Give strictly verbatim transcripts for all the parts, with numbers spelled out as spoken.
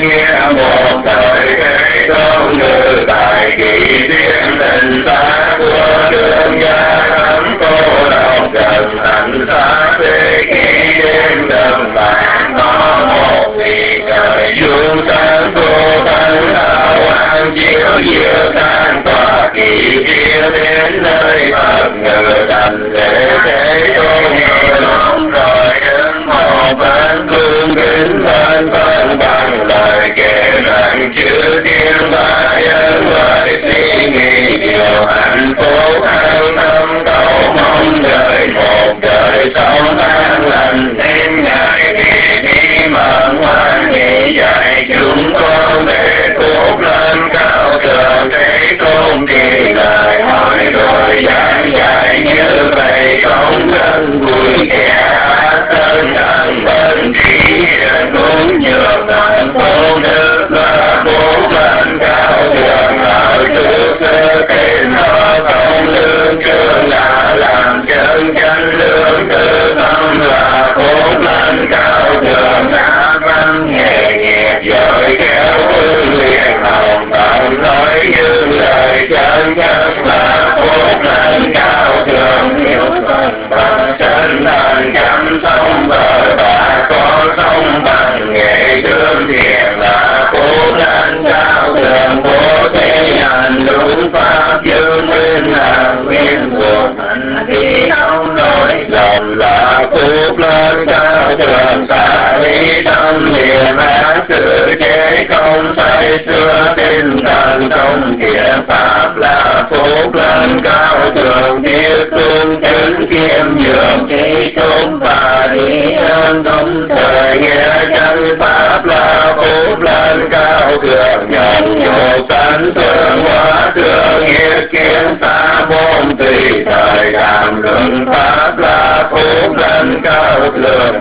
nghĩa một thời thế tôn ngự tại kỳ thiên tình xa của đường gia thắng cô độc gần thành xa thế khi đêm gần bản có một vị trời du sáng cô thánh đạo hoàng chiếu diệu sáng tỏa kỳ thiên đến nơi Phật ngự thành lễ thế tôn ngự lòng rồi đứng một bên cung kính bên bên bằng lời kể rằng chư thiên ba nhân loại suy nghĩ điều hạnh phúc an tâm cầu mong đời một đời sống an lành nên ngài đi đi mượn hoan nghĩ dạy chúng con để phúc lên cao thượng thế tôn thì lời hỏi rồi giảng dạy như vậy không cần vui vẻ tân ân bên trí hiền cũng nhường tặng tôn đức là phúc lên cao thượng ở trước sơ kết nó không lương trường là làm chân chân lương tự tâm là phúc lên cao thượng đã văn nghề nghiệp giỏi khéo hương liền hồng tận nói như lời chân nhất là phúc lên cao thượng hiểu phần bằng sinh thành chăm sông bờ và có sông bằng nghệ thương thiền là phúc lên cao thượng bố thế hành đúng pháp dương nguyên là nguyên cuộc hành thi không nói lòng là phúc lên cao thượng xả lý tâm liền ác sự chế không say xưa tinh thần trong thiện pháp là phúc lên cao thượng biết tương chứng kiêm nhường trí tôn và lý ơn đúng thời nghĩa chân pháp là phúc lên cao thượng nhận nhục tánh thượng hóa thượng nghĩa kiến xa môn tùy thời đàm luận pháp là phúc lên cao thượng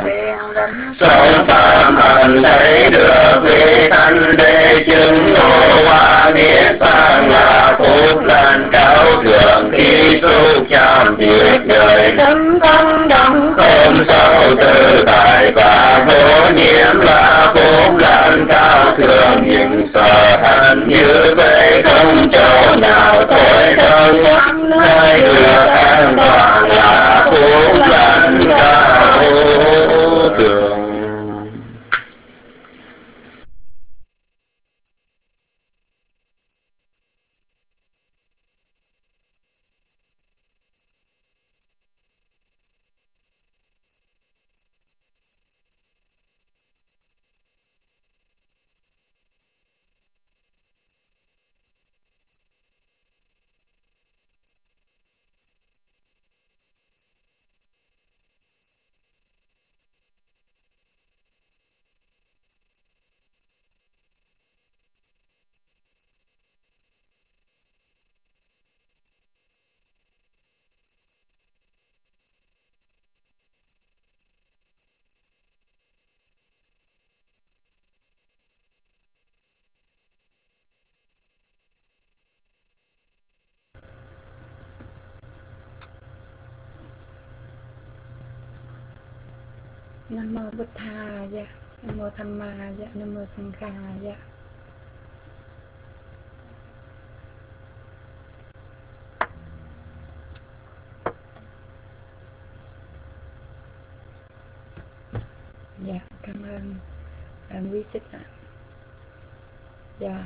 sống phạm hành thấy được vị thanh đế chứng ngộ hoa niết bàn là phúc lên cao thượng khi xúc chạm việc đời tâm tâm đồng không sâu tự tại và vô nhiễm là phúc lên cao thượng nhưng sợ hành như vậy không chỗ nào thôi thân nơi được an toàn là phúc lên cao thượng. Nam mô Bụt Tha dạ, Nam mô Tham Ma dạ, Nam mô Sang Kha dạ. Dạ, cảm ơn bạn quý xích ạ. Dạ.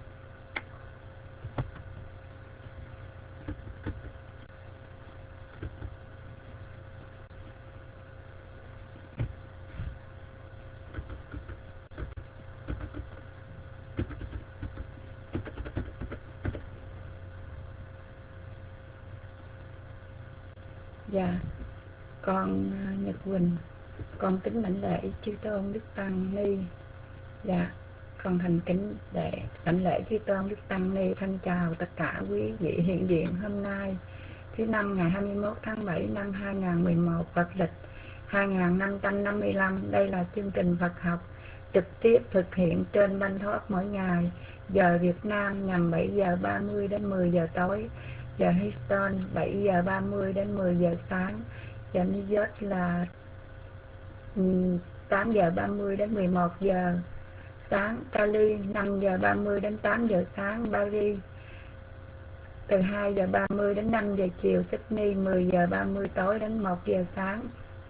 Dạ, con Nhật Quỳnh, con kính mảnh lễ chư tôn Đức Tăng Ni. Dạ, con thành kính để đảnh lễ chư tôn Đức Tăng Ni thân chào tất cả quý vị hiện diện hôm nay thứ năm ngày hai mươi mốt tháng bảy năm hai nghìn không trăm mười một Phật lịch hai nghìn năm trăm năm mươi lăm. Đây là chương trình Phật học trực tiếp thực hiện trên Banh Thoát mỗi ngày, giờ Việt Nam nhằm bảy giờ ba mươi đến mười giờ tối, giờ Houston bảy giờ ba mươi đến mười giờ sáng, giờ New York là tám giờ ba mươi đến mười một giờ, sáng. Cali năm giờ ba mươi đến tám giờ sáng. Paris từ hai giờ ba mươi đến năm giờ chiều. Sydney mười giờ ba mươi tối đến một giờ sáng.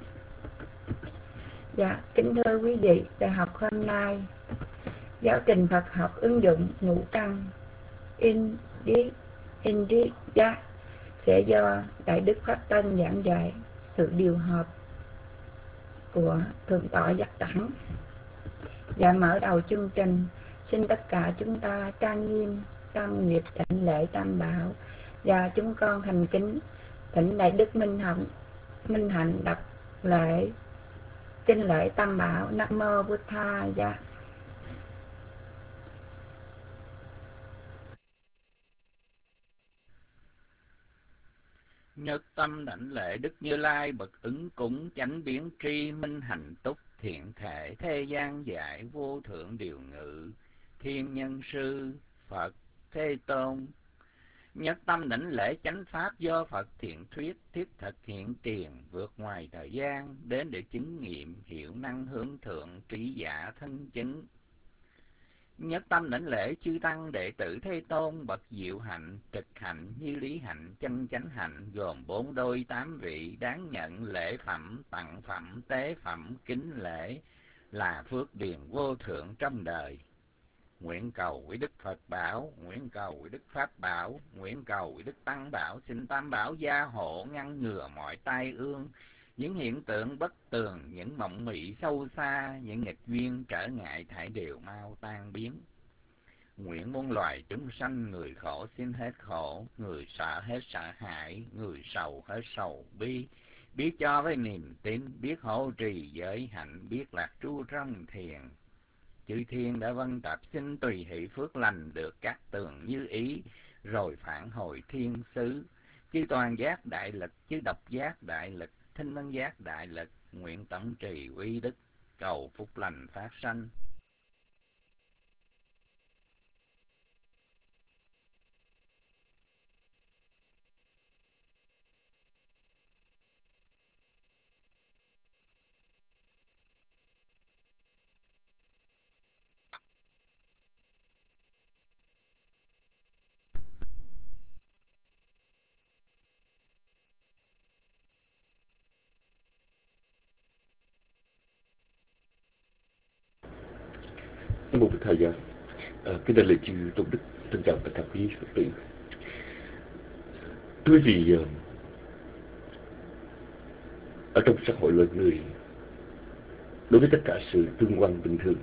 Dạ, kính thưa quý vị, bài học hôm nay giáo trình Phật học ứng dụng ngũ căn Indi Indiya sẽ do Đại Đức Pháp Tân giảng dạy sự điều hợp của Thượng tọa Giác Đẳng. Và mở đầu chương trình, xin tất cả chúng ta trang nghiêm tâm nghiệp đảnh lễ Tam Bảo, và chúng con thành kính thỉnh Đại Đức Minh Hạnh Minh Hạnh đọc lễ kinh lễ Tam Bảo. Nam mô Bụt Tha Dạ. Nhất tâm đảnh lễ Đức Như Lai bậc ứng cúng chánh biến tri minh hạnh túc thiện thể thế gian dạy vô thượng điều ngự thiên nhân sư Phật Thế Tôn. Nhất tâm đảnh lễ chánh pháp do Phật thiện thuyết thiết thực hiện tiền vượt ngoài thời gian đến để chứng nghiệm hiệu năng hướng thượng trí giả thân chứng. Nhất tâm đảnh lễ chư tăng đệ tử Thế Tôn bậc diệu hạnh trực hạnh như lý hạnh chân chánh hạnh, gồm bốn đôi tám vị đáng nhận lễ phẩm tặng phẩm tế phẩm kính lễ là phước điền vô thượng trong đời. Nguyện cầu quý Đức Phật bảo, nguyện cầu quý Đức Pháp bảo, nguyện cầu quý Đức Tăng bảo, xin Tam bảo gia hộ ngăn ngừa mọi tai ương, những hiện tượng bất tường, những mộng mị sâu xa, những nghịch duyên trở ngại thảy đều mau tan biến. Nguyện muôn loài chúng sanh, người khổ xin hết khổ, người sợ hết sợ hãi, người sầu hết sầu bi, biết cho với niềm tin, biết hộ trì giới hạnh, biết lạc trú trong thiền. Chư thiên đã vân tập xin tùy hỷ phước lành được các tường như ý, rồi phản hồi thiên xứ. Chư toàn giác đại lực, chư độc giác đại lực, thinh văn giác đại lực, nguyện tổng trì uy đức, cầu phúc lành phát sanh. Nam mô Bụt Thầy Dạ. À, kính đại lễ chư tôn đức, trân trọng tất cả quý Phật tử. Thưa quý vị, ở trong xã hội loài người, đối với tất cả sự tương quan bình thường,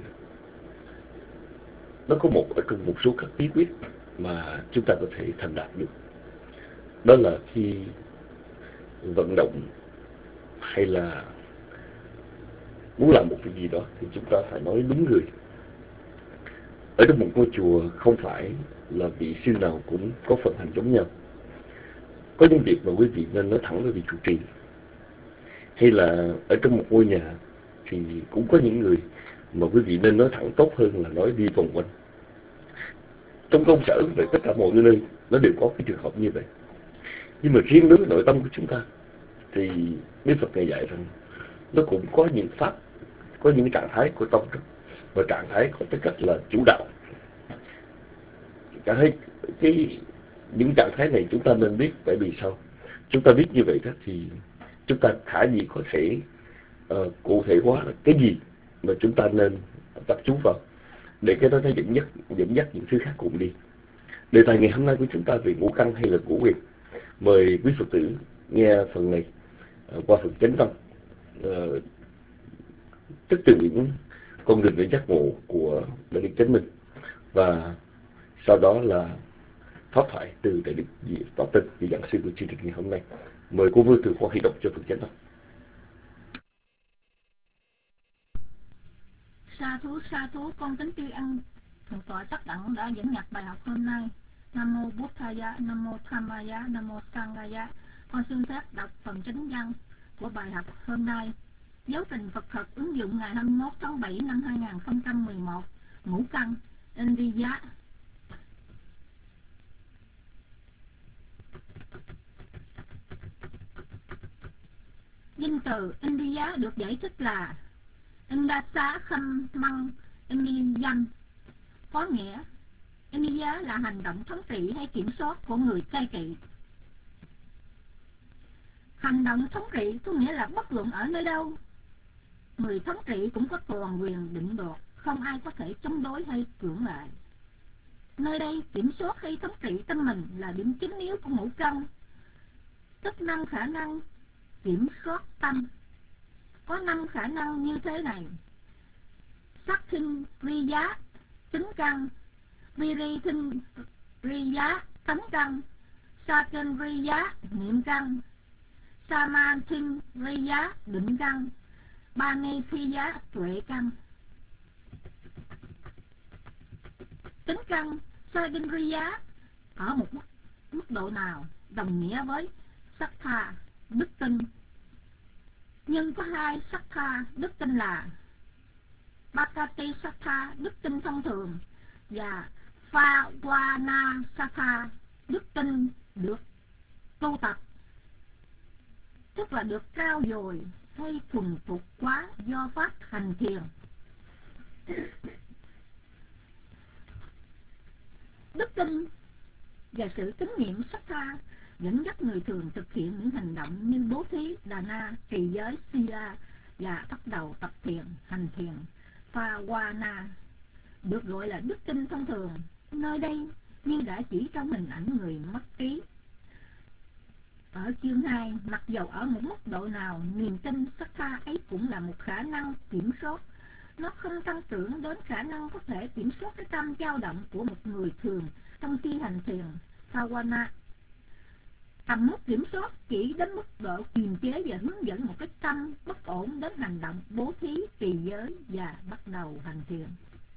nó có một ở trong một số các bí quyết mà chúng ta có thể thành đạt được. Đó là khi vận động hay là muốn làm một cái gì đó thì chúng ta phải nói đúng người. Ở trong một ngôi chùa không phải là vị sư nào cũng có phần hành giống nhau. Có những việc mà quý vị nên nói thẳng với vị trụ trì. Hay là ở trong một ngôi nhà thì cũng có những người mà quý vị nên nói thẳng tốt hơn là nói đi vòng quanh. Trong công sở về tất cả mọi nơi nó đều có cái trường hợp như vậy. Nhưng mà riêng đối với nội tâm của chúng ta thì Đức Phật Ngài dạy rằng nó cũng có những pháp, có những trạng thái của tâm thức, và trạng thái có tư cách là chủ đạo. Cả hai cái những trạng thái này chúng ta nên biết, tại vì sao? Chúng ta biết như vậy đó thì chúng ta khả dĩ có thể uh, cụ thể hóa là cái gì mà chúng ta nên tập trung vào, để cái đó nó dẫn dắt dẫn dắt những thứ khác cùng đi. Đề tài ngày hôm nay của chúng ta về ngũ căn hay là ngũ quyền. Mời quý Phật tử nghe phần này uh, qua phần chánh văn, uh, tức từ những con đường để giác ngộ của Đại Đức Chánh Minh, và sau đó là pháp thoại từ Đại Đức Pháp Tân, vị giảng sư của chương trình ngày hôm nay. Mời cô Vương Từ Khoa Hy đọc cho phần chánh văn. Sa thú sa thú, con kính tri ân Thượng tọa Tất Đẳng đã dẫn nhập bài học hôm nay. Nam mô Bụt Thaya, Nam mô Dhammaya, Nam mô Sanghaya. Con xin phép đọc phần chánh văn của bài học hôm nay. Giáo trình Phật học ứng dụng ngày hai mươi mốt tháng bảy năm hai nghìn không trăm mười một. Ngũ căn Indiya. Danh từ Indiya được giải thích là Indasa Khâm Măng Emiyam, có nghĩa Emiya là hành động thống trị hay kiểm soát của người cai trị. Hành động thống trị có nghĩa là bất luận ở nơi đâu, người thống trị cũng có toàn quyền định đoạt, không ai có thể chống đối hay cưỡng lại. Nơi đây, kiểm soát hay thống trị tâm mình là điểm chính yếu của ngũ căn, tức năm khả năng kiểm soát tâm. Có năm khả năng như thế này: sắc thinh riya, tính căn; viri thinh riya, tánh căn; saken riya, niệm căn; samadhin riya, định căn; Paniphiya, tuệ căn. Tính căn Sagendriya ở một mức, mức độ nào đồng nghĩa với Sattha, đức tin. Nhưng có hai Sattha, đức tin là Bhakati Sattha, đức tin thông thường, và Phavana Sattha, đức tin được tu tập, tức là được trao dồi hay thuần phục quá do pháp hành thiền. Đức tin và sự tín nhiệm Sattha dẫn dắt người thường thực hiện những hành động như bố thí, dana, trì giới, sila và bắt đầu tập thiền, hành thiền Phavana, được gọi là đức tin thông thường. Nơi đây như đã chỉ trong hình ảnh người mất trí ở chương hai, mặc dầu ở một mức độ nào, niềm tin Sattha ấy cũng là một khả năng kiểm soát. Nó không tăng trưởng đến khả năng có thể kiểm soát cái tâm dao động của một người thường trong khi hành thiền Bhavana. Tầm mức kiểm soát chỉ đến mức độ kiềm chế và hướng dẫn một cái tâm bất ổn đến hành động bố thí, trì giới và bắt đầu hành thiền.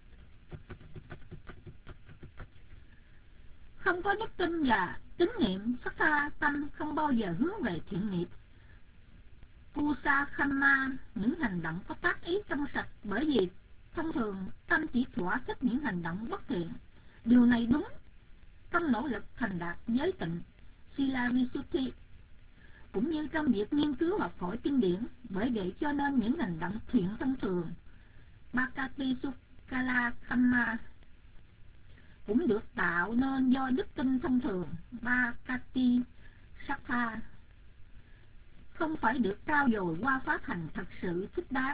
Không có đức tin và tín niệm Sattha, tâm không bao giờ hướng về thiện nghiệp Pusakhamma, những hành động có tác ý trong sạch, bởi vì thông thường tâm chỉ thỏa thích những hành động bất thiện. Điều này đúng trong nỗ lực thành đạt giới tịnh Sila Visuddhi, cũng như trong việc nghiên cứu học hỏi kinh điển. Bởi vậy cho nên những hành động thiện thông thường Bhakati Sukala Khamma cũng được tạo nên do đức tin thông thường Bhakati Sattha, không phải được trao dồi qua pháp hành thật sự thích đáng.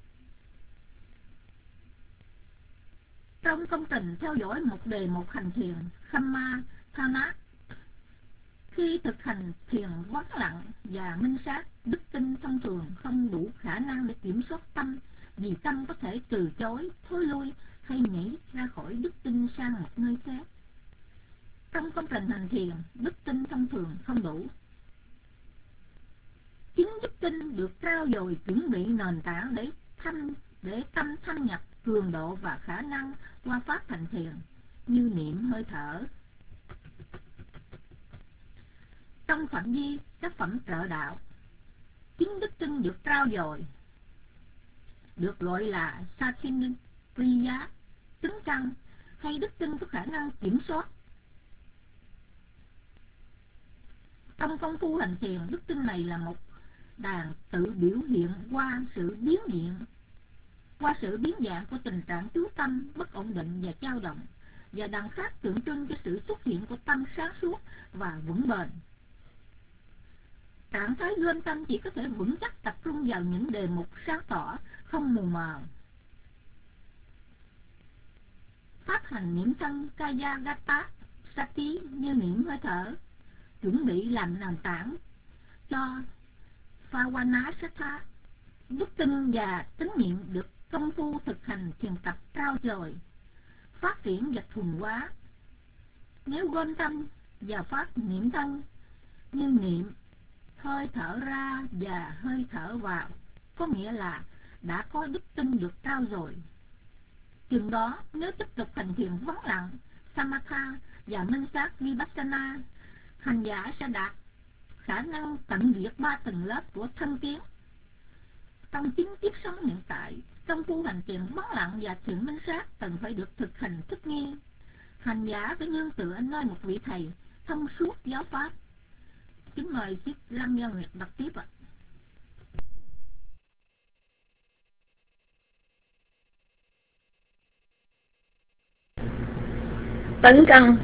Trong công trình theo dõi một đề mục hành thiền Khamma Thana, khi thực hành thiền vắng lặng và minh sát, đức tin thông thường không đủ khả năng để kiểm soát tâm, vì tâm có thể từ chối, thối lui hay nhảy ra khỏi đức tin sang một nơi khác. Trong công trình hành thiền, đức tin thông thường không đủ. Chính đức tin được trao dồi chuẩn bị nền tảng để thâm để tâm thâm nhập cường độ và khả năng qua pháp hành thiền như niệm hơi thở. Trong phạm vi các phẩm trợ đạo, chính đức tin được trao dồi được gọi là Sathiniya, tính căn, hay đức tin có khả năng kiểm soát. Trong công phu hành thiền, đức tin này là một đàn tự biểu hiện qua sự biến diện, qua sự biến dạng của tình trạng chú tâm bất ổn định và dao động, và đàn khác tượng trưng cho sự xuất hiện của tâm sáng suốt và vững bền. Trạng thái gom tâm chỉ có thể vững chắc tập trung vào những đề mục sáng tỏ, không mù mờ. Pháp hành niệm thân Kayagata Sati như niệm hơi thở, chuẩn bị làm nền tảng cho Phavana Sattha. Đức tin và tín nhiệm được công phu thực hành thiền tập trao dồi, phát triển và thuần hóa. Nếu gom tâm vào pháp niệm thân như niệm hơi thở ra và hơi thở vào, có nghĩa là đã có đức tin được trao dồi. Chừng đó, nếu tiếp tục hành thiền vắng lặng, Samatha và minh sát Vipassana, hành giả sẽ đạt khả năng tận diệt ba tầng lớp của thân kiến. Trong chính kiếp sống hiện tại, công phu hành thiền vắng lặng và thiền minh sát cần phải được thực hành thích nghi. Hành giả phải nương tựa nơi một vị thầy thông suốt giáo pháp. Kính mời Siết Lâm Gia Nguyệt đọc tiếp ạ. Tấn căn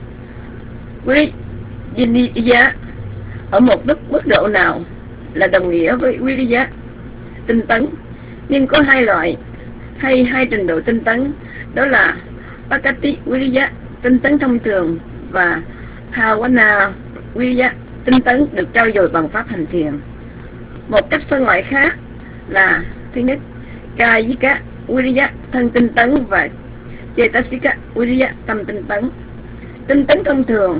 Viriya ở một mức mức độ nào là đồng nghĩa với Viriya tinh tấn, nhưng có hai loại hay hai trình độ tinh tấn, đó là Bhakti Viriya tinh tấn thông thường và Bhavana Viriya tinh tấn được trau dồi bằng pháp hành thiền. Một cách phân loại khác là: thứ nhất, Kayika Viriya thân tinh tấn và Cetasika Viriya tâm tinh tấn. Tinh tấn thông thường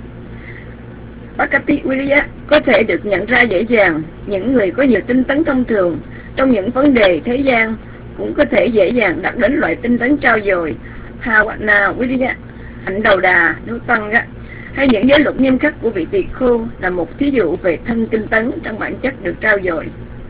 Bhakti Viriya có thể được nhận ra dễ dàng. Những người có nhiều tinh tấn thông thường trong những vấn đề thế gian cũng có thể dễ dàng đạt đến loại tinh tấn trau dồi Bhavana Viriya, hạnh đầu đà, nút tăng hay những giới luật nghiêm khắc của vị tỳ khưu là một thí dụ về thân tinh tấn trong bản chất được trau dồi.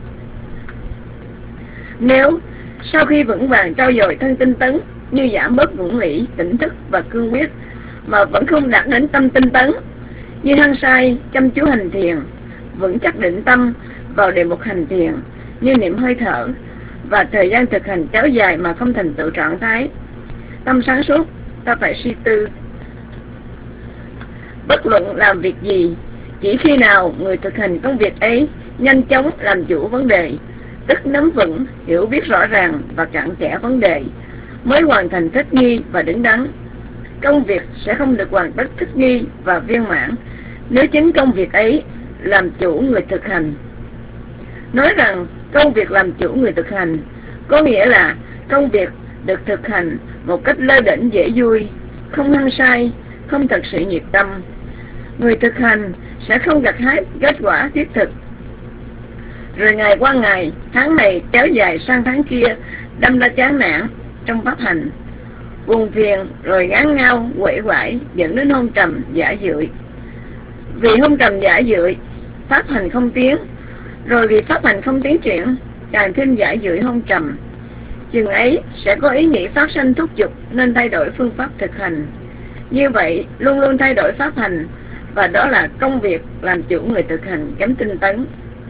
Nếu sau khi vững vàng trau dồi thân tinh tấn như giảm bớt ngũ nghỉ, tỉnh thức và cương quyết mà vẫn không đạt đến tâm tinh tấn, như hăng say chăm chú hành thiền, vững chắc định tâm vào đề mục hành thiền như niệm hơi thở, và thời gian thực hành kéo dài mà không thành tựu trạng thái tâm sáng suốt, ta phải suy tư. Bất luận làm việc gì, chỉ khi nào người thực hành công việc ấy nhanh chóng làm chủ vấn đề, tức nắm vững, hiểu biết rõ ràng và cặn kẽ vấn đề, mới hoàn thành thích nghi và đứng đắn. Công việc sẽ không được hoàn tất thích nghi và viên mãn nếu chính công việc ấy làm chủ người thực hành. Nói rằng công việc làm chủ người thực hành có nghĩa là công việc được thực hành một cách lơ đễnh dễ vui, không hăng say, không thật sự nhiệt tâm. Người thực hành sẽ không gặt hái kết quả thiết thực. Rồi ngày qua ngày, tháng này kéo dài sang tháng kia, đâm ra chán nản trong pháp hành, buồn phiền rồi ngán ngao, uể oải dẫn đến hôn trầm giả dưỡi. Vì hôn trầm giả dưỡi, pháp hành không tiến, rồi vì pháp hành không tiến triển, càng thêm giả dưỡi hôn trầm. Chừng ấy sẽ có ý nghĩ phát sinh thúc giục nên thay đổi phương pháp thực hành. Như vậy luôn luôn thay đổi pháp hành, và đó là công việc làm chủ người thực hành kém tinh tấn.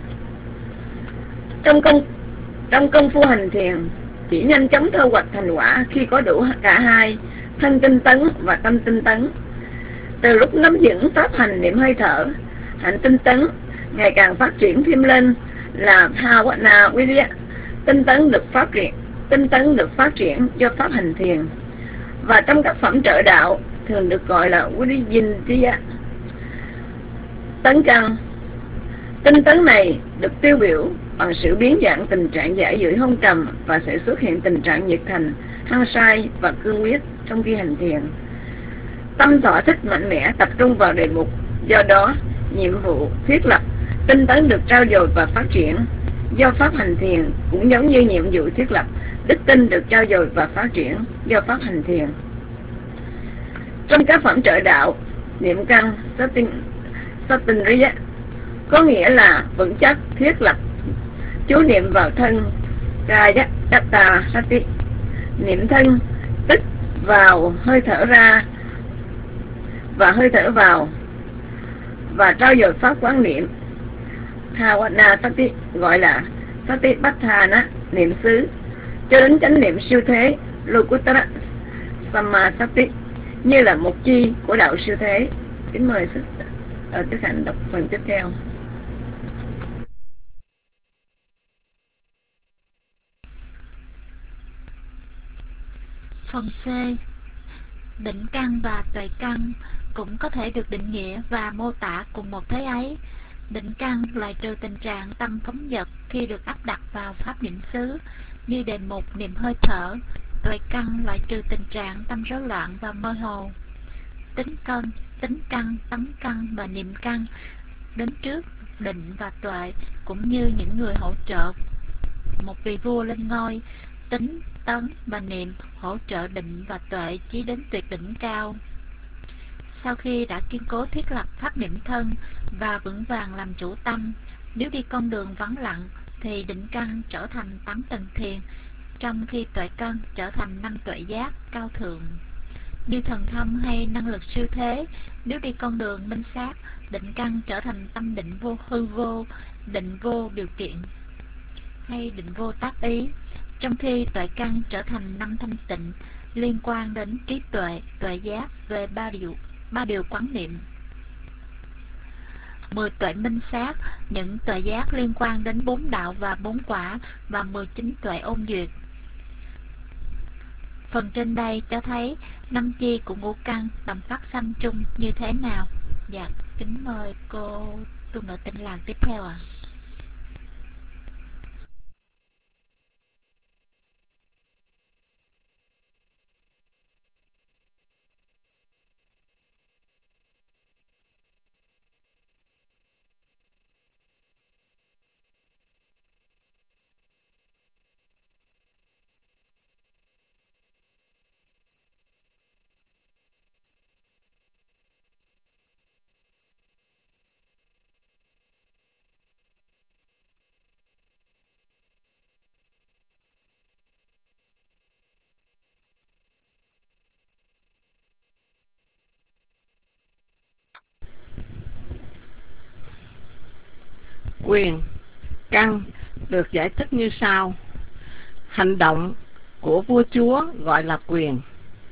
Trong công trong công phu hành thiền, chỉ nhanh chóng thu hoạch thành quả khi có đủ cả hai, thân tinh tấn và tâm tinh tấn. Từ lúc nắm vững pháp hành niệm hơi thở, hạnh tinh tấn ngày càng phát triển thêm lên là Bhavana Viriya tinh tấn được phát triển tinh tấn được phát triển do pháp hành thiền, và trong các phẩm trợ đạo thường được gọi là Viriya tấn căn. Tinh tấn này được tiêu biểu bằng sự biến dạng tình trạng giả dưỡi hôn trầm, và sẽ xuất hiện tình trạng nhiệt thành, hăng say và cương quyết trong khi hành thiền. Tâm thỏa thích mạnh mẽ tập trung vào đề mục, do đó nhiệm vụ thiết lập tinh tấn được trau dồi và phát triển do pháp hành thiền, cũng giống như nhiệm vụ thiết lập đức tin được trau dồi và phát triển do pháp hành thiền. Trong các phẩm trợ đạo, niệm căn Satinriya có nghĩa là vững chắc, thiết lập, chú niệm vào thân Kaya Datta Sati, niệm thân tức vào hơi thở ra và hơi thở vào, và trau dồi pháp quán niệm Bhavana Sati gọi là Satipatthana, niệm xứ, cho đến chánh niệm siêu thế Lokuttara Sammasati như là một chi của đạo siêu thế. Kính mời sức ở Đức Hạnh đọc phần tiếp theo. Phần C. Định căn và tuệ căn cũng có thể được định nghĩa và mô tả cùng một thế ấy. Định căn loại trừ tình trạng tâm phóng dật khi được áp đặt vào pháp niệm xứ như đề mục niệm hơi thở. Tuệ căn loại trừ tình trạng tâm rối loạn và mơ hồ. Tính cân, tính căn, tấn căn và niệm căn đến trước định và tuệ, cũng như những người hỗ trợ một vị vua lên ngôi. Tính, tấn và niệm hỗ trợ định và tuệ chí đến tuyệt đỉnh cao. Sau khi đã kiên cố thiết lập pháp niệm thân và vững vàng làm chủ tâm, nếu đi con đường vắng lặng thì định căn trở thành tám tầng thiền, trong khi tuệ căn trở thành năm tuệ giác cao thượng. Như thần thông hay năng lực siêu thế, nếu đi con đường minh sát, định căn trở thành tâm định vô hư vô, định vô điều kiện hay định vô tác ý, trong khi tuệ căn trở thành năm thanh tịnh, liên quan đến trí tuệ, tuệ giác về ba điều, ba điều quán niệm. Mười tuệ minh sát, những tuệ giác liên quan đến bốn đạo và bốn quả, và mười chín tuệ ôn duyệt. Phần trên đây cho thấy năm chi của ngũ căn tầm phát sanh chung như thế nào. Dạ, kính mời cô tu nữ Tịnh Lạc tiếp theo ạ. À. Quyền căn được giải thích như sau. Hành động của vua chúa gọi là quyền.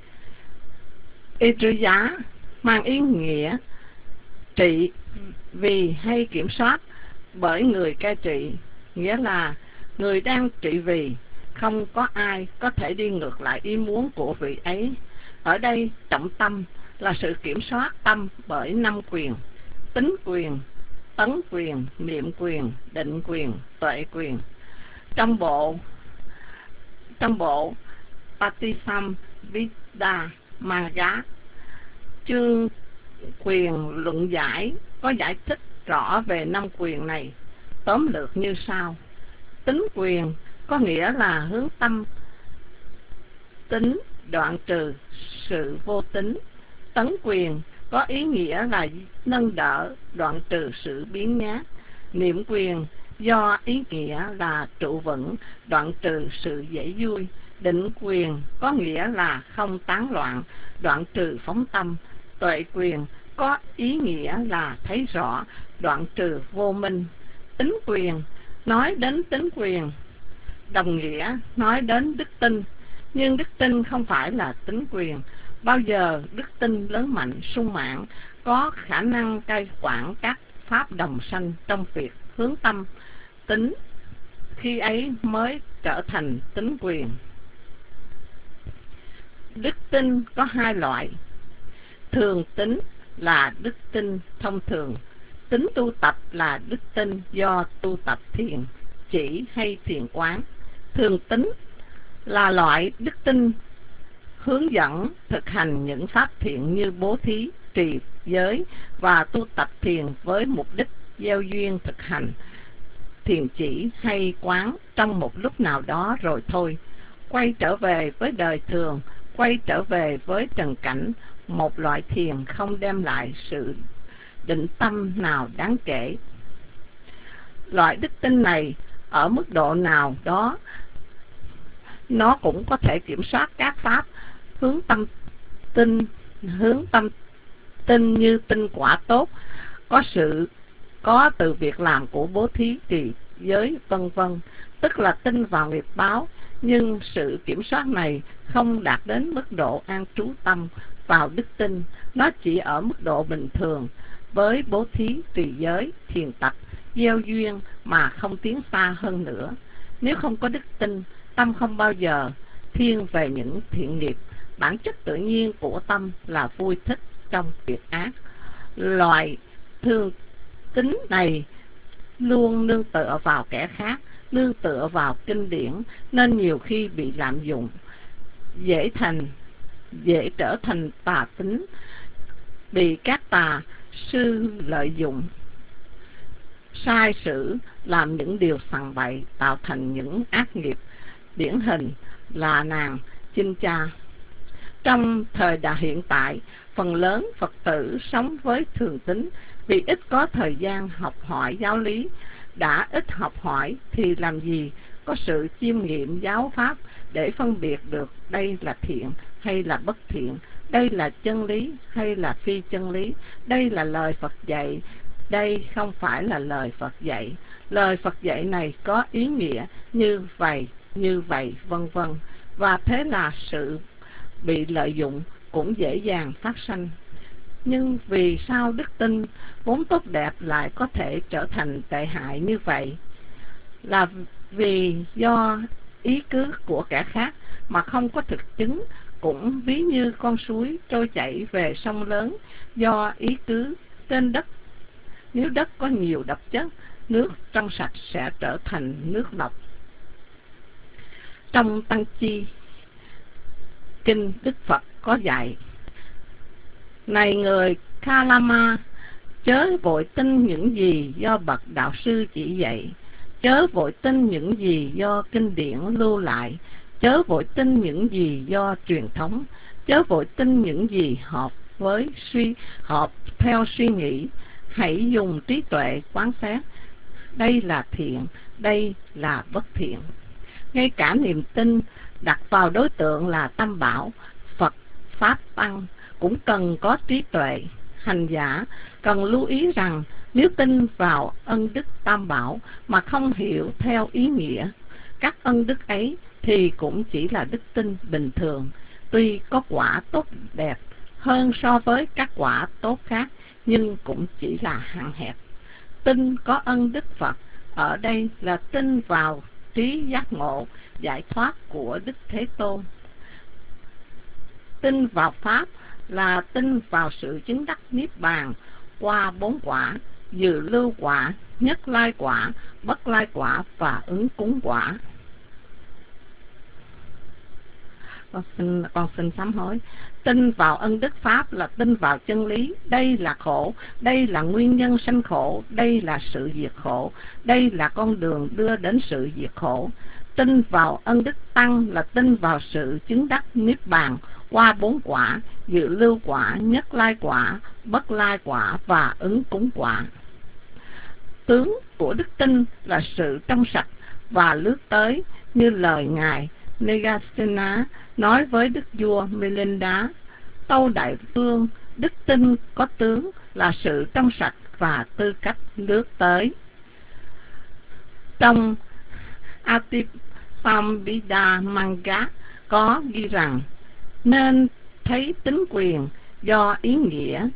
Idriya mang ý nghĩa trị vì hay kiểm soát bởi người cai trị, nghĩa là người đang trị vì, không có ai có thể đi ngược lại ý muốn của vị ấy. Ở đây trọng tâm là sự kiểm soát tâm bởi năm quyền: tính quyền, tấn quyền, niệm quyền, định quyền, tuệ quyền. Trong bộ trong bộ Patisamvida Magga, chương quyền luận giải có giải thích rõ về năm quyền này, tóm lược như sau. Tính quyền có nghĩa là hướng tâm tính, đoạn trừ sự vô tính. Tấn quyền có ý nghĩa là nâng đỡ, đoạn trừ sự biến nhát. Niệm quyền do ý nghĩa là trụ vững, đoạn trừ sự dễ vui. Định quyền có nghĩa là không tán loạn, đoạn trừ phóng tâm. Tuệ quyền có ý nghĩa là thấy rõ, đoạn trừ vô minh. Tính quyền nói đến tính quyền đồng nghĩa nói đến đức tin, nhưng đức tin không phải là tính quyền. Bao giờ đức tin lớn mạnh, sung mãn, có khả năng cai quản các pháp đồng sanh trong việc hướng tâm tính, khi ấy mới trở thành tính quyền. Đức tin có hai loại. Thường tính là đức tin thông thường. Tính tu tập là đức tin do tu tập thiền chỉ hay thiền quán. Thường tính là loại đức tin hướng dẫn thực hành những pháp thiện như bố thí, trì giới và tu tập thiền với mục đích gieo duyên thực hành thiền chỉ hay quán trong một lúc nào đó rồi thôi, quay trở về với đời thường, quay trở về với trần cảnh. Một loại thiền không đem lại sự định tâm nào đáng kể. Loại đức tin này ở mức độ nào đó nó cũng có thể kiểm soát các pháp hướng tâm tinh, hướng tâm tinh như tinh quả tốt, có sự có từ việc làm của bố thí, trì giới vân vân, tức là tin vào nghiệp báo. Nhưng sự kiểm soát này không đạt đến mức độ an trú tâm vào đức tin, nó chỉ ở mức độ bình thường với bố thí, trì giới, thiền tập, gieo duyên mà không tiến xa hơn nữa. Nếu không có đức tin, tâm không bao giờ thiên về những thiện nghiệp. Bản chất tự nhiên của tâm là vui thích trong việc ác. Loại thương tính này luôn nương tựa vào kẻ khác, nương tựa vào kinh điển, nên nhiều khi bị lạm dụng, dễ thành dễ trở thành tà tính, bị các tà sư lợi dụng, sai sử, làm những điều sằng bậy, tạo thành những ác nghiệp. Điển hình là nàng Chinh Cha. Trong thời đại hiện tại, phần lớn Phật tử sống với thường tính vì ít có thời gian học hỏi giáo lý. Đã ít học hỏi thì làm gì có sự chiêm nghiệm giáo pháp để phân biệt được đây là thiện hay là bất thiện, đây là chân lý hay là phi chân lý, đây là lời Phật dạy, đây không phải là lời Phật dạy. Lời Phật dạy này có ý nghĩa như vậy, như vậy, vân vân. Và thế là sự bị lợi dụng cũng dễ dàng phát sanh. Nhưng vì sao đức tin vốn tốt đẹp lại có thể trở thành tệ hại như vậy? Là vì do ý cứ của kẻ khác mà không có thực chứng, cũng ví như con suối trôi chảy về sông lớn do ý cứ trên đất. Nếu đất có nhiều độc chất, nước trong sạch sẽ trở thành nước độc. Trong Tăng Chi Kinh, Đức Phật có dạy: này người Kalama, chớ vội tin những gì do bậc đạo sư chỉ dạy, chớ vội tin những gì do kinh điển lưu lại, chớ vội tin những gì do truyền thống, chớ vội tin những gì hợp với suy hợp theo suy nghĩ. Hãy dùng trí tuệ quán xét, đây là thiện, đây là bất thiện. Ngay cả niềm tin đặt vào đối tượng là Tam Bảo, Phật, Pháp, Tăng cũng cần có trí tuệ. Hành giả cần lưu ý rằng nếu tin vào ân đức Tam Bảo mà không hiểu theo ý nghĩa các ân đức ấy thì cũng chỉ là đức tin bình thường, tuy có quả tốt đẹp hơn so với các quả tốt khác, nhưng cũng chỉ là hạn hẹp. Tin có ân đức Phật ở đây là tin vào trí giác ngộ, giải thoát của Đức Thế Tôn. Tin vào Pháp là tin vào sự chứng đắc Niết Bàn qua bốn quả: dự lưu quả, nhất lai quả, bất lai quả và ứng cúng quả. Con xin, con xin sám hối. Tin vào ân đức Pháp là tin vào chân lý. Đây là khổ, đây là nguyên nhân sanh khổ, đây là sự diệt khổ, đây là con đường đưa đến sự diệt khổ. Tin vào ân đức Tăng là tin vào sự chứng đắc Niết Bàn qua bốn quả: dự lưu quả, nhất lai quả, bất lai quả và ứng cúng quả. Tướng của đức tin là sự trong sạch và lướt tới, như lời Ngài Nagasena nói với Đức vua Milinda: tâu đại vương, đức tin có tướng là sự trong sạch và tư cách lướt tới. Trong Atipambida Manga có ghi rằng nên thấy tính quyền do ý nghĩa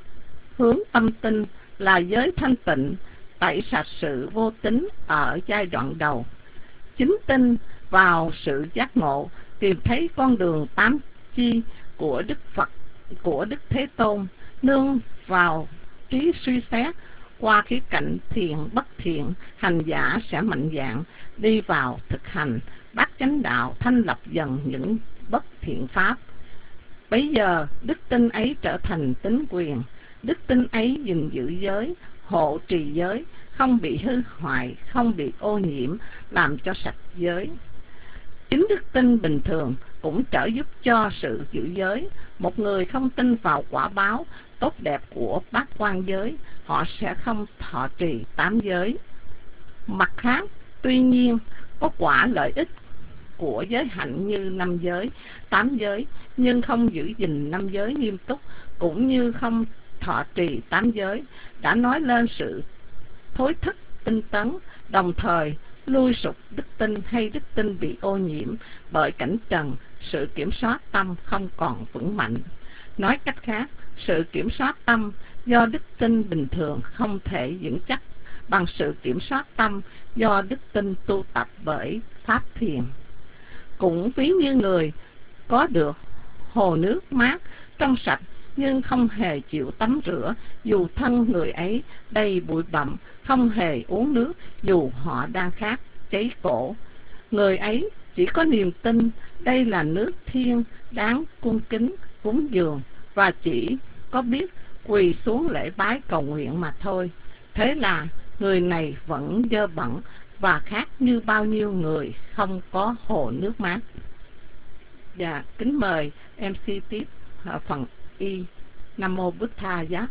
hướng tâm tinh là giới thanh tịnh, tẩy sạch sự vô tính ở giai đoạn đầu. Chính tin vào sự giác ngộ, tìm thấy con đường tám chi của Đức Phật, của Đức Thế Tôn, nương vào trí suy xét qua khía cạnh thiện bất thiện, hành giả sẽ mạnh dạn đi vào thực hành bát chánh đạo, thanh lập dần những bất thiện pháp. Bấy giờ đức tin ấy trở thành tính quyền. Đức tin ấy gìn giữ giới, hộ trì giới, không bị hư hoại, không bị ô nhiễm, làm cho sạch giới. Chính đức tin bình thường cũng trợ giúp cho sự giữ giới. Một người không tin vào quả báo tốt đẹp của bát quan giới, họ sẽ không thọ trì tám giới. Mặt khác, tuy nhiên, có quả lợi ích của giới hạnh như năm giới, tám giới, nhưng không giữ gìn năm giới nghiêm túc, cũng như không thọ trì tám giới, đã nói lên sự thối thất tinh tấn, đồng thời lui sụp đức tin hay đức tin bị ô nhiễm bởi cảnh trần, sự kiểm soát tâm không còn vững mạnh. Nói cách khác, sự kiểm soát tâm do đức tin bình thường không thể vững chắc bằng sự kiểm soát tâm do đức tin tu tập bởi pháp thiền. Cũng ví như người có được hồ nước mát trong sạch nhưng không hề chịu tắm rửa, dù thân người ấy đầy bụi bặm, không hề uống nước dù họ đang khát cháy cổ. Người ấy chỉ có niềm tin đây là nước thiêng đáng cung kính cúng dường và chỉ có biết quỳ xuống lễ bái cầu nguyện mà thôi. Thế là người này vẫn dơ bẩn và khác như bao nhiêu người không có hồ nước mát. Và kính mời em xê tiếp ở phần Y. Nam mô Bụt Tha Giá.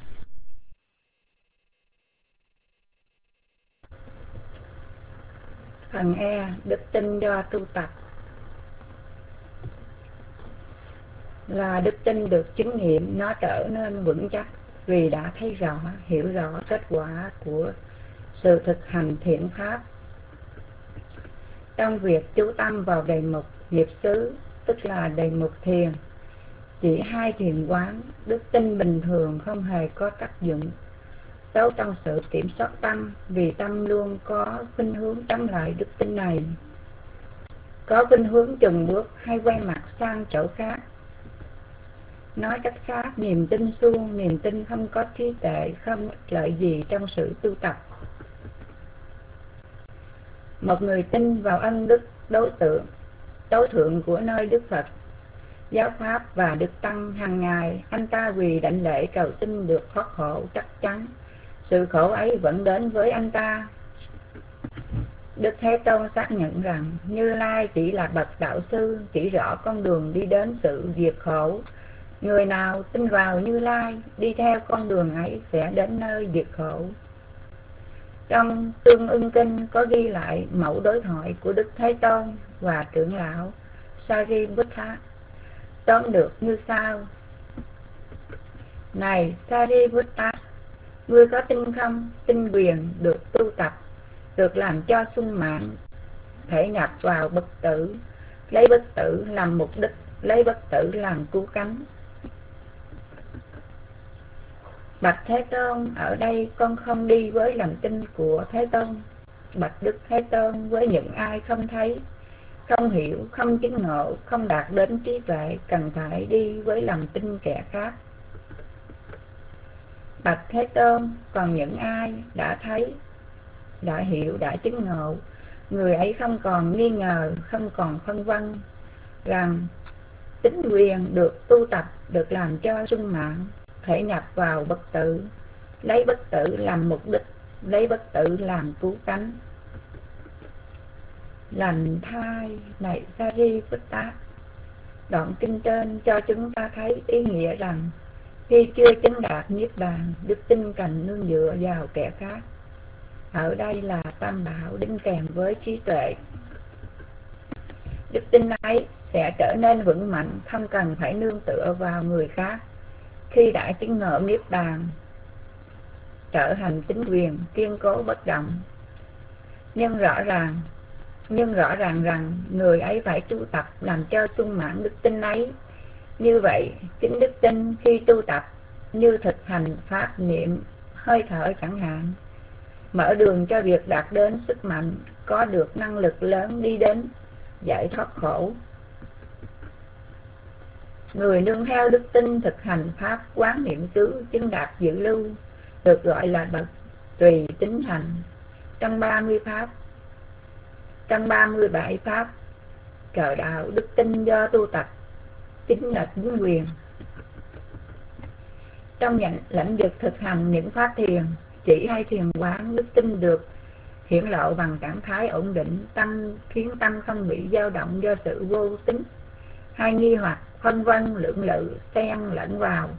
Phần E. Đức tin do tu tập. Là đức tin được chứng nghiệm, nó trở nên vững chắc vì đã thấy rõ, hiểu rõ kết quả của sự thực hành thiện pháp. Trong việc chú tâm vào đề mục nghiệp xứ tức là đề mục thiền. Chỉ hai thiền quán, đức tin bình thường không hề có tác dụng tốt trong sự kiểm soát tâm, vì tâm luôn có khuynh hướng chống lại đức tin này, có khuynh hướng chùn bước hay quay mặt sang chỗ khác. Nói cách khác, niềm tin suông, niềm tin không có trí tuệ, không ích lợi gì trong sự tu tập. Một người tin vào ân đức đối tượng đối thượng của nơi Đức Phật, giáo pháp và Đức Tăng, hàng ngày anh ta quỳ đảnh lễ cầu xin được thoát khổ chắc chắn. Sự khổ ấy vẫn đến với anh ta. Đức Thế Tôn xác nhận rằng Như Lai chỉ là bậc đạo sư, chỉ rõ con đường đi đến sự diệt khổ. Người nào tin vào Như Lai, đi theo con đường ấy sẽ đến nơi diệt khổ. Trong Tương Ưng Kinh có ghi lại mẫu đối thoại của Đức Thế Tôn và trưởng lão Sariputta, tóm được như sau: Này Sariputta, ngươi có tin không? Tin quyền được tu tập, được làm cho sung mãn, thể nhập vào bất tử, lấy bất tử làm mục đích, lấy bất tử làm cứu cánh. Bạch Thế Tôn, ở đây con không đi với lòng tin của Thế Tôn. Bạch Đức Thế Tôn, với những ai không thấy, không hiểu, không chứng ngộ, không đạt đến trí tuệ, cần phải đi với lòng tin kẻ khác. Bạch Thế Tôn, còn những ai đã thấy, đã hiểu, đã chứng ngộ, người ấy không còn nghi ngờ, không còn phân vân rằng tính quyền được tu tập, được làm cho sung mãn, thể nhập vào bất tử, lấy bất tử làm mục đích, lấy bất tử làm cứu cánh. Lành thai này Sariputta, đoạn kinh trên cho chúng ta thấy ý nghĩa rằng khi chưa chứng đạt niết bàn, đức tin cần nương dựa vào kẻ khác. Ở đây là tam bảo đính kèm với trí tuệ. Đức tin ấy sẽ trở nên vững mạnh, không cần phải nương tựa vào người khác. Khi đã chứng ngộ niết bàn, trở thành tín quyền kiên cố bất động. Nhưng rõ ràng nhưng rõ ràng rằng người ấy phải tu tập làm cho sung mãn đức tin ấy. Như vậy, chính đức tin khi tu tập như thực hành pháp niệm hơi thở chẳng hạn, mở đường cho việc đạt đến sức mạnh, có được năng lực lớn đi đến giải thoát khổ. Người nương theo đức tin thực hành pháp quán niệm xứ chứng đạt dự lưu được gọi là bậc tùy tín hành. Trong ba mươi pháp trong ba mươi bảy pháp cờ đạo, đức tin do tu tập chính là tín quyền. Trong nhận lãnh vực thực hành những pháp thiền, chỉ hay thiền quán, đức tin được hiển lộ bằng trạng thái ổn định, tâm khiến tâm không bị dao động do sự vô tính hay nghi hoặc phân vân lưỡng lự xen lẫn vào.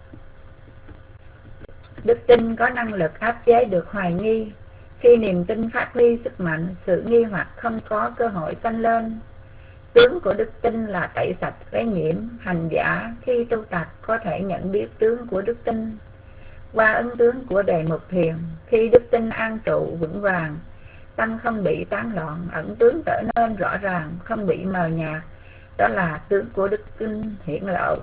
Đức tin có năng lực áp chế được hoài nghi. Khi niềm tin phát huy sức mạnh, sự nghi hoặc không có cơ hội sanh lên. Tướng của đức tin là tẩy sạch cái nhiễm. Hành giả khi tu tập có thể nhận biết tướng của đức tin qua ấn tướng của đề mục thiền. Khi đức tin an trụ vững vàng, tâm không bị tán loạn, ẩn tướng trở nên rõ ràng, không bị mờ nhạt. Đó là tướng của đức tin hiển lộ.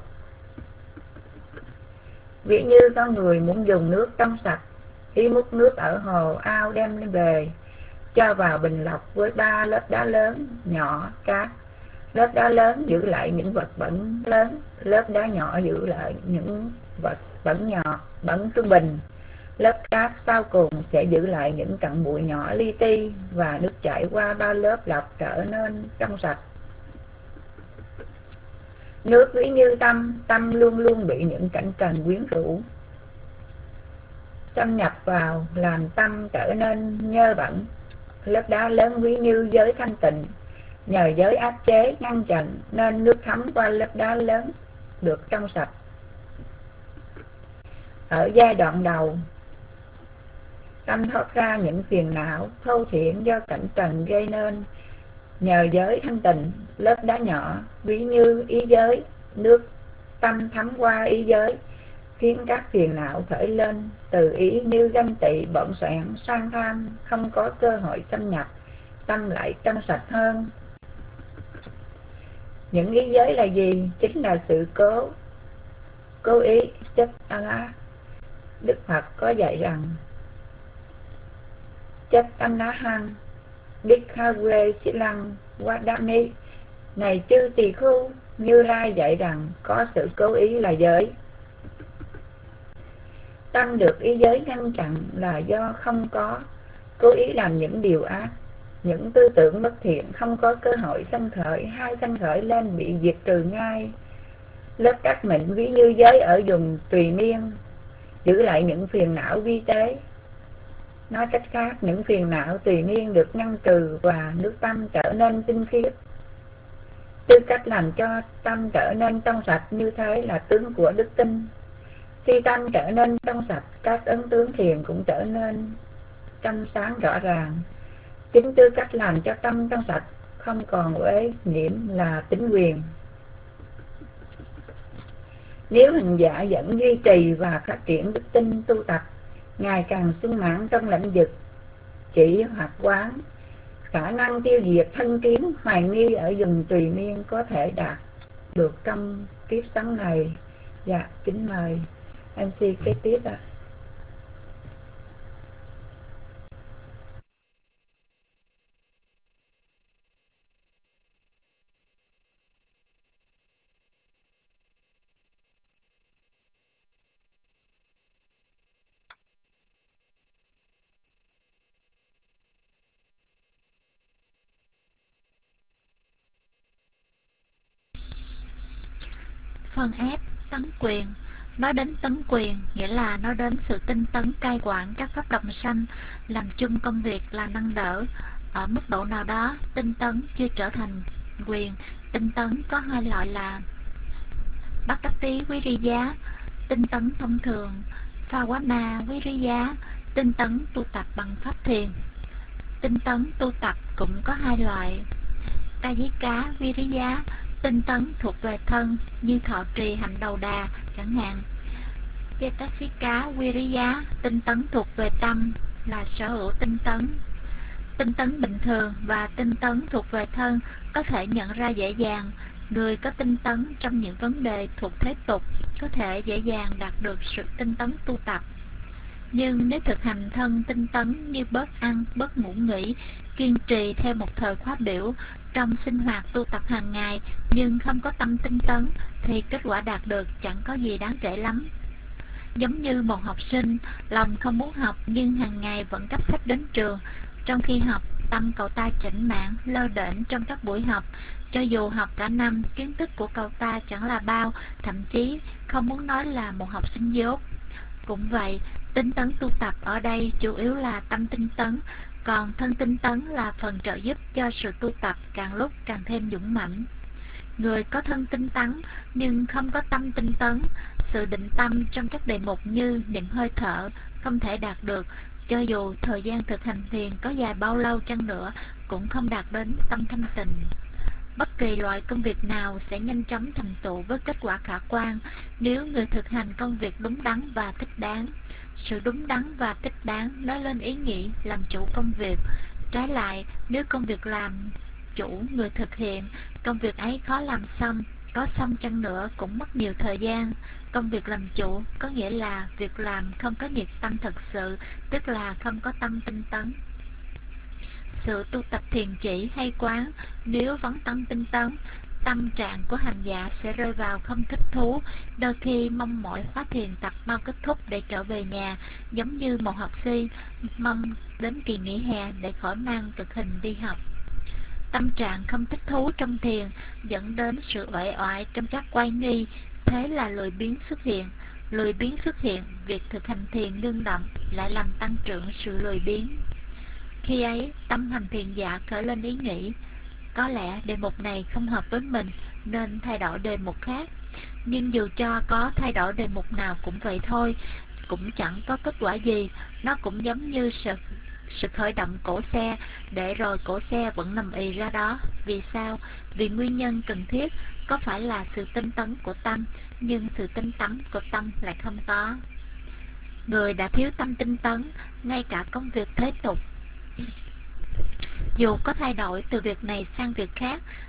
Ví như con người muốn dùng nước trong sạch, ý múc nước ở hồ ao đem lên về, cho vào bình lọc với ba lớp đá lớn, nhỏ, cát. Lớp đá lớn giữ lại những vật bẩn lớn, lớp đá nhỏ giữ lại những vật bẩn nhỏ, bẩn trung bình. Lớp cát sau cùng sẽ giữ lại những cặn bụi nhỏ li ti, và nước chảy qua ba lớp lọc trở nên trong sạch. Nước ví như tâm, tâm luôn luôn bị những cảnh trần quyến rũ xâm nhập vào, làm tâm trở nên nhơ bẩn. Lớp đá lớn ví như giới thanh tịnh, nhờ giới áp chế ngăn chặn nên nước thấm qua lớp đá lớn được trong sạch. Ở giai đoạn đầu, tâm thoát ra những phiền não thô thiển do cảnh trần gây nên. Nhờ giới thanh tịnh, lớp đá nhỏ ví như ý giới, nước tâm thấm qua ý giới, khiến các phiền não khởi lên từ ý như ganh tị, bộn xoẹn, sang tham, không có cơ hội xâm nhập, tâm lại trong sạch hơn. Những ý giới là gì? Chính là sự cố cố ý chất ana. Đức Phật có dạy rằng chất anahang Bhikkhave Silang Vadami. Này chư tỳ khưu, Như Lai dạy rằng có sự cố ý là giới. Tâm được ý giới ngăn chặn là do không có cố ý làm những điều ác. Những tư tưởng bất thiện không có cơ hội sanh khởi, hay sanh khởi lên bị diệt trừ ngay. Lớp các mệnh ví như giới ở vùng tùy miên, giữ lại những phiền não vi tế. Nói cách khác, những phiền não tùy miên được ngăn trừ và nước tâm trở nên tinh khiết. Tư cách làm cho tâm trở nên trong sạch như thế là tướng của đức tin. Khi tâm trở nên trong sạch, các ấn tướng thiền cũng trở nên trong sáng rõ ràng. Chính tư cách làm cho tâm trong sạch, không còn uế nhiễm là tính quyền. Nếu hành giả vẫn duy trì và phát triển đức tin tu tập, ngày càng sung mãn trong lĩnh vực chỉ hoặc quán, khả năng tiêu diệt thân kiến hoài nghi ở vùng tùy miên có thể đạt được trong kiếp sống này. Dạ, kính mời em xê kế tiếp ạ. Phần ép tấn quyền. Nói đến tấn quyền nghĩa là nói đến sự tinh tấn cai quản các pháp đồng sanh, làm chung công việc là nâng đỡ. Ở mức độ nào đó, tinh tấn chưa trở thành quyền. Tinh tấn có hai loại là Bát Đắc Tí Quý Ri Giá, tinh tấn thông thường; Pha Quá Na Quý Ri Giá, tinh tấn tu tập bằng pháp thiền. Tinh tấn tu tập cũng có hai loại: Ca Diết Cá Quý Ri Giá, tinh tấn thuộc về thân như thọ trì hạnh đầu đà chẳng hạn. Cetasika Viriya, tinh tấn thuộc về tâm là sở hữu tinh tấn. Tinh tấn bình thường và tinh tấn thuộc về thân có thể nhận ra dễ dàng. Người có tinh tấn trong những vấn đề thuộc thế tục có thể dễ dàng đạt được sự tinh tấn tu tập. Nhưng nếu thực hành thân tinh tấn như bớt ăn, bớt ngủ nghỉ, kiên trì theo một thời khóa biểu trong sinh hoạt tu tập hàng ngày nhưng không có tâm tinh tấn thì kết quả đạt được chẳng có gì đáng kể lắm. Giống như một học sinh lòng không muốn học nhưng hàng ngày vẫn cấp sách đến trường. Trong khi học, tâm cậu ta chểnh mảng, lơ đễnh trong các buổi học. Cho dù học cả năm, kiến thức của cậu ta chẳng là bao, thậm chí không muốn nói là một học sinh dốt. Cũng vậy, tinh tấn tu tập ở đây chủ yếu là tâm tinh tấn, còn thân tinh tấn là phần trợ giúp cho sự tu tập càng lúc càng thêm dũng mãnh. Người có thân tinh tấn nhưng không có tâm tinh tấn, sự định tâm trong các đề mục như niệm hơi thở không thể đạt được. Cho dù thời gian thực hành thiền có dài bao lâu chăng nữa cũng không đạt đến tâm thanh tịnh. Bất kỳ loại công việc nào sẽ nhanh chóng thành tựu với kết quả khả quan nếu người thực hành công việc đúng đắn và thích đáng. Sự đúng đắn và thích đáng nói lên ý nghĩ làm chủ công việc. Trái lại, nếu công việc làm chủ người thực hiện, công việc ấy khó làm xong, có xong chăng nữa cũng mất nhiều thời gian. Công việc làm chủ có nghĩa là việc làm không có nhiệt tâm thật sự, tức là không có tâm tinh tấn. Sự tu tập thiền chỉ hay quán nếu vẫn tâm tinh tấn, tâm trạng của hành giả sẽ rơi vào không thích thú, đôi khi mong mỏi khóa thiền tập mau kết thúc để trở về nhà, giống như một học sinh mong đến kỳ nghỉ hè để khỏi mang cực hình đi học. Tâm trạng không thích thú trong thiền dẫn đến sự uể oải trong các quay nghi, thế là lười biếng xuất hiện. Lười biếng xuất hiện, việc thực hành thiền ngưng động lại làm tăng trưởng sự lười biếng. Khi ấy, tâm hành thiền giả khởi lên ý nghĩ, có lẽ đề mục này không hợp với mình nên thay đổi đề mục khác. Nhưng dù cho có thay đổi đề mục nào cũng vậy thôi, cũng chẳng có kết quả gì. Nó cũng giống như sự, sự khởi động cổ xe, để rồi cổ xe vẫn nằm ì ra đó. Vì sao? Vì nguyên nhân cần thiết có phải là sự tinh tấn của tâm, nhưng sự tinh tấn của tâm lại không có. Người đã thiếu tâm tinh tấn, ngay cả công việc thế tục, dù có thay đổi từ việc này sang việc khác,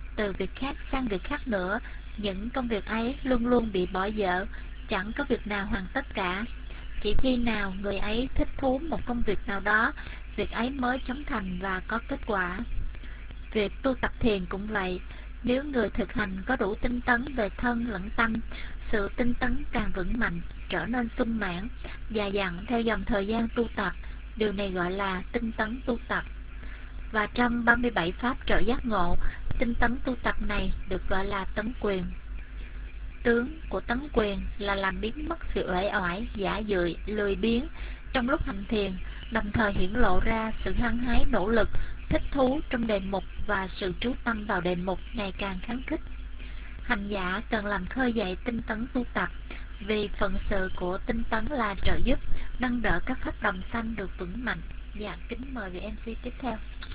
từ việc khác sang việc khác nữa. Những công việc ấy luôn luôn bị bỏ dở, chẳng có việc nào hoàn tất cả. Chỉ khi nào người ấy thích thú một công việc nào đó, việc ấy mới chóng thành và có kết quả. Việc tu tập thiền cũng vậy. Nếu người thực hành có đủ tinh tấn về thân lẫn tâm, sự tinh tấn càng vững mạnh, trở nên sung mãn, và dặn theo dòng thời gian tu tập. Điều này gọi là tinh tấn tu tập. Và trong ba mươi bảy pháp trợ giác ngộ, tinh tấn tu tập này được gọi là tấn quyền. Tướng của tấn quyền là làm biến mất sự uể oải, giả dười, lười biếng trong lúc hành thiền, đồng thời hiển lộ ra sự hăng hái nỗ lực, thích thú trong đề mục và sự trú tâm vào đề mục ngày càng kháng khích. Hành giả cần làm khơi dậy tinh tấn tu tập, vì phận sự của tinh tấn là trợ giúp, nâng đỡ các pháp đồng sanh được vững mạnh. Dạ, kính mời vị em xê tiếp theo.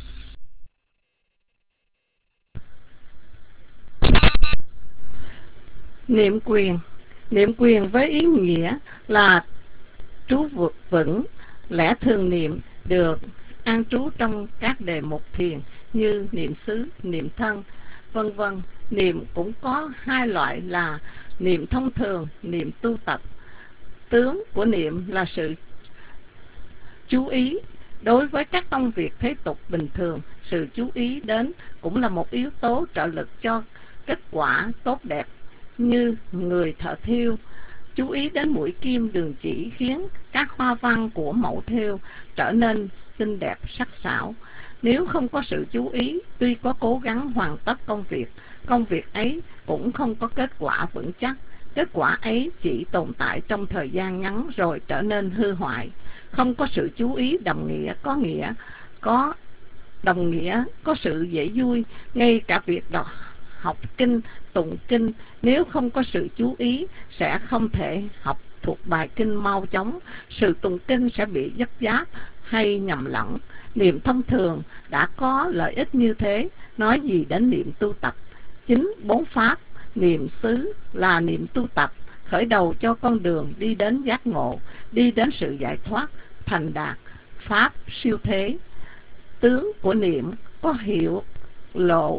Niệm quyền. Niệm quyền với ý nghĩa là trú vững, lẽ thường niệm được an trú trong các đề mục thiền như niệm xứ, niệm thân, vân vân. Niệm cũng có hai loại là niệm thông thường, niệm tu tập. Tướng của niệm là sự chú ý. Đối với các công việc thế tục bình thường, sự chú ý đến cũng là một yếu tố trợ lực cho kết quả tốt đẹp. Như người thợ thêu chú ý đến mũi kim đường chỉ khiến các hoa văn của mẫu thêu trở nên xinh đẹp sắc sảo. Nếu không có sự chú ý, tuy có cố gắng hoàn tất công việc, công việc ấy cũng không có kết quả vững chắc. Kết quả ấy chỉ tồn tại trong thời gian ngắn rồi trở nên hư hoại. Không có sự chú ý đồng nghĩa có nghĩa có đồng nghĩa có sự dễ vui. Ngay cả việc đọc học kinh, tụng kinh, nếu không có sự chú ý sẽ không thể học thuộc bài kinh mau chóng. Sự tụng kinh sẽ bị dấp giáp hay nhầm lẫn. Niệm thông thường đã có lợi ích như thế, nói gì đến niệm tu tập. Chính bốn pháp niệm xứ là niệm tu tập, khởi đầu cho con đường đi đến giác ngộ, đi đến sự giải thoát, thành đạt, pháp siêu thế. Tướng của niệm có hiệu lộ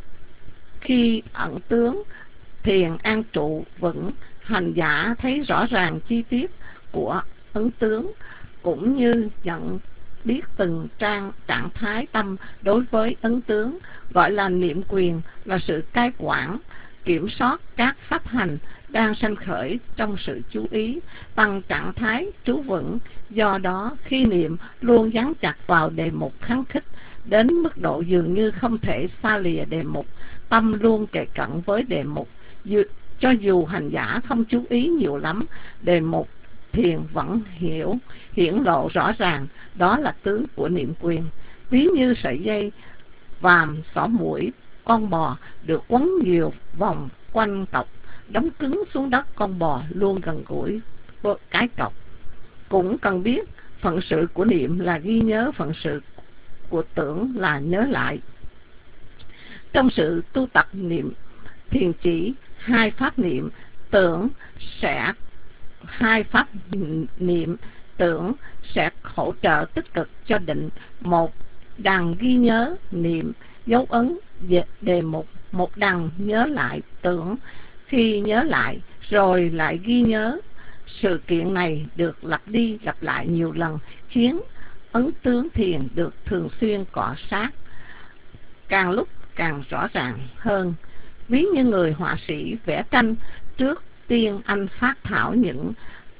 khi ẩn tướng, thiền an trụ vững, hành giả thấy rõ ràng chi tiết của ấn tướng, cũng như nhận biết từng trang trạng thái tâm đối với ấn tướng. Gọi là niệm quyền là sự cai quản, kiểm soát các pháp hành đang sanh khởi trong sự chú ý, bằng trạng thái trú vững. Do đó, khi niệm luôn dán chặt vào đề mục kháng khích, đến mức độ dường như không thể xa lìa đề mục, tâm luôn kề cận với đề mục. Dù, cho dù hành giả không chú ý nhiều lắm, đề mục thiền vẫn hiểu, hiển lộ rõ ràng. Đó là tướng của niệm quyền. Ví như sợi dây vàm xỏ mũi con bò được quấn nhiều vòng quanh cọc, đóng cứng xuống đất, con bò luôn gần gũi với cái cọc. Cũng cần biết phận sự của niệm là ghi nhớ, phận sự của tưởng là nhớ lại. Trong sự tu tập niệm thiền chỉ hai pháp niệm tưởng sẽ hai pháp niệm tưởng sẽ hỗ trợ tích cực cho định. Một đằng ghi nhớ niệm dấu ấn đề mục, một đằng nhớ lại tưởng. Khi nhớ lại rồi lại ghi nhớ, sự kiện này được lặp đi lặp lại nhiều lần, khiến ấn tướng thiền được thường xuyên cọ sát, càng lúc càng rõ ràng hơn. Ví như người họa sĩ vẽ tranh, trước tiên anh phát thảo những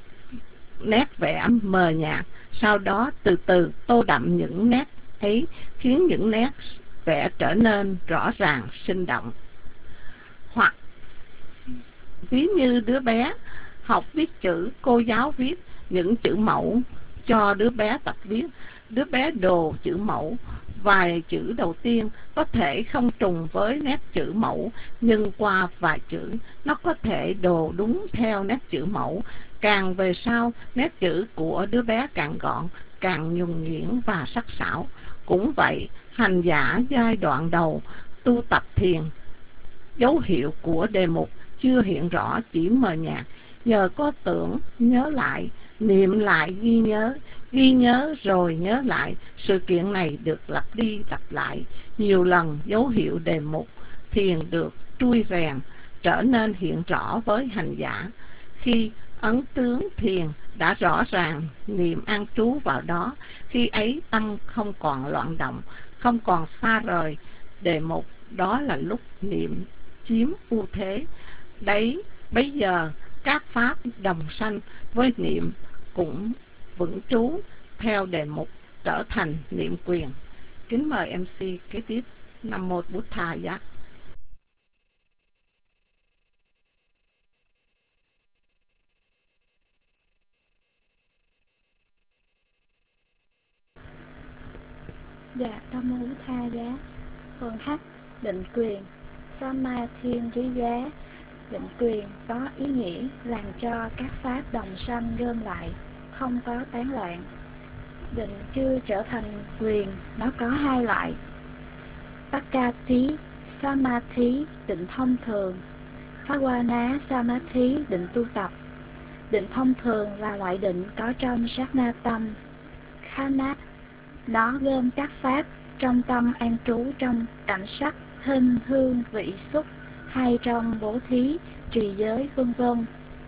nét vẽ mờ nhạt, sau đó từ từ tô đậm những nét ấy, khiến những nét vẽ trở nên rõ ràng, sinh động. Hoặc ví như đứa bé học viết chữ, cô giáo viết những chữ mẫu cho đứa bé tập viết. Đứa bé đồ chữ mẫu, vài chữ đầu tiên có thể không trùng với nét chữ mẫu, nhưng qua vài chữ nó có thể đồ đúng theo nét chữ mẫu. Càng về sau, nét chữ của đứa bé càng gọn, càng nhuần nhuyễn và sắc sảo. Cũng vậy, hành giả giai đoạn đầu tu tập thiền, dấu hiệu của đề mục chưa hiện rõ, chỉ mờ nhạt. Nhờ có tưởng nhớ lại, niệm lại ghi nhớ, ghi nhớ rồi nhớ lại, sự kiện này được lặp đi lặp lại nhiều lần, dấu hiệu đề mục thiền được trui rèn, trở nên hiện rõ với hành giả. Khi ấn tướng thiền đã rõ ràng, niệm an trú vào đó, khi ấy tâm không còn loạn động, không còn xa rời đề mục, đó là lúc niệm chiếm ưu thế. Đấy, bây giờ các pháp đồng sanh với niệm cũng vững trú theo đề mục, trở thành niệm quyền. Kính mời em xê kế tiếp. Nam mô Bụt Thầy Giá. Dạ, Nam mô Bụt Thầy Giá. Phần H, định quyền. Sama Thiên Trí Giá. Định quyền có ý nghĩa làm cho các pháp đồng sanh gom lại, không có tán loạn. Định chưa trở thành quyền, nó có hai loại: Pakati Samadhi, định thông thường; Bhavana Samadhi, định tu tập. Định thông thường là loại định có trong sát na tâm Khana. Nó gom các pháp trong tâm an trú trong cảnh sắc, hình, hương, vị, xúc, hay trong bố thí, trì giới, vân vân.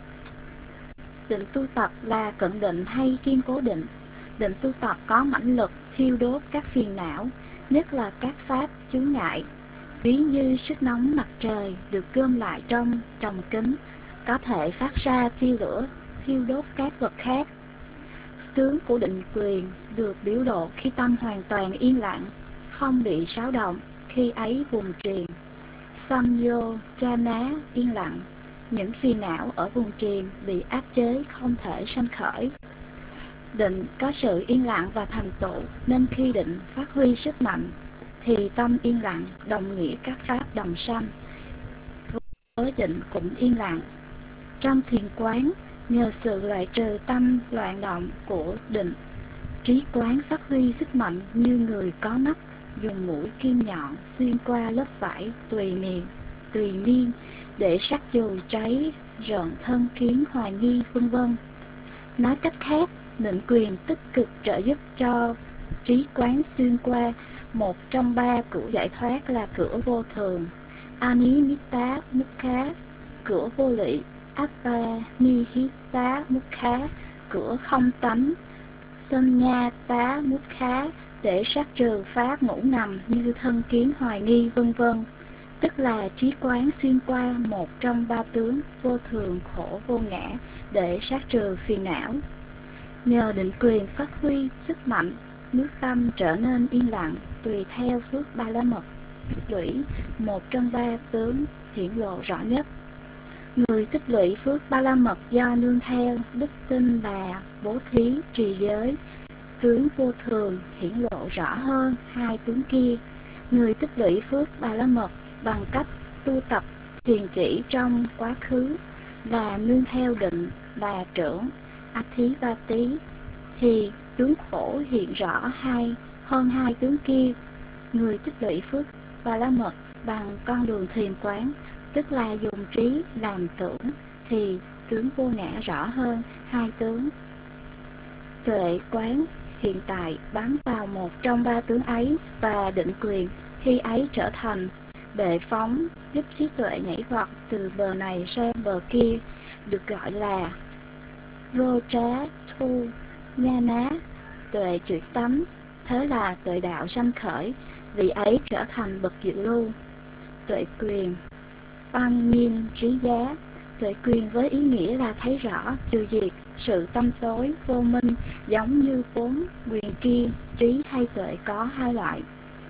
Định tu tập là cận định hay kiên cố định. Định tu tập có mãnh lực thiêu đốt các phiền não, nhất là các pháp chướng ngại, ví như sức nóng mặt trời được gom lại trong tròng kính, có thể phát ra tia lửa thiêu đốt các vật khác. Tướng của định quyền được biểu lộ khi tâm hoàn toàn yên lặng, không bị xáo động, khi ấy vùng triền Samyojana yên lặng, những phiền não ở vùng triền bị áp chế không thể sanh khởi. Định có sự yên lặng và thành tựu, nên khi định phát huy sức mạnh thì tâm yên lặng đồng nghĩa các pháp đồng sanh. Với định cũng yên lặng. Trong thiền quán, nhờ sự loại trừ tâm loạn động của định, trí quán phát huy sức mạnh như người có mắt dùng mũi kim nhọn xuyên qua lớp vải tùy miền tùy miên để sát dù cháy rợn thân kiến hoài nghi, vân vân. Nói cách khác, định quyền tích cực trợ giúp cho trí quán xuyên qua một trong ba cửa giải thoát là cửa vô thường Animitta Mukha, cửa vô lị Apanihita Mukha, cửa không tánh Sunyata Mukha, để sát trừ pháp ngủ nằm như thân kiến hoài nghi, vân vân. Tức là trí quán xuyên qua một trong ba tướng vô thường, khổ, vô ngã để sát trừ phiền não. Nhờ định quyền phát huy sức mạnh, nước tâm trở nên yên lặng tùy theo phước ba la mật tích lũy, một trong ba tướng hiển lộ rõ nhất. Người tích lũy phước ba la mật do nương theo đức tin là bố thí, trì giới, tướng vô thường hiển lộ rõ hơn hai tướng kia. Người tích lũy phước ba la mật bằng cách tu tập thiền chỉ trong quá khứ là nương theo định là trưởng Adhivati, thì tướng khổ hiện rõ hai hơn hai tướng kia. Người tích lũy phước ba la mật bằng con đường thiền quán, tức là dùng trí làm tưởng, thì tướng vô ngã rõ hơn hai tướng. Tuệ quán hiện tại bám vào một trong ba tướng ấy, và định quyền khi ấy trở thành bệ phóng giúp trí tuệ nhảy vọt từ bờ này sang bờ kia, được gọi là Roja Thu Nha Ná, tuệ chuyển tánh. Thế là tuệ đạo sanh khởi, vì ấy trở thành bậc diệu lưu. Tuệ quyền Băng nhiên trí giá, tuệ quyền với ý nghĩa là thấy rõ, trừ diệt sự tâm tối vô minh, giống như bốn quyền kia. Trí hay tuệ có hai loại: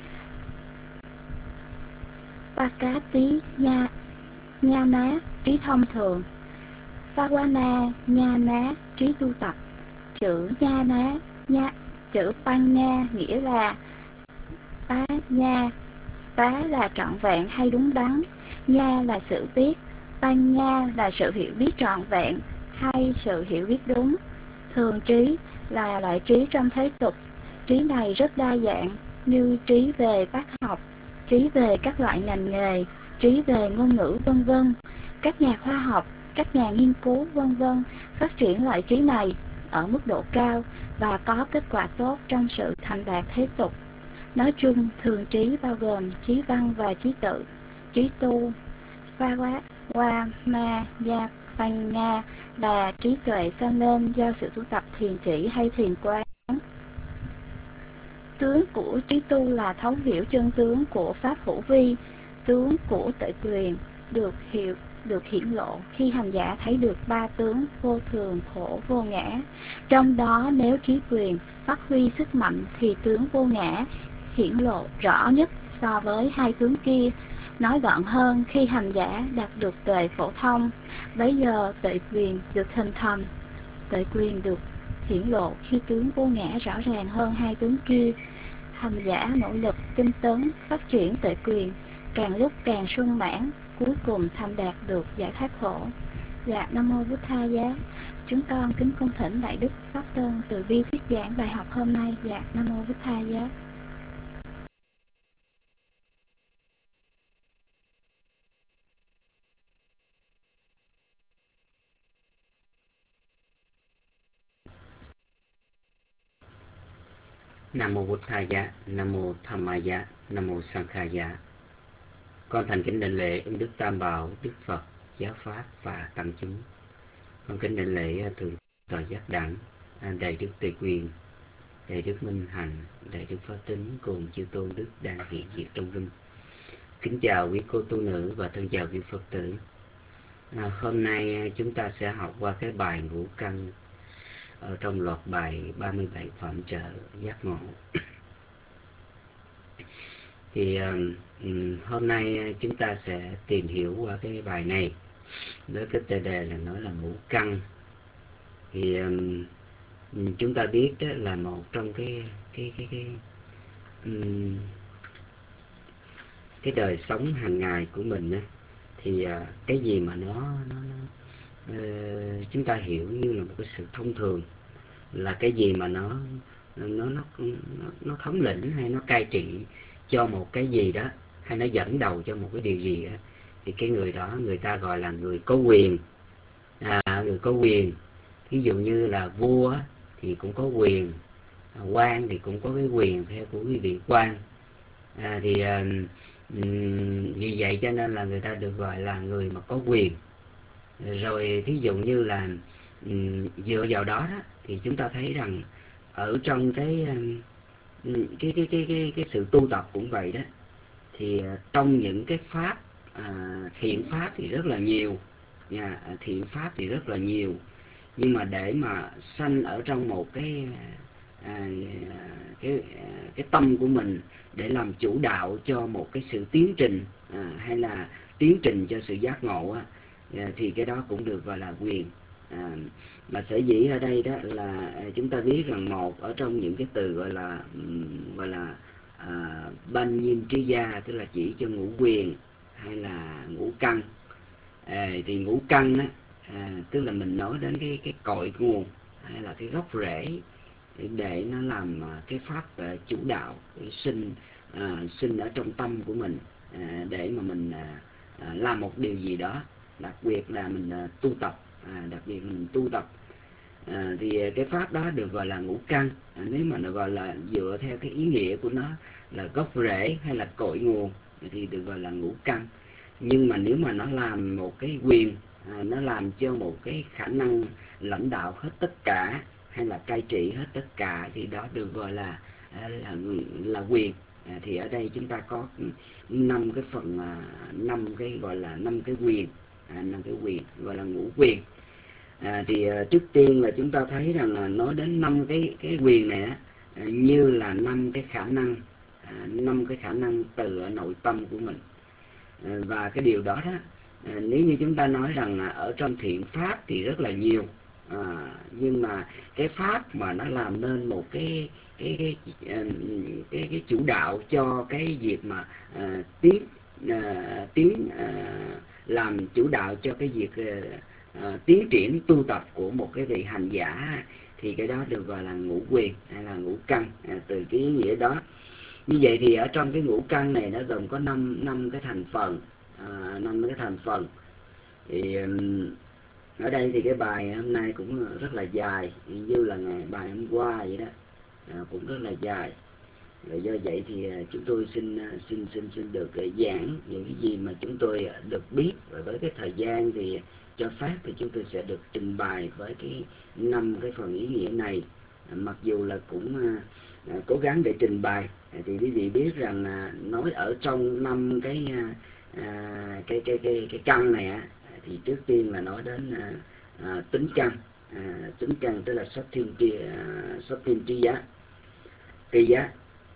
Pakati nha nha ná, trí thông thường; Bhavana nha ná, trí tu tập. Chữ nha ná nha chữ pan nha nghĩa là tá nha. Tá là trọn vẹn hay đúng đắn, nha là sự biết, pan nha là sự hiểu biết trọn vẹn hay sự hiểu biết đúng. Thường trí là loại trí trong thế tục. Trí này rất đa dạng, như trí về bác học, trí về các loại ngành nghề, trí về ngôn ngữ, vân vân. Các nhà khoa học, các nhà nghiên cứu, vân vân phát triển loại trí này ở mức độ cao và có kết quả tốt trong sự thành đạt thế tục. Nói chung, thường trí bao gồm trí văn và trí tự. trí tu. Pha quá qua ma gia phanh nga là trí tuệ sanh lên do sự tu tập thiền chỉ hay thiền quán. Tướng của trí tu là thấu hiểu chân tướng của pháp hữu vi. Tướng của tuệ quyền được hiểu được hiển lộ khi hành giả thấy được ba tướng vô thường, khổ, vô ngã. Trong đó nếu trí quyền phát huy sức mạnh thì tướng vô ngã hiển lộ rõ nhất so với hai tướng kia. Nói gọn hơn, khi hành giả đạt được tuệ phổ thông, bấy giờ tuệ quyền được hình thành. Tuệ quyền được hiển lộ khi tướng vô ngã rõ ràng hơn hai tướng kia. Hành giả nỗ lực tinh tấn phát triển tuệ quyền, càng lúc càng sung mãn, cuối cùng thành đạt được giải thoát khổ. Dạ, Nam Mô Bụt Tha Giá. Chúng con kính cung thỉnh Đại Đức Pháp Tân từ bi thuyết giảng bài học hôm nay. Dạ, Nam Mô Bụt Tha Giá. Nam Mô Bụt Tha Giá, Nam Mô Tham Ma Giá, Nam Mô Sang Kha Giá. Con thành kính đảnh lễ ơn Đức Tam Bảo, Đức Phật, Giáo Pháp và Tăng chúng. Con kính đảnh lễ thượng tọa giác đẳng, Đại Đức Tề Quyền, Đại Đức Minh Hạnh, Đại Đức Pháp Tính cùng chư tôn đức đang hiện diện trong room. Kính chào quý cô tu nữ và thân chào quý Phật tử. À, hôm nay chúng ta sẽ học qua cái bài ngũ căn ở trong loạt bài ba mươi bảy phẩm trợ giác ngộ. Thì um, hôm nay chúng ta sẽ tìm hiểu qua cái bài này với cái tựa đề là nói là ngũ căn. Thì um, chúng ta biết đó là một trong cái cái cái cái um, cái đời sống hàng ngày của mình đó, thì uh, cái gì mà nó, nó, nó uh, chúng ta hiểu như là một cái sự thông thường, là cái gì mà nó nó nó nó, nó thống lĩnh hay nó cai trị cho một cái gì đó, hay nó dẫn đầu cho một cái điều gì đó, thì cái người đó người ta gọi là người có quyền. À, người có quyền, ví dụ như là vua thì cũng có quyền, quan thì cũng có cái quyền theo của quý vị quan. À, thì um, vì vậy cho nên là người ta được gọi là người mà có quyền. Rồi thí dụ như là um, dựa vào đó, đó thì chúng ta thấy rằng ở trong cái um, cái, cái cái cái cái sự tu tập cũng vậy đó, thì trong những cái pháp à, thiện pháp thì rất là nhiều nha, thiện pháp thì rất là nhiều, nhưng mà để mà sanh ở trong một cái à, cái cái tâm của mình để làm chủ đạo cho một cái sự tiến trình à, hay là tiến trình cho sự giác ngộ á, thì cái đó cũng được gọi là quyền. À, mà sở dĩ ở đây đó là chúng ta biết rằng một ở trong những cái từ gọi là gọi là à, ban nhiên trí gia, tức là chỉ cho ngũ quyền hay là ngũ căn. À, thì ngũ căn á, à, tức là mình nói đến cái cái cội nguồn hay là cái gốc rễ để nó làm cái pháp uh, chủ đạo sinh uh, sinh ở trong tâm của mình, uh, để mà mình uh, uh, làm một điều gì đó, đặc biệt là mình uh, tu tập, uh, đặc biệt là mình tu tập. À, thì cái pháp đó được gọi là ngũ căn. À, nếu mà nó gọi là dựa theo cái ý nghĩa của nó là gốc rễ hay là cội nguồn thì được gọi là ngũ căn. Nhưng mà nếu mà nó làm một cái quyền, à, nó làm cho một cái khả năng lãnh đạo hết tất cả hay là cai trị hết tất cả thì đó được gọi là là, là quyền. À, thì ở đây chúng ta có năm cái phần, năm cái gọi là năm cái quyền, à, năm cái quyền gọi là ngũ quyền. À, thì uh, trước tiên là chúng ta thấy rằng là nói đến năm cái cái quyền này á, uh, như là năm cái khả năng, năm uh, cái khả năng từ ở nội tâm của mình. Uh, và cái điều đó đó, uh, nếu như chúng ta nói rằng là ở trong thiện pháp thì rất là nhiều, uh, nhưng mà cái pháp mà nó làm nên một cái cái cái cái, uh, cái, cái chủ đạo cho cái việc mà uh, tiến uh, tiến uh, làm chủ đạo cho cái việc uh, À, tiến triển tu tập của một cái vị hành giả, thì cái đó được gọi là ngũ quyền hay là ngũ căn, à, từ cái ý nghĩa đó. Như vậy thì ở trong cái ngũ căn này nó gồm có năm năm cái thành phần, à, năm cái thành phần. Thì um, ở đây thì cái bài hôm nay cũng rất là dài, như là ngày bài hôm qua vậy đó, à, cũng rất là dài. Rồi do vậy thì chúng tôi xin xin xin xin được giảng những cái gì mà chúng tôi được biết, và với cái thời gian thì cho phép thì chúng tôi sẽ được trình bày với cái năm cái phần ý nghĩa này. Mặc dù là cũng à, cố gắng để trình bày, thì quý vị biết rằng à, nói ở trong năm cái à, cái cái cái cái căn này á, thì trước tiên là nói đến à, à, tính căn, à, tính căn tức là sát thiên tri sát thiên tri giá tri giá,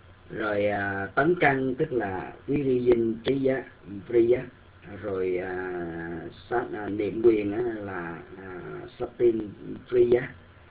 rồi à, tấn căn tức là quý ri dinh trí giá tri giá, rồi à, sát, à, niệm quyền á, là à, sát thiên tri giá,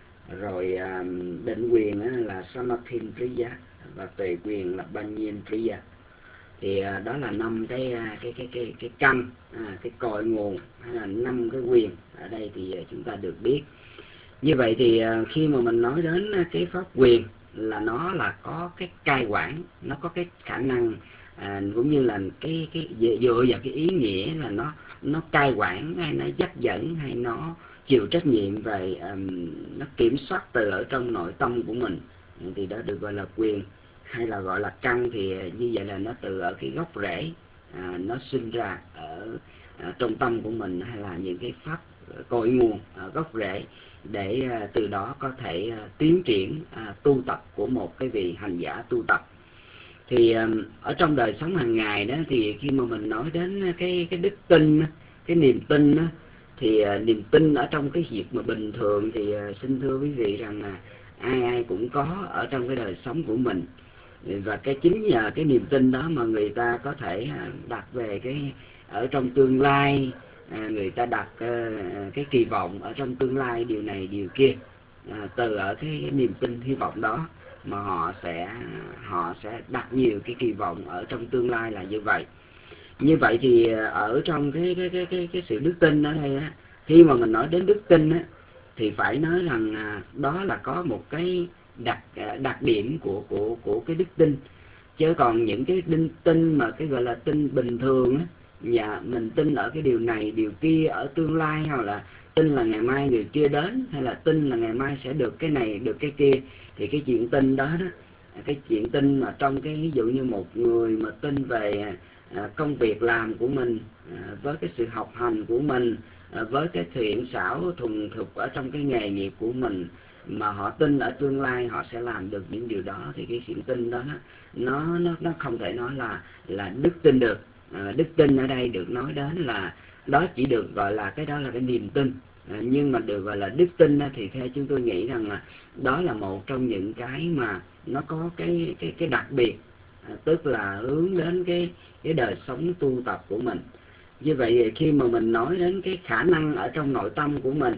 rồi à, định quyền á, là samathin tri giá, và tuệ quyền là ban nhiên tri giá. Thì à, đó là năm cái cái cái cái cái căn, à, cái cội nguồn, hay là năm cái quyền. Ở đây thì chúng ta được biết như vậy. Thì à, khi mà mình nói đến cái pháp quyền là nó là có cái cai quản, nó có cái khả năng à, cũng như là cái cái dựa vào cái ý nghĩa là nó nó cai quản, hay nó dắt dẫn, hay nó chịu trách nhiệm về um, nó kiểm soát từ ở trong nội tâm của mình, thì đó được gọi là quyền. Hay là gọi là căn thì như vậy là nó từ ở cái gốc rễ, à, nó sinh ra ở, ở trong tâm của mình, hay là những cái pháp cội nguồn ở gốc rễ, để à, từ đó có thể à, tiến triển à, tu tập của một cái vị hành giả tu tập. Thì à, ở trong đời sống hàng ngày đó, thì khi mà mình nói đến cái cái đức tin, cái niềm tin đó, thì à, niềm tin ở trong cái việc mà bình thường thì à, xin thưa quý vị rằng là ai ai cũng có ở trong cái đời sống của mình. Và cái chính nhờ cái niềm tin đó mà người ta có thể đặt về cái ở trong tương lai, à, người ta đặt uh, cái kỳ vọng ở trong tương lai điều này điều kia, à, từ ở cái, cái niềm tin hy vọng đó mà họ sẽ họ sẽ đặt nhiều cái kỳ vọng ở trong tương lai là như vậy. Như vậy thì ở trong cái cái cái cái, cái sự đức tin ở đây á, khi mà mình nói đến đức tin á, thì phải nói rằng à, đó là có một cái đặc đặc điểm của của của cái đức tin. Chứ còn những cái tin tin mà cái gọi là tin bình thường á, và mình tin ở cái điều này điều kia ở tương lai, hoặc là tin là ngày mai người kia đến, hay là tin là ngày mai sẽ được cái này được cái kia, thì cái chuyện tin đó đó, cái chuyện tin mà trong cái ví dụ như một người mà tin về à, công việc làm của mình, à, với cái sự học hành của mình, à, với cái thiện xảo thuần thục ở trong cái nghề nghiệp của mình, mà họ tin ở tương lai họ sẽ làm được những điều đó, thì cái chuyện tin đó nó nó nó không thể nói là là đức tin được. À, đức tin ở đây được nói đến là đó chỉ được gọi là cái đó là cái niềm tin, à, nhưng mà được gọi là đức tin thì theo chúng tôi nghĩ rằng là đó là một trong những cái mà nó có cái cái cái đặc biệt, à, tức là hướng đến cái cái đời sống tu tập của mình. Như vậy khi mà mình nói đến cái khả năng ở trong nội tâm của mình,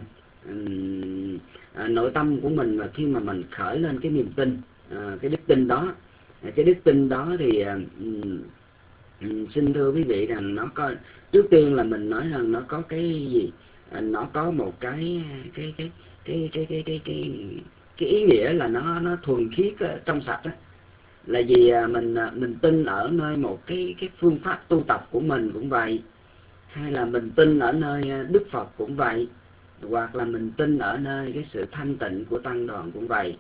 um, à, nội tâm của mình mà khi mà mình khởi lên cái niềm tin, à, cái đức tin đó, à, cái đức tin đó thì um, um, xin thưa quý vị rằng nó có, trước tiên là mình nói rằng nó có cái gì, à, nó có một cái cái cái cái cái cái cái cái, cái ý nghĩa là nó nó thuần khiết, trong sạch đó. Là vì mình mình tin ở nơi một cái cái phương pháp tu tập của mình cũng vậy, hay là mình tin ở nơi Đức Phật cũng vậy, hoặc là mình tin ở nơi cái sự thanh tịnh của tăng đoàn cũng vậy,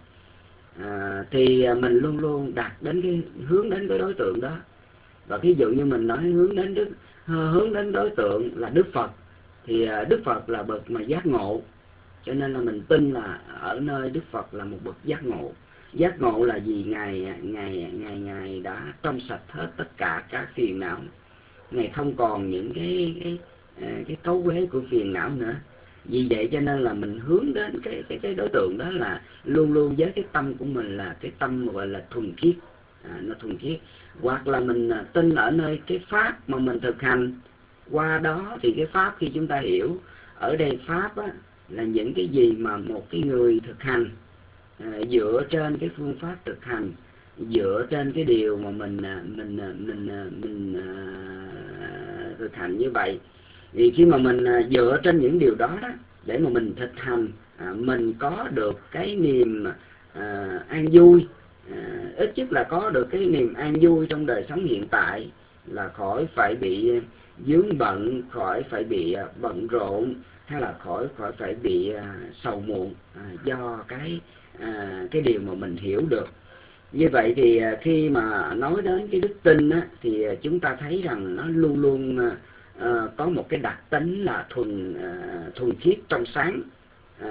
à, thì mình luôn luôn đạt đến cái hướng đến cái đối tượng đó. Và ví dụ như mình nói hướng đến đức hướng đến đối tượng là Đức Phật, thì Đức Phật là bậc mà giác ngộ, cho nên là mình tin là ở nơi Đức Phật là một bậc giác ngộ. Giác ngộ là gì? Ngài ngài ngài ngài đã trong sạch hết tất cả các phiền não, ngài không còn những cái cái cái cấu uế của phiền não nữa. Vì vậy cho nên là mình hướng đến cái cái cái đối tượng đó là luôn luôn với cái tâm của mình là cái tâm gọi là thuần khiết, à, nó thuần khiết. Hoặc là mình tin ở nơi cái pháp mà mình thực hành, qua đó thì cái pháp khi chúng ta hiểu ở đây pháp á, là những cái gì mà một cái người thực hành, à, dựa trên cái phương pháp thực hành, dựa trên cái điều mà mình mình mình mình, mình à, thực hành như vậy. Thì khi mà mình dựa trên những điều đó đó để mà mình thực hành, à, mình có được cái niềm à, an vui, à, ít nhất là có được cái niềm an vui trong đời sống hiện tại, là khỏi phải bị vướng bận, khỏi phải bị bận rộn, hay là khỏi khỏi phải bị à, sầu muộn, à, do cái à, cái điều mà mình hiểu được. Như vậy thì khi mà nói đến cái đức tin á, thì chúng ta thấy rằng nó luôn luôn uh, có một cái đặc tính là thuần uh, thuần khiết trong sáng, uh,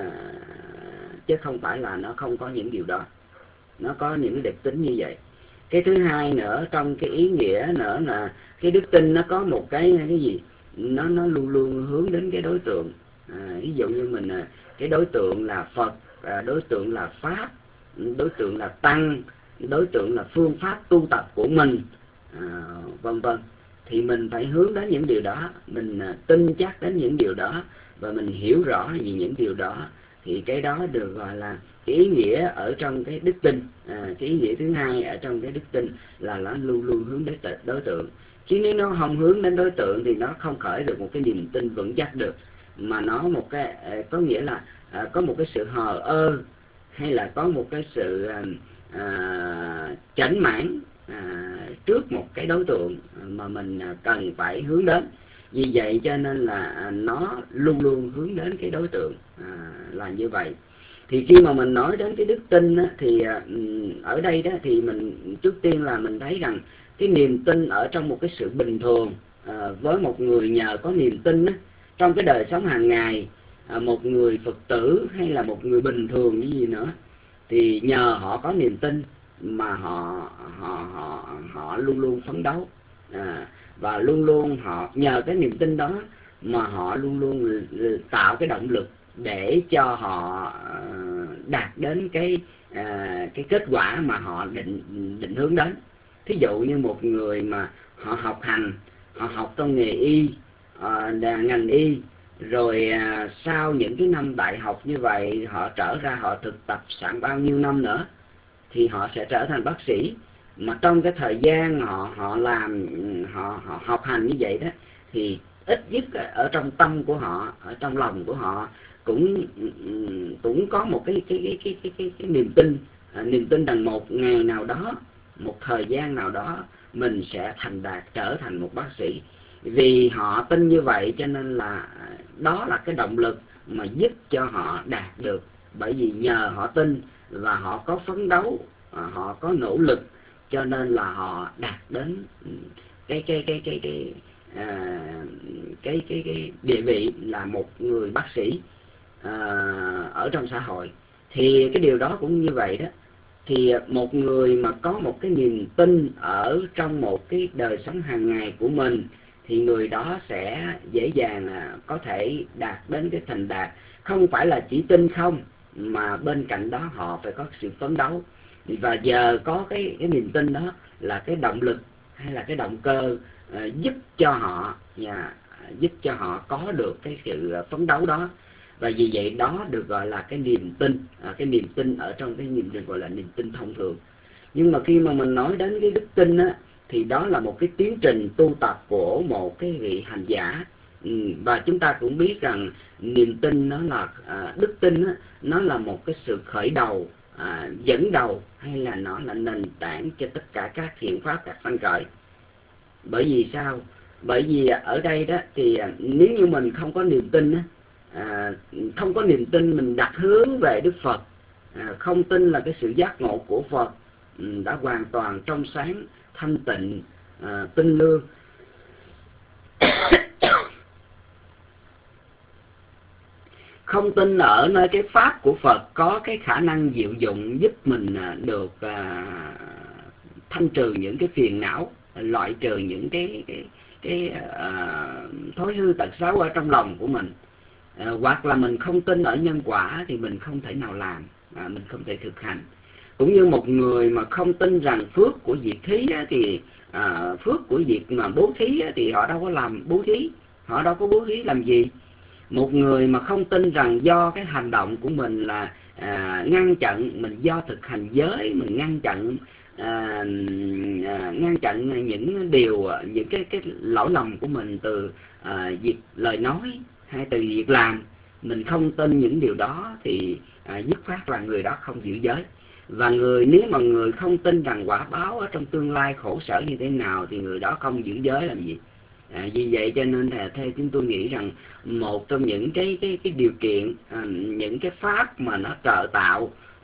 chứ không phải là nó không có những điều đó. Nó có những đặc tính như vậy. Cái thứ hai nữa, trong cái ý nghĩa nữa là cái đức tin nó có một cái cái gì, nó nó luôn luôn hướng đến cái đối tượng. À, ví dụ như mình cái đối tượng là Phật, à, đối tượng là Pháp, đối tượng là Tăng, đối tượng là phương pháp tu tập của mình, à, vân vân. Thì mình phải hướng đến những điều đó, mình tin chắc đến những điều đó và mình hiểu rõ về những điều đó, thì cái đó được gọi là cái ý nghĩa ở trong cái đức tin. À, cái ý nghĩa thứ hai ở trong cái đức tin là nó luôn luôn hướng đến đối tượng. Chứ nếu nó không hướng đến đối tượng thì nó không khởi được một cái niềm tin vững chắc được, mà nó một cái có nghĩa là à, có một cái sự hờ ơ, hay là có một cái sự à, à, chảnh mãn à, trước một cái đối tượng mà mình cần phải hướng đến. Vì vậy cho nên là nó luôn luôn hướng đến cái đối tượng, à, là như vậy. Thì khi mà mình nói đến cái đức tin á, thì ở đây đó thì mình trước tiên là mình thấy rằng cái niềm tin ở trong một cái sự bình thường, à, với một người nhờ có niềm tin á, trong cái đời sống hàng ngày, à, một người Phật tử hay là một người bình thường như gì nữa, thì nhờ họ có niềm tin mà họ họ họ họ luôn luôn phấn đấu, à, và luôn luôn họ nhờ cái niềm tin đó mà họ luôn luôn tạo cái động lực để cho họ đạt đến cái à, cái kết quả mà họ định định hướng đến. Thí dụ như một người mà họ học hành, họ học trong nghề y, à, ngành y, rồi à, sau những cái năm đại học như vậy họ trở ra họ thực tập sẵn bao nhiêu năm nữa thì họ sẽ trở thành bác sĩ. Mà trong cái thời gian họ họ làm họ họ học hành như vậy đó, thì ít nhất ở trong tâm của họ, ở trong lòng của họ cũng cũng có một cái cái cái cái cái cái, cái niềm tin, à, niềm tin rằng một ngày nào đó, một thời gian nào đó mình sẽ thành đạt, trở thành một bác sĩ. Vì họ tin như vậy cho nên là đó là cái động lực mà giúp cho họ đạt được. Bởi vì nhờ họ tin và họ có phấn đấu, họ có nỗ lực, cho nên là họ đạt đến cái cái cái cái cái à, cái, cái cái địa vị là một người bác sĩ à, ở trong xã hội. Thì cái điều đó cũng như vậy đó. Thì một người mà có một cái niềm tin ở trong một cái đời sống hàng ngày của mình, thì người đó sẽ dễ dàng có thể đạt đến cái thành đạt. Không phải là chỉ tin không, mà bên cạnh đó họ phải có sự phấn đấu. Và giờ có cái cái niềm tin đó là cái động lực hay là cái động cơ uh, giúp cho họ yeah, giúp cho họ có được cái sự phấn đấu đó. Và vì vậy đó được gọi là cái niềm tin, à, cái niềm tin ở trong cái niềm tin gọi là niềm tin thông thường. Nhưng mà khi mà mình nói đến cái đức tin á, thì đó là một cái tiến trình tu tập của một cái vị hành giả. Ừ, và chúng ta cũng biết rằng niềm tin nó là à, đức tin á, nó là một cái sự khởi đầu, à, dẫn đầu, hay là nó là nền tảng cho tất cả các thiện pháp, các sanh khởi. Bởi vì sao? Bởi vì ở đây đó thì nếu như mình không có niềm tin á, à, không có niềm tin mình đặt hướng về Đức Phật, à, không tin là cái sự giác ngộ của Phật ừ, đã hoàn toàn trong sáng, thanh tịnh, à, tinh lương. Không tin ở nơi cái pháp của Phật có cái khả năng diệu dụng giúp mình được à, thanh trừ những cái phiền não, loại trừ những cái cái cái à, thói hư tật xấu ở trong lòng của mình. À, hoặc là mình không tin ở nhân quả thì mình không thể nào làm, à, mình không thể thực hành. Cũng như một người mà không tin rằng phước của việc thí á, thì à, phước của việc mà bố thí á, thì họ đâu có làm bố thí, họ đâu có bố thí làm gì. Một người mà không tin rằng do cái hành động của mình là à, ngăn chặn, mình do thực hành giới, mình ngăn chặn à, à, ngăn chặn những điều, những cái cái lỗi lầm của mình từ à, việc lời nói hay từ việc làm, mình không tin những điều đó thì à, dứt khoát là người đó không giữ giới. Và người nếu mà người không tin rằng quả báo ở trong tương lai khổ sở như thế nào thì người đó không giữ giới làm gì. À, vì vậy cho nên là theo chúng tôi nghĩ rằng một trong những cái cái cái điều kiện, à, những cái pháp mà nó trợ tạo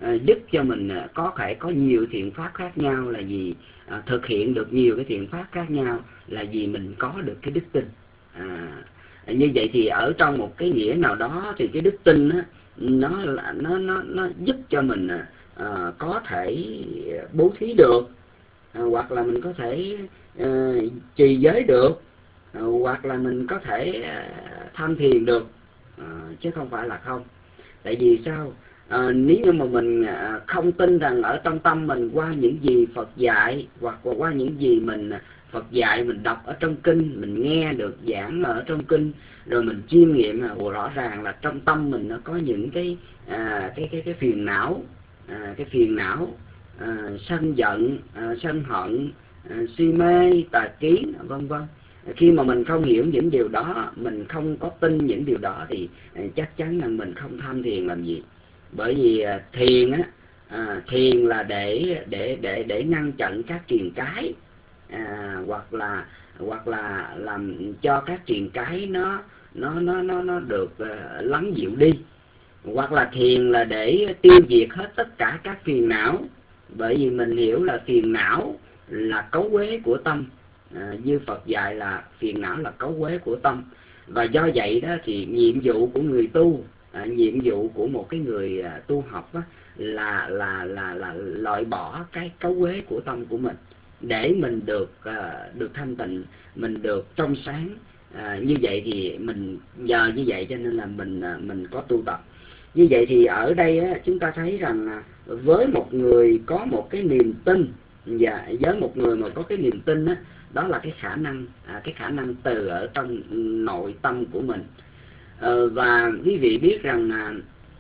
à, giúp cho mình à, có thể có nhiều thiện pháp khác nhau là vì à, thực hiện được nhiều cái thiện pháp khác nhau là vì mình có được cái đức tin. À, như vậy thì ở trong một cái nghĩa nào đó thì cái đức tin á, nó là nó nó nó giúp cho mình à, có thể bố thí được, à, hoặc là mình có thể à, trì giới được, à, hoặc là mình có thể à, tham thiền được, à, chứ không phải là không. Tại vì sao? À, nếu như mà mình à, không tin rằng ở trong tâm mình qua những gì Phật dạy, hoặc là qua những gì mình Phật dạy mình đọc ở trong kinh, mình nghe được giảng ở trong kinh, rồi mình chiêm nghiệm là rõ ràng là trong tâm mình nó có những cái à, cái cái cái phiền não, à, cái phiền não à, sân giận, à, sân hận, à, si mê, tà kiến, vân vân. Khi mà mình không hiểu những điều đó, mình không có tin những điều đó thì à, chắc chắn là mình không tham thiền làm gì. Bởi vì à, thiền á, à, thiền là để để để để ngăn chặn các triền cái, à, hoặc là hoặc là làm cho các triền cái nó nó nó nó nó được uh, lắng dịu đi, hoặc là thiền là để tiêu diệt hết tất cả các phiền não. Bởi vì mình hiểu là phiền não là cấu uế của tâm, à, như Phật dạy là phiền não là cấu uế của tâm. Và do vậy đó thì nhiệm vụ của người tu, à, nhiệm vụ của một cái người à, tu học đó, là là là là loại bỏ cái cấu uế của tâm của mình để mình được à, được thanh tịnh, mình được trong sáng. À, như vậy thì mình nhờ như vậy cho nên là mình à, mình có tu tập. Như vậy thì ở đây á, chúng ta thấy rằng à, với một người có một cái niềm tin, và với một người mà có cái niềm tin á, đó là cái khả năng à, cái khả năng từ ở trong nội tâm của mình. À, và quý vị biết rằng à,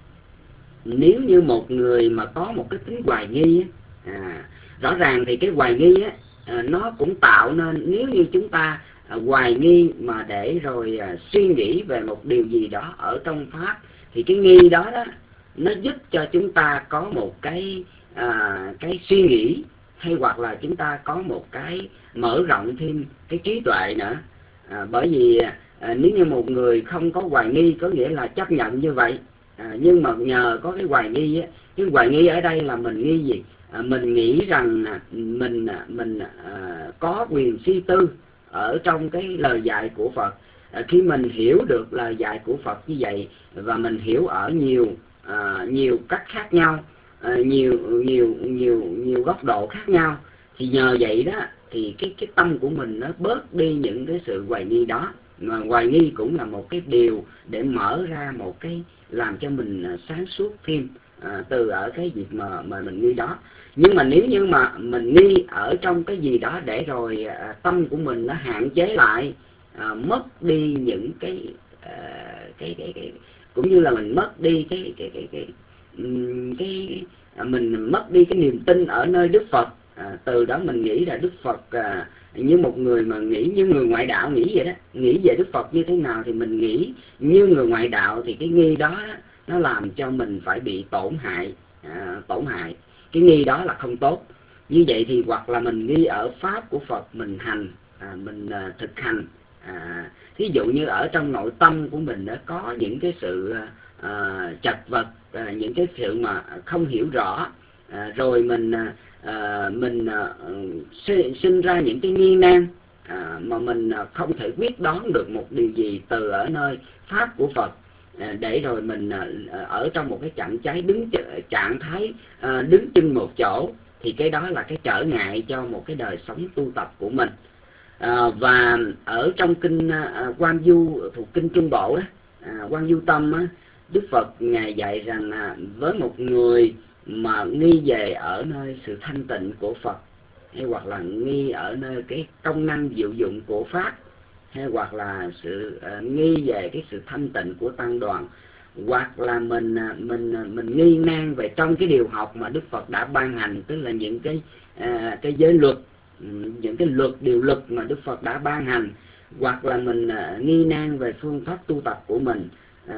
nếu như một người mà có một cái tính hoài nghi á, à, rõ ràng thì cái hoài nghi á, à, nó cũng tạo nên, nếu như chúng ta à, hoài nghi mà để rồi à, suy nghĩ về một điều gì đó ở trong pháp, thì cái nghi đó đó nó giúp cho chúng ta có một cái à, cái suy nghĩ, hay hoặc là chúng ta có một cái mở rộng thêm cái trí tuệ nữa. À, bởi vì à, nếu như một người không có hoài nghi, có nghĩa là chấp nhận như vậy, à, nhưng mà nhờ có cái hoài nghi á, cái hoài nghi ở đây là mình nghi gì? À, mình nghĩ rằng mình mình à, có quyền suy tư ở trong cái lời dạy của Phật. À, khi mình hiểu được lời dạy của Phật như vậy, và mình hiểu ở nhiều à, nhiều cách khác nhau, à, nhiều nhiều nhiều nhiều góc độ khác nhau, thì nhờ vậy đó thì cái cái tâm của mình nó bớt đi những cái sự hoài nghi đó. Mà hoài nghi cũng là một cái điều để mở ra một cái, làm cho mình sáng suốt thêm à, từ ở cái việc mà mà mình nghi đó. Nhưng mà nếu như mà mình nghi ở trong cái gì đó để rồi à, tâm của mình nó hạn chế lại, à, mất đi những cái, à, cái cái cái cũng như là mình mất đi cái cái cái cái, cái, cái à, mình mất đi cái niềm tin ở nơi Đức Phật. À, từ đó mình nghĩ là Đức Phật à, như một người mà nghĩ như người ngoại đạo nghĩ vậy đó, nghĩ về Đức Phật như thế nào thì mình nghĩ như người ngoại đạo, thì cái nghi đó, đó nó làm cho mình phải bị tổn hại, à, tổn hại. Cái nghi đó là không tốt. Như vậy thì hoặc là mình nghi ở pháp của Phật, mình hành, à, mình à, thực hành. À, thí dụ như ở trong nội tâm của mình đã có những cái sự à, chật vật, à, những cái sự mà không hiểu rõ, à, rồi mình à, mình à, sinh, sinh ra những cái nghi nan, à, mà mình không thể quyết đoán được một điều gì từ ở nơi pháp của Phật. À, để rồi mình à, ở trong một cái trạng thái đứng trạng thái à, đứng chân một chỗ, thì cái đó là cái trở ngại cho một cái đời sống tu tập của mình. À, và ở trong kinh à, Quan Du thuộc kinh Trung Bộ đó, à, Quan Du Tâm á, Đức Phật ngài dạy rằng à, với một người mà nghi về ở nơi sự thanh tịnh của Phật, hay hoặc là nghi ở nơi cái công năng diệu dụng của pháp, hay hoặc là sự uh, nghi về cái sự thanh tịnh của tăng đoàn, hoặc là mình mình mình nghi nan về trong cái điều học mà Đức Phật đã ban hành, tức là những cái uh, cái giới luật, những cái luật điều luật mà Đức Phật đã ban hành, hoặc là mình uh, nghi nan về phương pháp tu tập của mình, uh,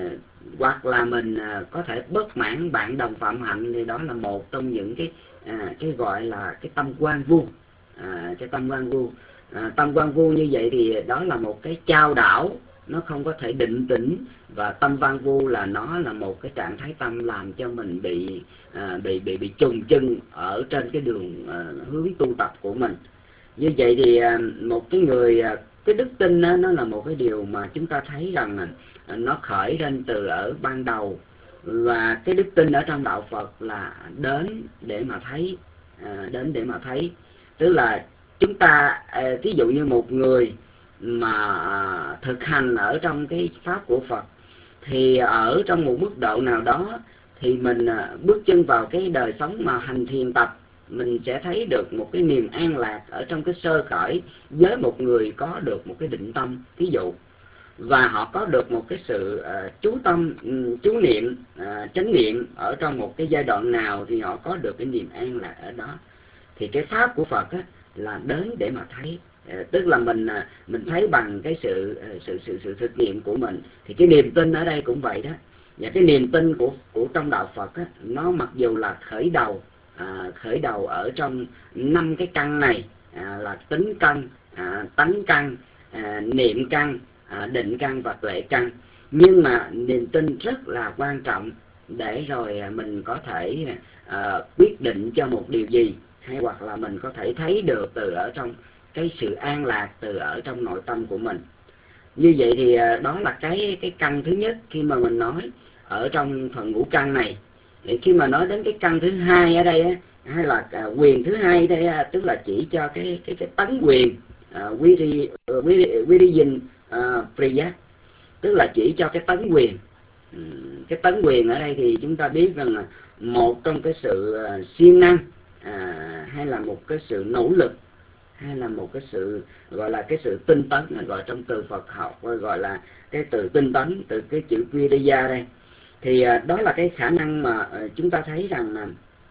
hoặc là mình uh, có thể bất mãn bạn đồng phạm hạnh, thì đó là một trong những cái uh, cái gọi là cái tâm quan vu, uh, cái tâm quan vu. À, tâm quan vu như vậy thì đó là một cái chao đảo, nó không có thể định tĩnh, và tâm văn vu là nó là một cái trạng thái tâm làm cho mình bị à, bị bị bị trùng chân ở trên cái đường à, hướng tu tập của mình. Như vậy thì à, một cái người à, cái đức tin đó, nó là một cái điều mà chúng ta thấy rằng à, nó khởi lên từ ở ban đầu, và cái đức tin ở trong đạo Phật là đến để mà thấy, à, đến để mà thấy, tức là chúng ta à, ví dụ như một người mà thực hành ở trong cái pháp của Phật, thì ở trong một mức độ nào đó thì mình bước chân vào cái đời sống mà hành thiền tập, mình sẽ thấy được một cái niềm an lạc ở trong cái sơ khởi với một người có được một cái định tâm, ví dụ, và họ có được một cái sự uh, chú tâm, um, chú niệm, uh, chánh niệm ở trong một cái giai đoạn nào thì họ có được cái niềm an lạc ở đó. Thì cái pháp của Phật á, là đến để mà thấy, uh, tức là mình uh, mình thấy bằng cái sự uh, sự sự sự thực nghiệm của mình. Thì cái niềm tin ở đây cũng vậy đó. Và cái niềm tin của của trong đạo Phật á, nó mặc dù là khởi đầu à, khởi đầu ở trong năm cái căn này, à, là tính căn, à, tánh căn, à, niệm căn, à, định căn và tuệ căn, nhưng mà niềm tin rất là quan trọng để rồi mình có thể à, quyết định cho một điều gì, hay hoặc là mình có thể thấy được từ ở trong cái sự an lạc từ ở trong nội tâm của mình. Như vậy thì à, đó là cái cái căn thứ nhất khi mà mình nói ở trong phần ngũ căn này. Thì khi mà nói đến cái căn thứ hai ở đây á, hay là à, quyền thứ hai đây á, tức là chỉ cho cái cái cái tấn quyền, Viri Virijin Priya, tức là chỉ cho cái tấn quyền. Cái tấn quyền ở đây thì chúng ta biết rằng là một trong cái sự uh, siêng năng, à, hay là một cái sự nỗ lực, hay là một cái sự gọi là cái sự tinh tấn, gọi trong từ Phật học gọi là cái từ tinh tấn, từ cái chữ Viriya đây. Thì uh, đó là cái khả năng mà uh, chúng ta thấy rằng là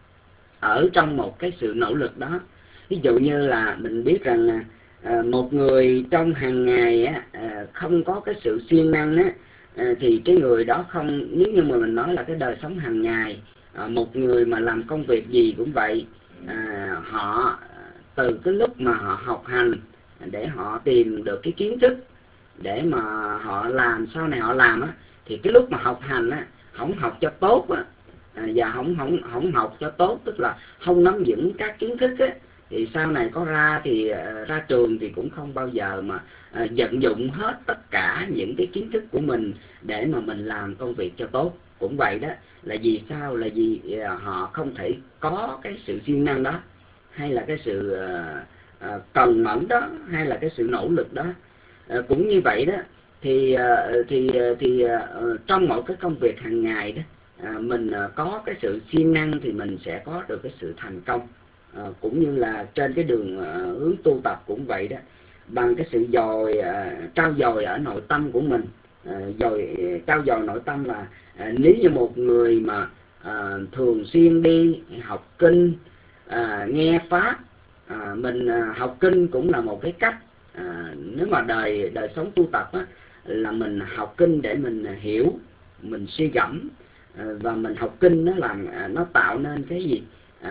ở trong một cái sự nỗ lực đó. Ví dụ như là mình biết rằng là À, một người trong hàng ngày á, à, không có cái sự siêng năng á, à, thì cái người đó không, nếu như mà mình nói là cái đời sống hàng ngày, à, một người mà làm công việc gì cũng vậy, à, họ từ cái lúc mà họ học hành để họ tìm được cái kiến thức để mà họ làm, sau này họ làm á, thì cái lúc mà học hành á, không học cho tốt á, à, và không không không học cho tốt, tức là không nắm vững các kiến thức á, thì sau này có ra thì uh, ra trường thì cũng không bao giờ mà uh, vận dụng hết tất cả những cái kiến thức của mình để mà mình làm công việc cho tốt. Cũng vậy đó, là vì sao? Là vì uh, họ không thể có cái sự siêng năng đó, hay là cái sự uh, uh, cần mẫn đó, hay là cái sự nỗ lực đó. Uh, cũng như vậy đó, thì uh, thì uh, thì uh, trong mỗi cái công việc hàng ngày đó, uh, mình uh, có cái sự siêng năng thì mình sẽ có được cái sự thành công. À, cũng như là trên cái đường uh, hướng tu tập cũng vậy đó, bằng cái sự dồi uh, trau dồi ở nội tâm của mình. uh, dồi trau dồi nội tâm là uh, nếu như một người mà uh, thường xuyên đi học kinh, uh, nghe pháp, uh, mình uh, học kinh cũng là một cái cách. Uh, nếu mà đời đời sống tu tập á, là mình học kinh để mình hiểu, mình suy gẫm, uh, và mình học kinh nó làm uh, nó tạo nên cái gì?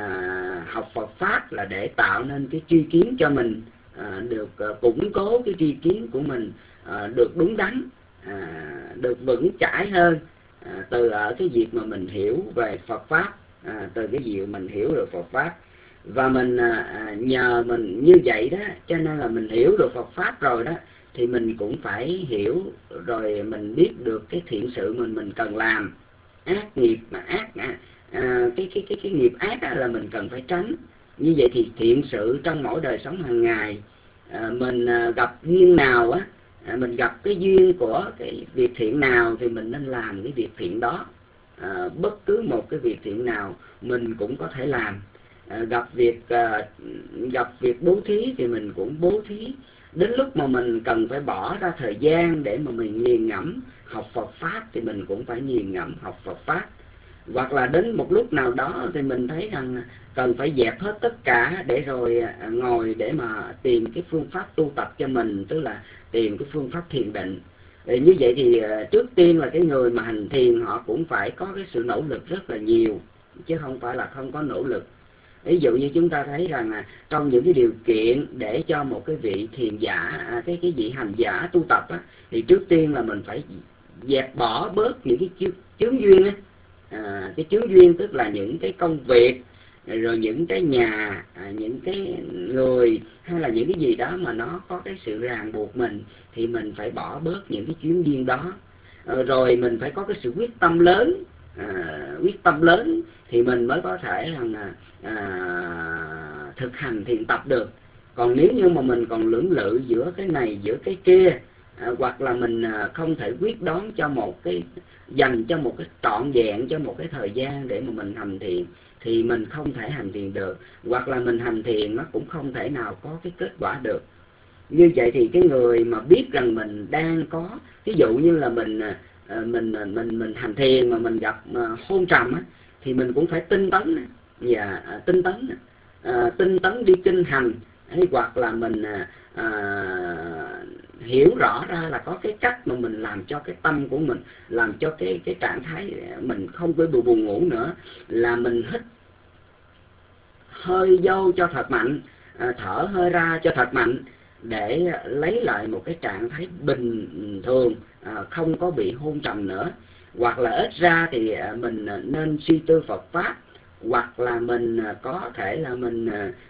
À, học Phật Pháp là để tạo nên cái tri kiến cho mình, à, được à, củng cố cái tri kiến của mình, à, được đúng đắn, à, được vững chãi hơn, à, từ ở cái việc mà mình hiểu về Phật Pháp, à, từ cái việc mình hiểu được Phật Pháp. Và mình à, nhờ mình như vậy đó, cho nên là mình hiểu được Phật Pháp rồi đó, thì mình cũng phải hiểu rồi mình biết được cái thiện sự mình mình cần làm, ác nghiệp mà ác à, À, cái cái cái cái nghiệp ác á, là mình cần phải tránh. Như vậy thì thiện sự trong mỗi đời sống hàng ngày, à, mình à, gặp duyên nào á, à, mình gặp cái duyên của cái việc thiện nào thì mình nên làm cái việc thiện đó. À, bất cứ một cái việc thiện nào mình cũng có thể làm. À, gặp việc à, gặp việc bố thí thì mình cũng bố thí. Đến lúc mà mình cần phải bỏ ra thời gian để mà mình nghiền ngẫm học Phật Pháp thì mình cũng phải nghiền ngẫm học Phật Pháp. Hoặc là đến một lúc nào đó thì mình thấy rằng cần phải dẹp hết tất cả để rồi ngồi để mà tìm cái phương pháp tu tập cho mình, tức là tìm cái phương pháp thiền định. Để như vậy thì trước tiên là cái người mà hành thiền họ cũng phải có cái sự nỗ lực rất là nhiều, chứ không phải là không có nỗ lực. Ví dụ như chúng ta thấy rằng là trong những cái điều kiện để cho một cái vị thiền giả, cái cái vị hành giả tu tập á, thì trước tiên là mình phải dẹp bỏ bớt những cái chướng, chướng duyên á. À, cái chướng duyên tức là những cái công việc, rồi những cái nhà, à, những cái người, hay là những cái gì đó mà nó có cái sự ràng buộc mình, thì mình phải bỏ bớt những cái chướng duyên đó. À, rồi mình phải có cái sự quyết tâm lớn, à, quyết tâm lớn thì mình mới có thể là à, thực hành thiền tập được. Còn nếu như mà mình còn lưỡng lự giữa cái này giữa cái kia, à, hoặc là mình à, không thể quyết đoán cho một cái dành cho một cái trọn vẹn cho một cái thời gian để mà mình hành thiền, thì mình không thể hành thiền được, hoặc là mình hành thiền nó cũng không thể nào có cái kết quả được. Như vậy thì cái người mà biết rằng mình đang có, ví dụ như là mình mình mình mình hành thiền mà mình gặp hôn trầm á, thì mình cũng phải tinh tấn và tinh tấn à, tinh tấn đi kinh hành, hay hoặc là mình à, hiểu rõ ra là có cái cách mà mình làm cho cái tâm của mình, làm cho cái cái trạng thái mình không có buồn ngủ nữa, là mình hít hơi vô cho thật mạnh, à, thở hơi ra cho thật mạnh, để lấy lại một cái trạng thái bình thường, à, không có bị hôn trầm nữa. Hoặc là ít ra thì mình nên suy tư Phật pháp, hoặc là mình có thể là mình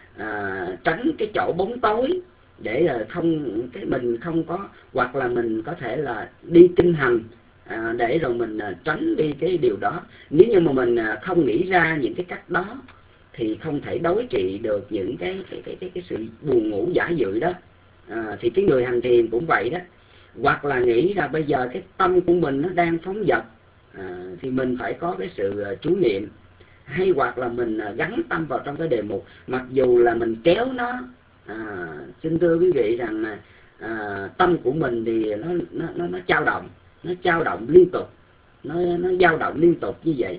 à, tránh cái chỗ bóng tối để không cái mình không có, hoặc là mình có thể là đi kinh hành, à, để rồi mình tránh đi cái điều đó. Nếu như mà mình không nghĩ ra những cái cách đó thì không thể đối trị được những cái cái cái cái, cái sự buồn ngủ giả dự đó. À, thì cái người hành thiền cũng vậy đó. Hoặc là nghĩ là bây giờ cái tâm của mình nó đang phóng dật, à, thì mình phải có cái sự chú niệm, hay hoặc là mình gắn tâm vào trong cái đề mục, mặc dù là mình kéo nó. À, xin thưa quý vị rằng à, tâm của mình thì nó nó nó nó dao động, nó dao động liên tục, nó nó dao động liên tục như vậy,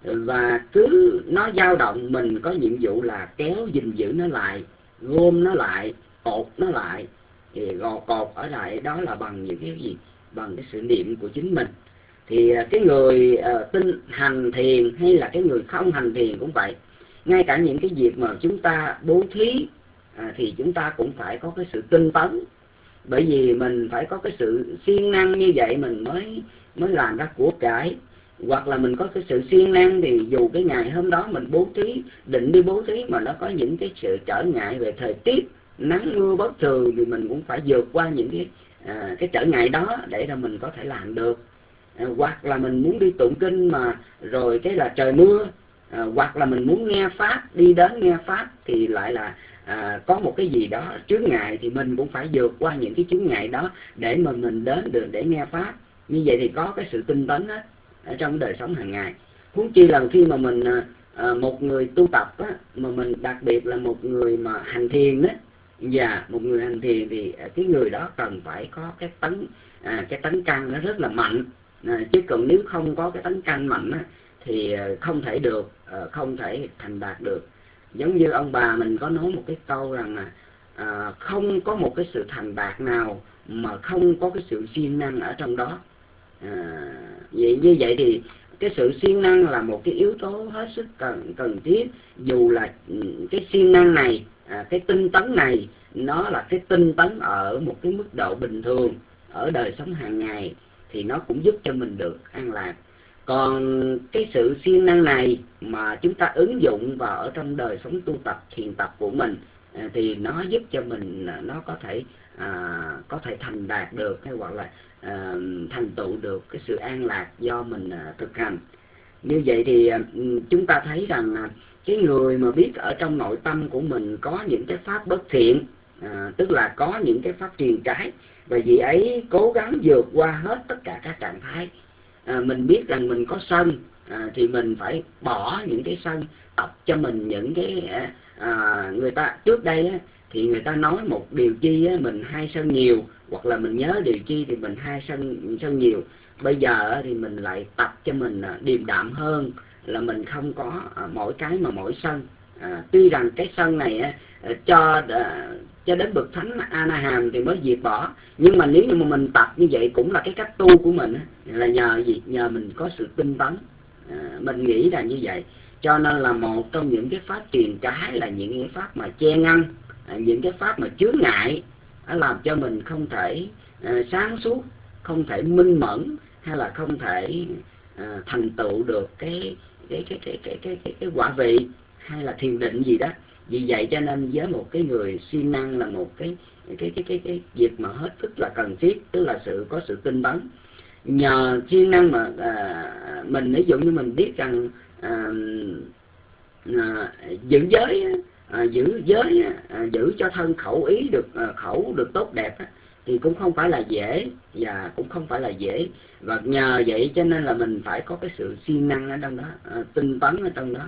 và cứ nó dao động, mình có nhiệm vụ là kéo gìn giữ nó lại, gom nó lại, cột nó lại. Thì gò cột ở lại đó là bằng những cái gì? Bằng cái sự niệm của chính mình. Thì cái người uh, tinh hành thiền hay là cái người không hành thiền cũng vậy. Ngay cả những cái việc mà chúng ta bố thí à, thì chúng ta cũng phải có cái sự tinh tấn. Bởi vì mình phải có cái sự siêng năng như vậy mình mới mới làm ra của cải. Hoặc là mình có cái sự siêng năng thì dù cái ngày hôm đó mình bố thí, định đi bố thí mà nó có những cái sự trở ngại về thời tiết, nắng mưa bất thường, thì mình cũng phải vượt qua những cái à, cái trở ngại đó để là mình có thể làm được. À, hoặc là mình muốn đi tụng kinh mà rồi cái là trời mưa, à, hoặc là mình muốn nghe pháp, đi đến nghe pháp thì lại là à, có một cái gì đó chướng ngại, thì mình cũng phải vượt qua những cái chướng ngại đó để mà mình đến được để nghe pháp. Như vậy thì có cái sự tinh tấn á, ở trong đời sống hàng ngày. Huống chi là khi mà mình à, một người tu tập á, mà mình đặc biệt là một người mà hành thiền á, và một người hành thiền thì cái người đó cần phải có cái tấn à, cái tấn căn nó rất là mạnh, à, chứ còn nếu không có cái tấn căn mạnh á, thì không thể được, không thể thành đạt được. Giống như ông bà mình có nói một cái câu rằng là à, không có một cái sự thành đạt nào mà không có cái sự siêng năng ở trong đó. À, vậy như vậy thì cái sự siêng năng là một cái yếu tố hết sức cần cần thiết. Dù là cái siêng năng này, à, cái tinh tấn này, nó là cái tinh tấn ở một cái mức độ bình thường ở đời sống hàng ngày, thì nó cũng giúp cho mình được an lạc. Còn cái sự siêng năng này mà chúng ta ứng dụng vào ở trong đời sống tu tập, thiền tập của mình, à, thì nó giúp cho mình nó có thể à, có thể thành đạt được, hay hoặc là à, thành tựu được cái sự an lạc do mình à, thực hành. Như vậy thì à, chúng ta thấy rằng à, cái người mà biết ở trong nội tâm của mình có những cái pháp bất thiện, à, tức là có những cái pháp triền trái, và vị ấy cố gắng vượt qua hết tất cả các trạng thái. À, mình biết rằng mình có sân, à, thì mình phải bỏ những cái sân, tập cho mình những cái à, người ta trước đây á, thì người ta nói một điều chi á, mình hay sân nhiều, hoặc là mình nhớ điều chi thì mình hay sân sân nhiều. Bây giờ á, thì mình lại tập cho mình à, điềm đạm hơn, là mình không có à, mỗi cái mà mỗi sân. À, tuy rằng cái sân này á, cho à, cho đến bậc thánh A Na Hàm thì mới diệt bỏ, nhưng mà nếu như mà mình tập như vậy cũng là cái cách tu của mình, là nhờ gì? Nhờ mình có sự tinh tấn. À, mình nghĩ là như vậy. Cho nên là một trong những cái pháp truyền cái là những cái pháp mà che ngăn, những cái pháp mà chướng ngại, làm cho mình không thể uh, sáng suốt, không thể minh mẫn, hay là không thể uh, thành tựu được cái cái cái cái cái cái cái, cái quả vị hay là thiền định gì đó. Vì vậy cho nên với một cái người siêng năng là một cái cái cái cái cái việc mà hết sức là cần thiết, tức là sự có sự tinh tấn. Nhờ siêng năng mà à, mình ví dụ như mình biết rằng à, à, giữ giới à, giữ giới à, giữ cho thân khẩu ý được à, khẩu được tốt đẹp á, thì cũng không phải là dễ, và cũng không phải là dễ. Và nhờ vậy cho nên là mình phải có cái sự siêng năng ở trong đó, à, tinh tấn ở trong đó.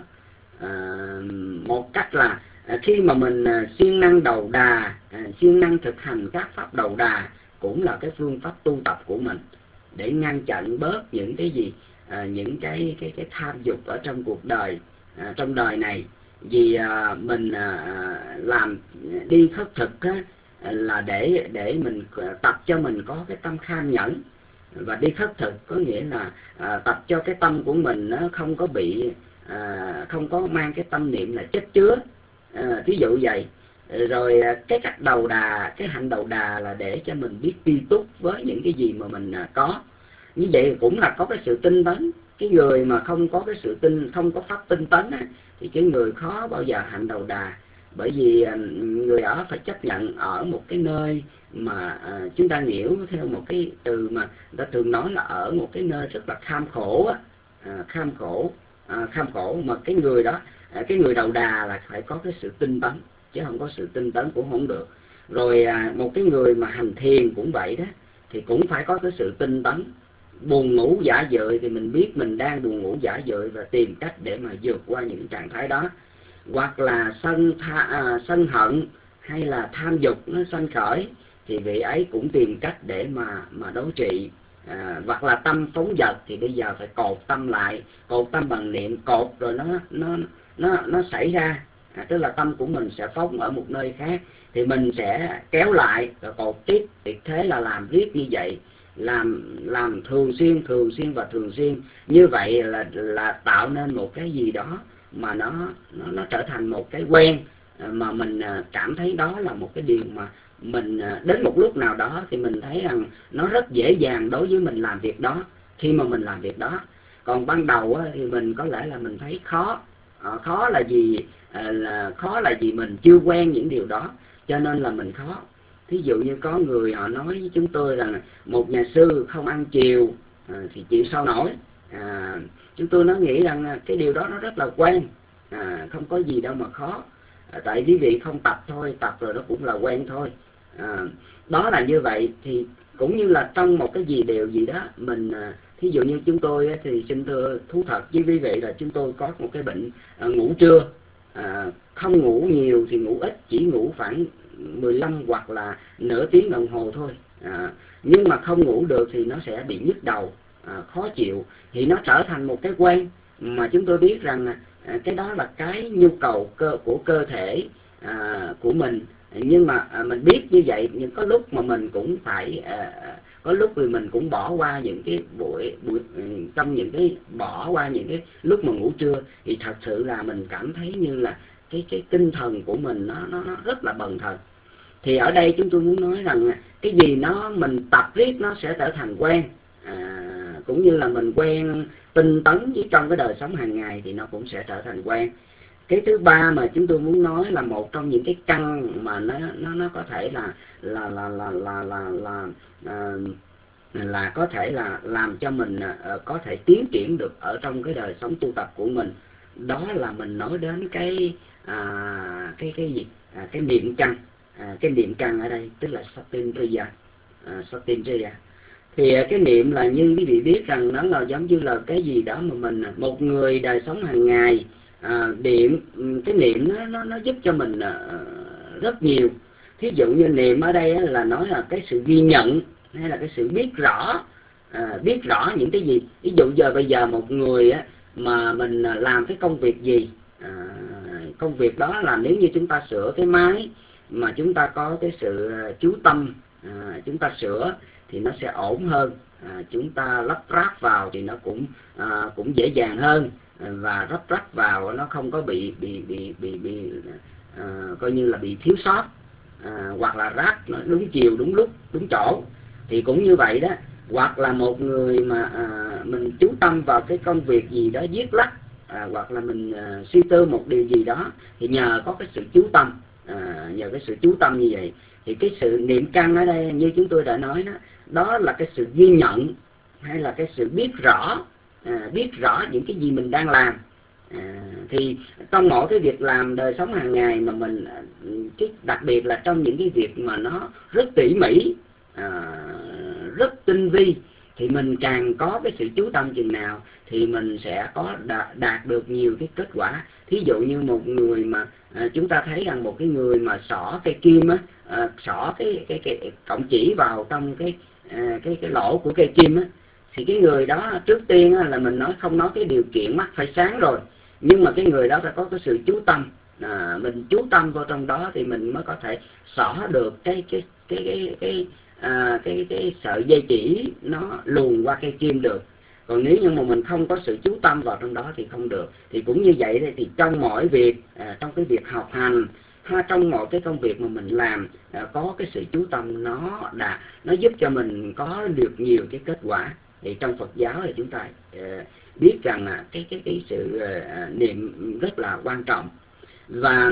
À, một cách là à, khi mà mình à, siêng năng đầu đà, à, siêng năng thực hành các pháp đầu đà cũng là cái phương pháp tu tập của mình để ngăn chặn bớt những cái gì, à, những cái cái cái tham dục ở trong cuộc đời, à, trong đời này. Vì à, mình à, làm đi khất thực á, là để để mình tập cho mình có cái tâm kham nhẫn, và đi khất thực có nghĩa là à, tập cho cái tâm của mình nó không có bị à, không có mang cái tâm niệm là chất chứa, à, ví dụ vậy. Rồi cái cách đầu đà, cái hạnh đầu đà là để cho mình biết tri túc với những cái gì mà mình có. Như vậy cũng là có cái sự tinh tấn. Cái người mà không có cái sự tinh, không có pháp tinh tấn á, thì cái người khó bao giờ hạnh đầu đà. Bởi vì người ở phải chấp nhận ở một cái nơi mà à, chúng ta hiểu theo một cái từ mà người ta thường nói là ở một cái nơi rất là kham khổ á, à, kham khổ, à, kham khổ mà cái người đó, à, cái người đầu đà là phải có cái sự tinh tấn, chứ không có sự tinh tấn cũng không được. Rồi à, một cái người mà hành thiền cũng vậy đó, thì cũng phải có cái sự tinh tấn. Buồn ngủ dã dợi thì mình biết mình đang buồn ngủ dã dợi và tìm cách để mà vượt qua những trạng thái đó. Hoặc là sân tha, à, sân hận hay là tham dục nó sanh khởi thì vị ấy cũng tìm cách để mà mà đối trị. À, hoặc là tâm phóng dật thì bây giờ phải cột tâm lại, cột tâm bằng niệm, cột rồi nó nó nó nó xảy ra. À, tức là tâm của mình sẽ phóng ở một nơi khác thì mình sẽ kéo lại rồi cột tiếp. Thì thế là làm riết như vậy, làm làm thường xuyên thường xuyên và thường xuyên như vậy là là tạo nên một cái gì đó mà nó nó nó trở thành một cái quen, mà mình cảm thấy đó là một cái điều mà mình đến một lúc nào đó thì mình thấy rằng nó rất dễ dàng đối với mình làm việc đó khi mà mình làm việc đó. Còn ban đầu á, thì mình có lẽ là mình thấy khó. À, khó là gì? À, là khó là vì mình chưa quen những điều đó cho nên là mình khó. Thí dụ như có người họ nói với chúng tôi rằng một nhà sư không ăn chiều à, thì chịu sao nổi. À, chúng tôi nó nghĩ rằng cái điều đó nó rất là quen, à, không có gì đâu mà khó. À, tại quý vị không tập thôi, tập rồi nó cũng là quen thôi. À, đó là như vậy. Thì cũng như là trong một cái gì điều gì đó mình, à, thí dụ như chúng tôi thì xin thưa thú thật với quý vị là chúng tôi có một cái bệnh à, ngủ trưa. À, không ngủ nhiều thì ngủ ít, chỉ ngủ khoảng mười lăm hoặc là nửa tiếng đồng hồ thôi. À, nhưng mà không ngủ được thì nó sẽ bị nhức đầu, à, khó chịu, thì nó trở thành một cái quen mà chúng tôi biết rằng à, cái đó là cái nhu cầu cơ của cơ thể à, của mình. Nhưng mà à, mình biết như vậy, nhưng có lúc mà mình cũng phải à, có lúc thì mình cũng bỏ qua những cái buổi buổi trong những cái bỏ qua những cái lúc mà ngủ trưa, thì thật sự là mình cảm thấy như là cái cái tinh thần của mình nó nó, nó rất là bần thần. Thì ở đây chúng tôi muốn nói rằng cái gì nó mình tập riết nó sẽ trở thành quen, à, cũng như là mình quen tinh tấn với trong cái đời sống hàng ngày thì nó cũng sẽ trở thành quen. Cái thứ ba mà chúng tôi muốn nói là một trong những cái căn mà nó nó nó có thể là là là là là là là, là, là có thể là làm cho mình uh, có thể tiến triển được ở trong cái đời sống tu tập của mình, đó là mình nói đến cái à, cái cái gì à, cái niệm căn. À, cái niệm căn ở đây tức là Satintriya. À, Satintriya thì cái niệm là như quý vị biết rằng nó là giống như là cái gì đó mà mình một người đời sống hàng ngày à, niệm. Cái niệm nó nó nó giúp cho mình à, rất nhiều. Thí dụ như niệm ở đây là nói là cái sự ghi nhận hay là cái sự biết rõ, à, biết rõ những cái gì. Ví dụ giờ bây giờ một người á, mà mình làm cái công việc gì, à, công việc đó là nếu như chúng ta sửa cái máy mà chúng ta có cái sự chú tâm, à, chúng ta sửa thì nó sẽ ổn hơn. À, chúng ta lắp ráp vào thì nó cũng à, cũng dễ dàng hơn. và rắp rắp vào, nó không có bị bị bị bị bị à, coi như là bị thiếu sót, à, hoặc là rác nó đúng chiều đúng lúc đúng chỗ. Thì cũng như vậy đó, hoặc là một người mà à, mình chú tâm vào cái công việc gì đó viết lách, à, hoặc là mình à, suy tư một điều gì đó, thì nhờ có cái sự chú tâm, à, nhờ cái sự chú tâm như vậy thì cái sự niệm căn ở đây như chúng tôi đã nói đó, đó là cái sự ghi nhận hay là cái sự biết rõ, à, biết rõ những cái gì mình đang làm. À, thì trong mỗi cái việc làm đời sống hàng ngày mà mình, cái đặc biệt là trong những cái việc mà nó rất tỉ mỉ, à, rất tinh vi, thì mình càng có cái sự chú tâm chừng nào thì mình sẽ có đạt, đạt được nhiều cái kết quả. Thí dụ như một người mà à, chúng ta thấy rằng một cái người mà xỏ cây kim á, à, xỏ cái cái cái cọng chỉ vào trong cái à, cái cái lỗ của cây kim á, thì cái người đó trước tiên á, là mình nói không nói cái điều kiện mắt phải sáng rồi, nhưng mà cái người đó phải có cái sự chú tâm, à, mình chú tâm vào trong đó thì mình mới có thể xỏ được cái cái cái cái cái à, cái cái sợi dây chỉ nó luồn qua cây kim được. Còn nếu như mà mình không có sự chú tâm vào trong đó thì không được. Thì cũng như vậy thì trong mọi việc, à, trong cái việc học hành ha, trong mọi cái công việc mà mình làm, à, có cái sự chú tâm, nó đã nó giúp cho mình có được nhiều cái kết quả. Thì trong Phật giáo thì chúng ta uh, biết rằng là cái cái cái sự uh, niệm rất là quan trọng. Và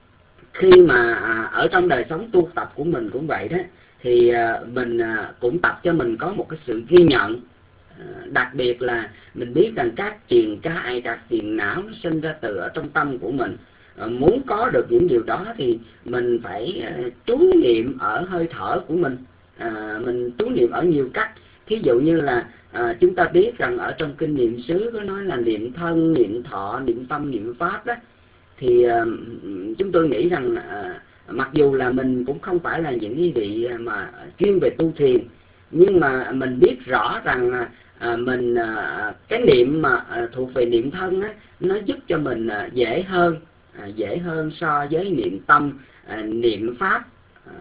khi mà uh, ở trong đời sống tu tập của mình cũng vậy đó, thì uh, mình uh, cũng tập cho mình có một cái sự ghi nhận. Uh, đặc biệt là mình biết rằng các triền cái, các phiền não nó sinh ra từ ở trong tâm của mình. Uh, muốn có được những điều đó thì mình phải uh, trú niệm ở hơi thở của mình. Uh, mình trú niệm ở nhiều cách. Thí dụ như là à, chúng ta biết rằng ở trong kinh niệm xứ có nói là niệm thân, niệm thọ, niệm tâm, niệm pháp đó. Thì à, chúng tôi nghĩ rằng à, mặc dù là mình cũng không phải là những cái vị mà chuyên về tu thiền, nhưng mà mình biết rõ rằng à, mình à, cái niệm mà à, thuộc về niệm thân á, nó giúp cho mình à, dễ hơn, à, dễ hơn so với niệm tâm, à, niệm pháp, à,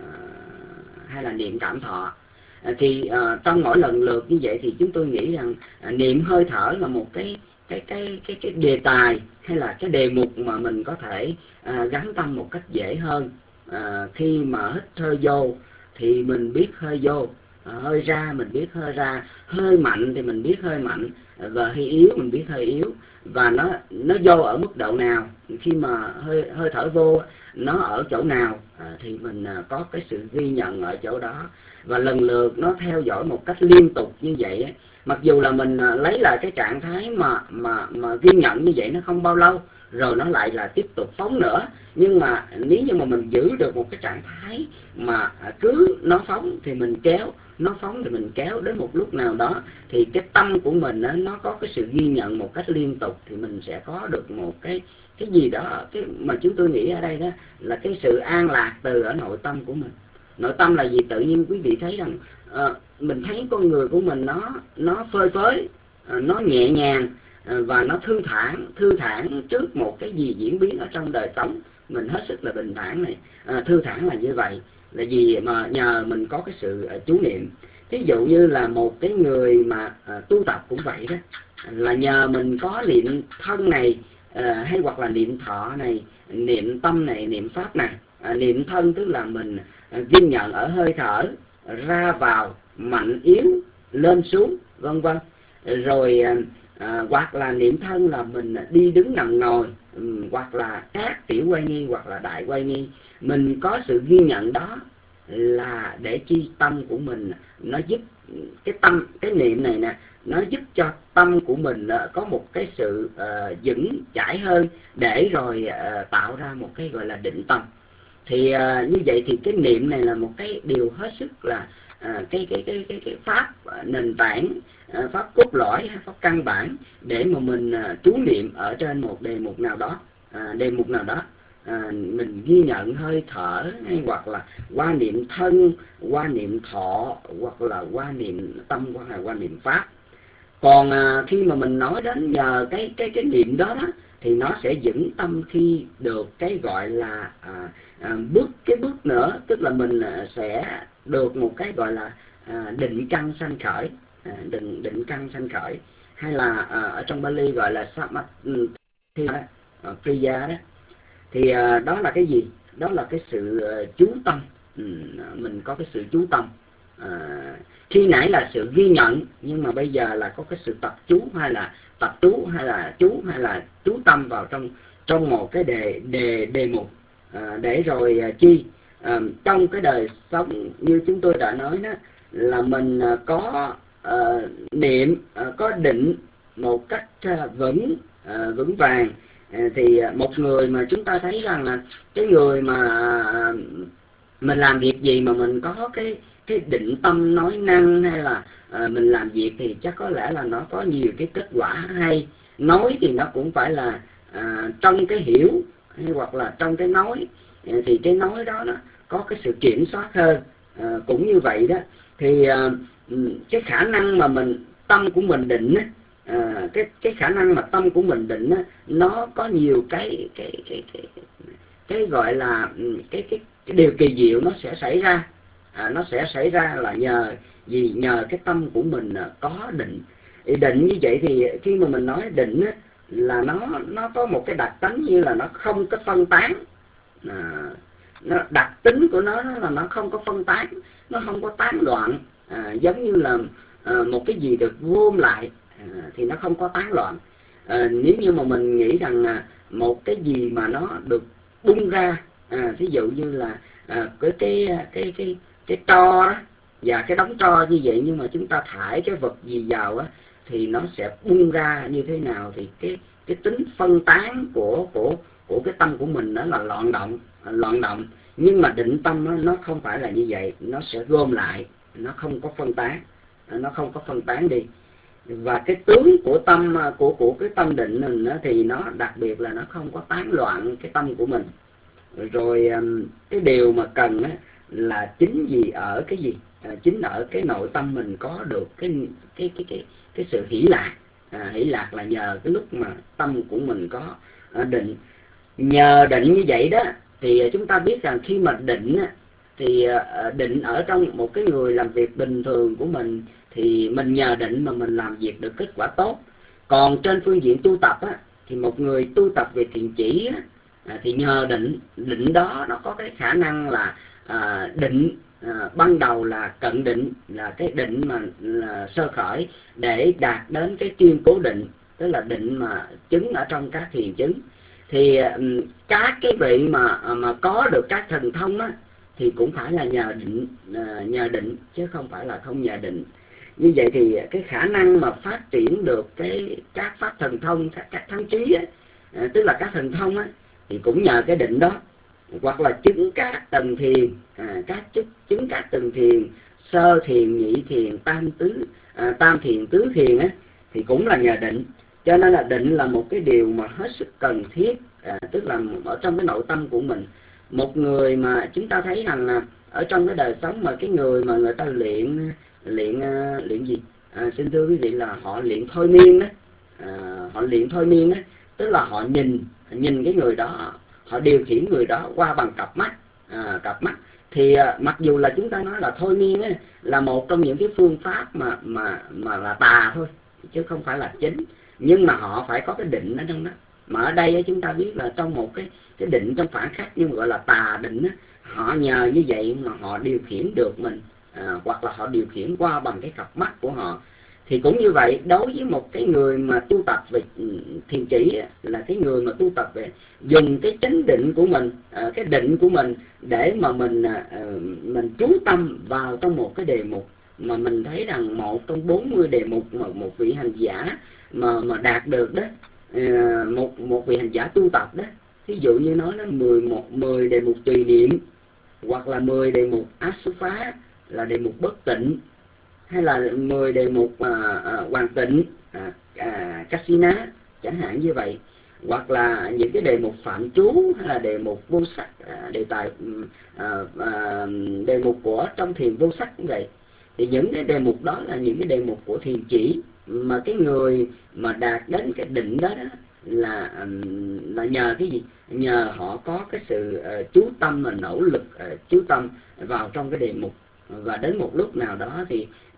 hay là niệm cảm thọ. Thì à, trong mỗi lần lượt như vậy thì chúng tôi nghĩ rằng à, niệm hơi thở là một cái cái cái cái cái đề tài hay là cái đề mục mà mình có thể à, gắn tâm một cách dễ hơn. À, khi mà hít hơi vô thì mình biết hơi vô, à, hơi ra mình biết hơi ra, hơi mạnh thì mình biết hơi mạnh, và hơi yếu mình biết hơi yếu, và nó nó vô ở mức độ nào, khi mà hơi hơi thở vô nó ở chỗ nào, à, thì mình à, có cái sự ghi nhận ở chỗ đó, và lần lượt nó theo dõi một cách liên tục như vậy ấy. Mặc dù là mình à, lấy lại cái trạng thái mà mà mà ghi nhận như vậy nó không bao lâu, rồi nó lại là tiếp tục phóng nữa. Nhưng mà nếu như mà mình giữ được một cái trạng thái mà cứ nó phóng thì mình kéo, nó phóng thì mình kéo, đến một lúc nào đó thì cái tâm của mình đó, nó có cái sự ghi nhận một cách liên tục, thì mình sẽ có được một cái cái gì đó, cái mà chúng tôi nghĩ ở đây đó là cái sự an lạc từ ở nội tâm của mình. Nội tâm là gì? Tự nhiên quý vị thấy rằng à, mình thấy con người của mình nó nó phơi phới, à, nó nhẹ nhàng, à, và nó thư thản, thư thản trước một cái gì diễn biến ở trong đời sống. Mình hết sức là bình thản này, à, thư thản là như vậy là gì mà nhờ mình có cái sự uh, chú niệm. Thí dụ như là một cái người mà uh, tu tập cũng vậy đó, là nhờ mình có niệm thân này, uh, hay hoặc là niệm thọ này, niệm tâm này, niệm pháp này. Uh, niệm thân tức là mình uh, ghi nhận ở hơi thở, ra vào, mạnh yếu, lên xuống, vân vân. Rồi uh, uh, hoặc là niệm thân là mình đi đứng nằm ngồi, um, hoặc là các tiểu quay nghi hoặc là đại quay nghi. Mình có sự ghi nhận đó là để chi tâm của mình nó giúp cái tâm, cái niệm này nè, nó giúp cho tâm của mình có một cái sự uh, vững chãi hơn, để rồi uh, tạo ra một cái gọi là định tâm. Thì uh, như vậy thì cái niệm này là một cái điều hết sức là uh, cái, cái cái cái cái pháp nền tảng, uh, pháp cốt lõi, pháp căn bản để mà mình uh, trú niệm ở trên một đề mục nào đó, uh, đề mục nào đó. À, mình ghi nhận hơi thở, hay hoặc là qua niệm thân, qua niệm thọ, hoặc là qua niệm tâm, hoặc là qua niệm pháp. Còn à, khi mà mình nói đến nhờ cái cái cái niệm đó đó, thì nó sẽ dẫn tâm khi được cái gọi là à, à, bước cái bước nữa, tức là mình à, sẽ được một cái gọi là à, định căn sanh khởi, à, định định căn sanh khởi. hay là à, ở trong Bali gọi là Samadhi đó, Kriya đó, thì à, đó là cái gì? Đó là cái sự uh, chú tâm. Ừ, mình có cái sự chú tâm. À, khi nãy là sự ghi nhận, nhưng mà bây giờ là có cái sự tập chú, hay là tập chú, hay là chú, hay là chú tâm vào trong trong một cái đề đề đề mục, à, để rồi à, chi à, trong cái đời sống như chúng tôi đã nói đó, là mình à, có à, niệm, à, có định một cách à, vững à, vững vàng. À, thì một người mà chúng ta thấy rằng là cái người mà à, mình làm việc gì mà mình có cái cái định tâm nói năng, hay là à, mình làm việc thì chắc có lẽ là nó có nhiều cái kết quả hay. Nói thì nó cũng phải là à, trong cái hiểu, hay hoặc là trong cái nói, thì cái nói đó nó có cái sự kiểm soát hơn. À, cũng như vậy đó, thì à, cái khả năng mà mình tâm của mình định á, à, cái cái khả năng mà tâm của mình định á, nó có nhiều cái cái cái cái cái, cái gọi là cái cái cái điều kỳ diệu nó sẽ xảy ra. À, nó sẽ xảy ra là nhờ gì? Nhờ cái tâm của mình có định. Định như vậy thì khi mà mình nói định á, là nó nó có một cái đặc tính như là nó không có phân tán. À, nó, đặc tính của nó là nó không có phân tán, nó không có tán loạn. À, giống như là à, một cái gì được gom lại à, thì nó không có tán loạn. À, nếu như mà mình nghĩ rằng à, một cái gì mà nó được bung ra, à, thí dụ như là à, cái cái cái cái cái tro đó, và cái đống tro như vậy, nhưng mà chúng ta thải cái vật gì vào á, thì nó sẽ bung ra như thế nào? Thì cái cái tính phân tán của của của cái tâm của mình đó là loạn động, loạn động. Nhưng mà định tâm nó, nó không phải là như vậy, nó sẽ gom lại, nó không có phân tán, nó không có phân tán đi. Và cái tướng của tâm của của cái tâm định mình đó, thì nó đặc biệt là nó không có tán loạn cái tâm của mình. Rồi cái điều mà cần á, là chính gì ở cái gì? À, chính ở cái nội tâm mình có được cái cái cái cái cái sự hỷ lạc. À, hỷ lạc là nhờ cái lúc mà tâm của mình có à, định. Nhờ định như vậy đó, thì chúng ta biết rằng khi mà định á, thì à, định ở trong một cái người làm việc bình thường của mình, thì mình nhờ định mà mình làm việc được kết quả tốt. Còn trên phương diện tu tập á, thì một người tu tập về thiền chỉ á, à, thì nhờ định, định đó nó có cái khả năng là à, định à, ban đầu là cận định, là cái định mà là sơ khởi để đạt đến cái tuyên cố định, tức là định mà chứng ở trong các thiền chứng. Thì um, các cái vị mà mà có được các thần thông á, thì cũng phải là nhờ định, à, nhờ định chứ không phải là không nhờ định. Như vậy thì cái khả năng mà phát triển được cái các pháp thần thông, các các thắng trí á, à, tức là các thần thông á, thì cũng nhờ cái định đó. Hoặc là chứng các tầng thiền, à, các chứng, chứng các tầng thiền, sơ thiền, nhị thiền, tam tứ à, tam thiền, tứ thiền á, thì cũng là nhờ định. Cho nên là định là một cái điều mà hết sức cần thiết, à, tức là ở trong cái nội tâm của mình. Một người mà chúng ta thấy rằng là ở trong cái đời sống mà cái người mà người ta luyện luyện luyện gì? À, xin thưa quý vị là họ luyện thôi miên đó, à, họ luyện thôi miên đó, tức là họ nhìn nhìn cái người đó, họ điều khiển người đó qua bằng cặp mắt, à, cặp mắt. Thì à, mặc dù là chúng ta nói là thôi miên ấy, là một trong những cái phương pháp mà mà mà là tà thôi, chứ không phải là chính. Nhưng mà họ phải có cái định ở trong đó. Mà ở đây chúng ta biết là trong một cái cái định trong phản khắc, nhưng mà gọi là tà định á, họ nhờ như vậy mà họ điều khiển được mình, à, hoặc là họ điều khiển qua bằng cái cặp mắt của họ. Thì cũng như vậy, đối với một cái người mà tu tập về thiền chỉ, là cái người mà tu tập về dùng cái chánh định của mình, à, cái định của mình để mà mình à, mình chú tâm vào trong một cái đề mục, mà mình thấy rằng một trong bốn mươi đề mục mà một vị hành giả mà mà đạt được đó, à, một một vị hành giả tu tập đó, ví dụ như nói nó mười một mười đề mục tùy niệm, hoặc là mười đề mục asuphá là đề mục bất tịnh, hay là mười đề mục à, à, hoàn tịnh, à, à, Kasina chẳng hạn như vậy, hoặc là những cái đề mục phạm chú, hay là đề mục vô sắc, à, đề tài à, à, đề mục của trong thiền vô sắc cũng vậy. Thì những cái đề mục đó là những cái đề mục của thiền chỉ, mà cái người mà đạt đến cái định đó, đó là là nhờ cái gì? Nhờ họ có cái sự uh, chú tâm, mà nỗ lực uh, chú tâm vào trong cái đề mục. Và đến một lúc nào đó thì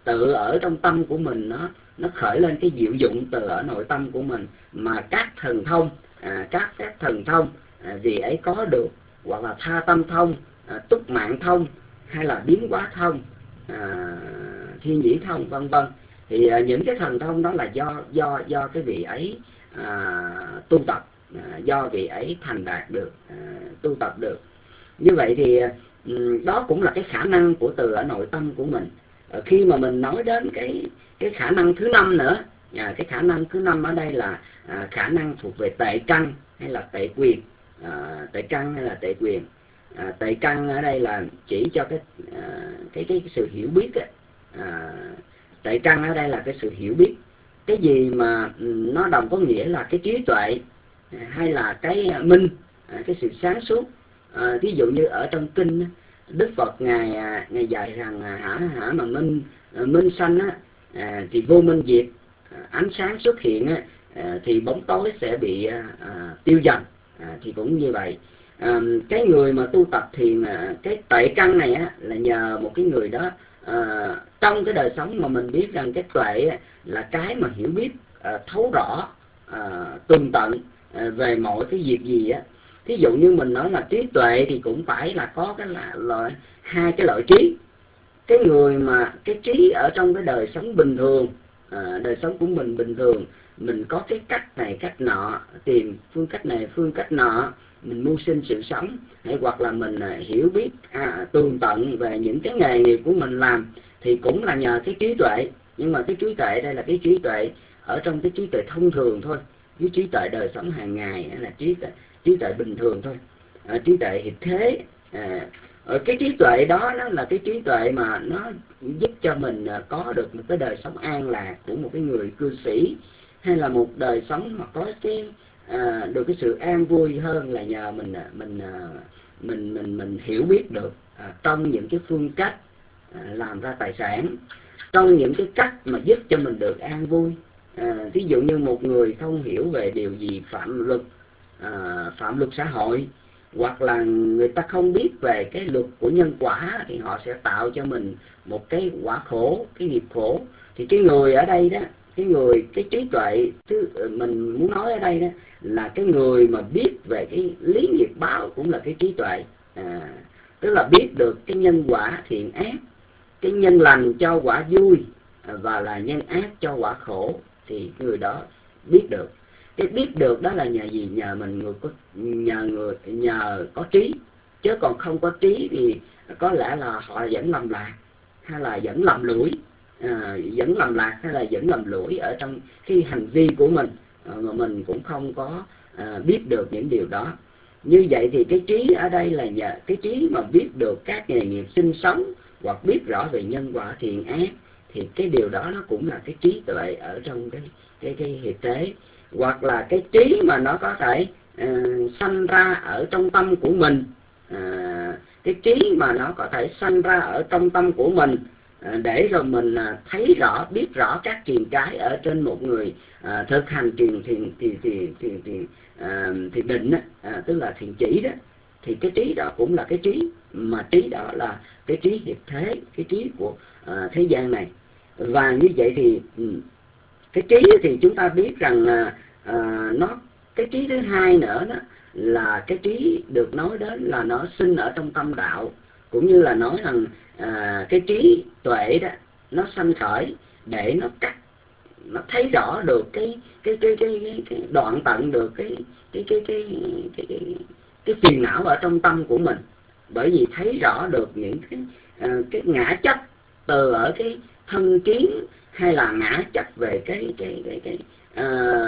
tự ở trong tâm của mình nó nó khởi lên cái diệu dụng từ ở nội tâm của mình, mà các thần thông, à, các phép thần thông à, gì ấy có được, hoặc là tha tâm thông, à, túc mạng thông, hay là biến hóa thông, à, thiên nhĩ thông, vân vân. Thì à, những cái thần thông đó là do do do cái vị ấy à, tu tập, à, do vị ấy thành đạt được, à, tu tập được. Như vậy thì um, đó cũng là cái khả năng của từ ở nội tâm của mình. À, khi mà mình nói đến cái cái khả năng thứ năm nữa, à, cái khả năng thứ năm ở đây là à, khả năng thuộc về tệ căn hay là tệ quyền. À, tệ căn hay là tệ quyền. À, tệ căn ở đây là chỉ cho cái à, cái, cái cái sự hiểu biết ấy. À, tệ căn ở đây là cái sự hiểu biết, cái gì mà nó đồng có nghĩa là cái trí tuệ hay là cái minh, cái sự sáng suốt. À, ví dụ như ở trong kinh Đức Phật ngài ngài dạy rằng hả hả mà minh minh sanh á, à, thì vô minh diệt, ánh sáng xuất hiện á, à, thì bóng tối sẽ bị à, tiêu dần. À, thì cũng như vậy. À, cái người mà tu tập thiền, à, cái tệ căn này á, là nhờ một cái người đó à, trong cái đời sống mà mình biết rằng cái tuệ á, là cái mà hiểu biết à, thấu rõ à, tường tận à, về mọi cái việc gì á. Thí dụ như mình nói là trí tuệ thì cũng phải là có cái là loại hai cái loại trí. Cái người mà cái trí ở trong cái đời sống bình thường, à, đời sống của mình bình thường, mình có cái cách này cách nọ, tìm phương cách này phương cách nọ, mình mưu sinh sự sống, hay hoặc là mình à, hiểu biết à, tường tận về những cái nghề nghiệp của mình làm, thì cũng là nhờ cái trí tuệ. Nhưng mà cái trí tuệ đây là cái trí tuệ ở trong cái trí tuệ thông thường thôi, cái trí tuệ đời sống hàng ngày, hay là trí tuệ trí tuệ bình thường thôi, à, trí tuệ hiện thế. À, ở cái trí tuệ đó nó là cái trí tuệ mà nó giúp cho mình có được một cái đời sống an lạc của một cái người cư sĩ, hay là một đời sống mà có cái à, được cái sự an vui hơn là nhờ mình mình mình mình mình hiểu biết được à, trong những cái phương cách à, làm ra tài sản, trong những cái cách mà giúp cho mình được an vui. À, ví dụ như một người không hiểu về điều gì phạm luật, à, phạm luật xã hội, hoặc là người ta không biết về cái luật của nhân quả, thì họ sẽ tạo cho mình một cái quả khổ, cái nghiệp khổ. Thì cái người ở đây đó, cái người cái trí tuệ thứ mình muốn nói ở đây đó là cái người mà biết về cái lý nghiệp báo, cũng là cái trí tuệ. À, tức là biết được cái nhân quả thiện ác, cái nhân lành cho quả vui và là nhân ác cho quả khổ, thì người đó biết được. Cái biết được đó là nhờ gì? Nhờ mình người có nhờ người nhờ có trí, chứ còn không có trí thì có lẽ là họ vẫn lầm lạc, hay là vẫn lầm lũi, à, vẫn lầm lạc hay là vẫn lầm lũi ở trong cái hành vi của mình, à, mà mình cũng không có à, biết được những điều đó. Như vậy thì cái trí ở đây là nhờ cái trí mà biết được các nghề nghiệp sinh sống, hoặc biết rõ về nhân quả thiện ác, thì cái điều đó nó cũng là cái trí tuệ ở trong cái cái cái hiệp thế. Hoặc là cái trí mà nó có thể uh, sanh ra ở trong tâm của mình, uh, cái trí mà nó có thể sanh ra ở trong tâm của mình, uh, để rồi mình uh, thấy rõ, biết rõ các triền cái ở trên một người uh, thực hành thiền thiền thiền thiền thiền thiền uh, thiền định, uh, tức là thiền chỉ đó. Thì cái trí đó cũng là cái trí, mà trí đó là cái trí hiệp thế, cái trí của uh, thế gian này. Và như vậy thì um, cái trí thì chúng ta biết rằng à, à, nó cái trí thứ hai nữa đó là cái trí được nói đến là nó sinh ở trong tâm đạo, cũng như là nói rằng à, cái trí tuệ đó nó sanh khởi để nó cắt, nó thấy rõ được cái cái cái cái, cái, cái đoạn tận được cái cái cái cái cái, cái, cái phiền não ở trong tâm của mình. Bởi vì thấy rõ được những cái à, cái ngã chấp từ ở cái thân kiến, hay là ngã chấp về cái cái cái cái à,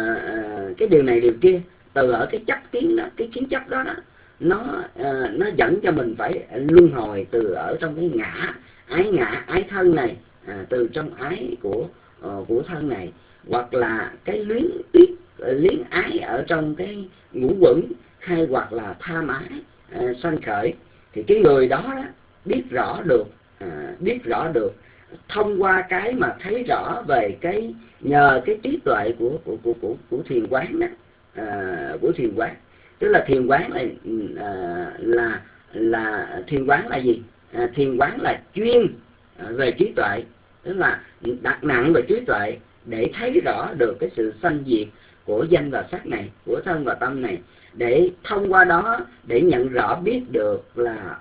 cái điều này điều kia, từ ở cái chấp kiến đó, cái kiến chấp đó, đó nó à, nó dẫn cho mình phải luân hồi từ ở trong cái ngã ái ngã ái thân này, à, từ trong ái của uh, của thân này, hoặc là cái luyến tiếc luyến ái ở trong cái ngũ quẩn, hay hoặc là tham ái à, sanh khởi. Thì cái người đó, đó biết rõ được à, biết rõ được thông qua cái mà thấy rõ về cái nhờ cái trí tuệ của của của của, của thiền quán đó, à, của thiền quán. Tức là thiền quán là à, là là thiền quán là gì? À, thiền quán là chuyên về trí tuệ, tức là đặt nặng về trí tuệ để thấy rõ được cái sự sanh diệt của danh và sắc này, của thân và tâm này, để thông qua đó để nhận rõ biết được là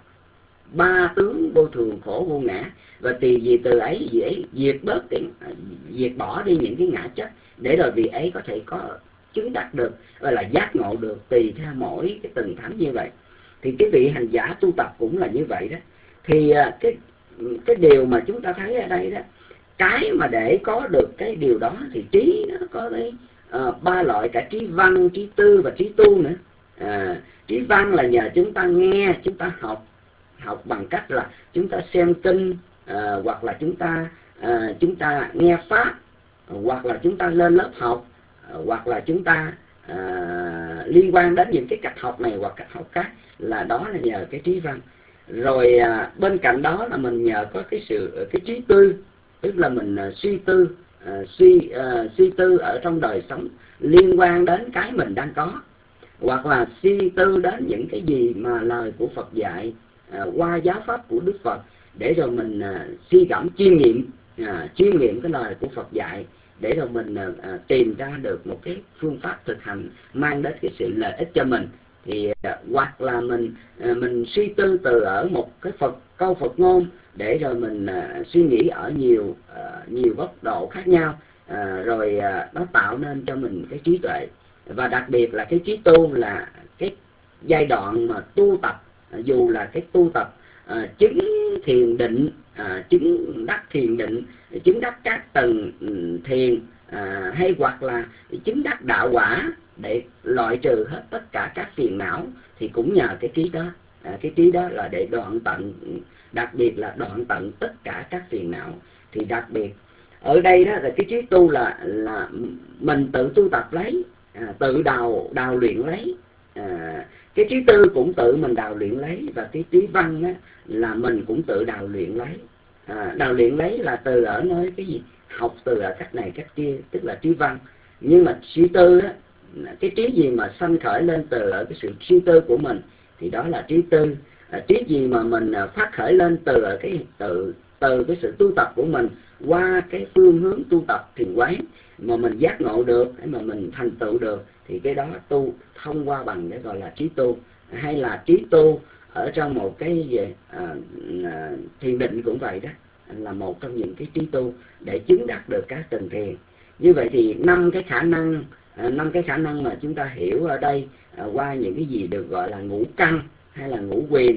ba tướng vô thường khổ vô ngã, và tùy vì từ ấy vì ấy diệt bớt cái, diệt bỏ đi những cái ngã chấp, để rồi vì ấy có thể có chứng đắc được, gọi là giác ngộ được tùy theo mỗi cái từng thánh như vậy. Thì cái vị hành giả tu tập cũng là như vậy đó. Thì cái cái điều mà chúng ta thấy ở đây đó, cái mà để có được cái điều đó thì trí nó có tới uh, ba loại, cả trí văn, trí tư và trí tu nữa. À, trí văn là nhờ chúng ta nghe, chúng ta học, học bằng cách là chúng ta xem kinh, uh, hoặc là chúng ta uh, chúng ta nghe pháp, hoặc là chúng ta lên lớp học, uh, hoặc là chúng ta uh, liên quan đến những cái cách học này hoặc cách học khác, là đó là nhờ cái trí văn. Rồi uh, bên cạnh đó là mình nhờ có cái sự cái trí tư, tức là mình uh, suy tư, uh, suy uh, suy tư ở trong đời sống liên quan đến cái mình đang có, hoặc là suy tư đến những cái gì mà lời của Phật dạy uh, qua giáo pháp của Đức Phật, để rồi mình uh, suy gẫm chiêm nghiệm, uh, chiêm nghiệm cái lời của Phật dạy, để rồi mình uh, uh, tìm ra được một cái phương pháp thực hành mang đến cái sự lợi ích cho mình. Thì uh, hoặc là mình uh, mình suy tư từ ở một cái Phật câu Phật ngôn, để rồi mình uh, suy nghĩ ở nhiều uh, nhiều góc độ khác nhau, uh, rồi uh, nó tạo nên cho mình cái trí tuệ. Và đặc biệt là cái trí tu là cái giai đoạn mà tu tập, uh, dù là cái tu tập uh, chứng thiền định, uh, chứng đắc thiền định, chứng đắc các tầng um, thiền, uh, hay hoặc là chứng đắc đạo quả để loại trừ hết tất cả các phiền não, thì cũng nhờ cái trí đó. À, cái trí đó là để đoạn tận, đặc biệt là đoạn tận tất cả các phiền não. Thì đặc biệt ở đây đó là cái trí tu là là mình tự tu tập lấy, à, tự đào đào luyện lấy. À, cái trí tư cũng tự mình đào luyện lấy, và cái trí văn á, là mình cũng tự đào luyện lấy. À, đào luyện lấy là từ ở nơi cái gì, học từ ở cách này cách kia, tức là trí văn. Nhưng mà trí tư á, cái trí gì mà sanh khởi lên từ ở cái sự trí tư của mình thì đó là trí tư. À, trí gì mà mình phát khởi lên từ ở cái từ từ cái sự tu tập của mình qua cái phương hướng tu tập thiền quán mà mình giác ngộ được, mà mình thành tựu được, thì cái đó tu thông qua bằng cái gọi là trí tu, hay là trí tu ở trong một cái gì à, à, thiền định cũng vậy đó, là một trong những cái trí tu để chứng đắc được các tầng thiền. Như vậy thì năm cái khả năng năm cái khả năng mà chúng ta hiểu ở đây à, qua những cái gì được gọi là ngũ căn hay là ngũ quyền,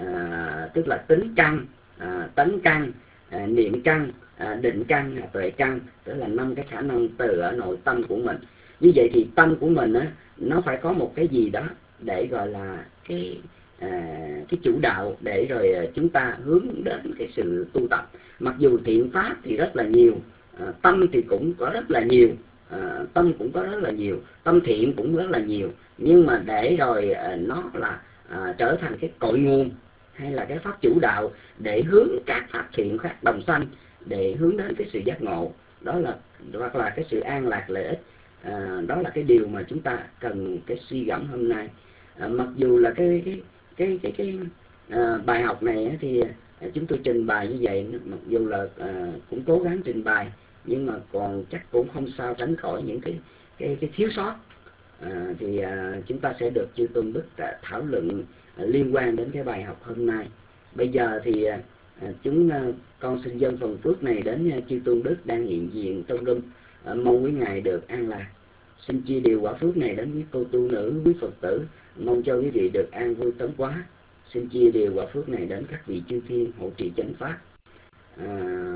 à, tức là tính căn, à, tánh căn, à, niệm căn, à, định căn, à, tuệ căn, tức là năm cái khả năng từ ở nội tâm của mình. Như vậy thì tâm của mình á, nó phải có một cái gì đó để gọi là cái à, cái chủ đạo, để rồi chúng ta hướng đến cái sự tu tập. Mặc dù thiện pháp thì rất là nhiều, à, tâm thì cũng có rất là nhiều, à, tâm cũng có rất là nhiều, tâm thiện cũng rất là nhiều, nhưng mà để rồi à, nó là à, trở thành cái cội nguồn hay là cái pháp chủ đạo để hướng các pháp thiện khác đồng sanh, để hướng đến cái sự giác ngộ, đó là hoặc là cái sự an lạc lợi ích. À, đó là cái điều mà chúng ta cần cái suy gẫm hôm nay. À, mặc dù là cái cái cái cái, cái à, bài học này thì à, chúng tôi trình bày như vậy, mặc dù là à, cũng cố gắng trình bày, nhưng mà còn chắc cũng không sao tránh khỏi những cái cái cái thiếu sót. À, thì à, chúng ta sẽ được chư Tôn Đức à, thảo luận à, liên quan đến cái bài học hôm nay. Bây giờ thì à, chúng à, con xin dâng phần phước này đến à, chư Tôn Đức đang hiện diện trong đêm, à, mong quý ngài được an lạc. Xin chia điều quả phước này đến quý cô tu nữ, quý Phật tử, mong cho quý vị được an vui tấn quá. Xin chia điều quả phước này đến các vị chư thiên hộ trì chánh pháp. À,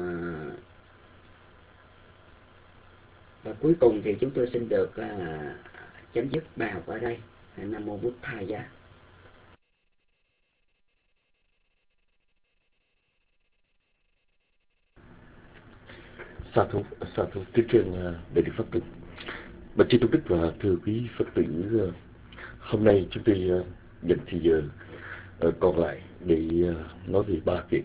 và cuối cùng thì chúng tôi xin được à, chấm dứt bài học ở đây. Nam mô Bụt Thầy Giá. Sa thú, sa thú, kính trên đại đức Phật tử, bạch chư Tôn Đức và thưa quý Phật tử, hôm nay chúng tôi dành thời giờ còn lại để nói về ba việc.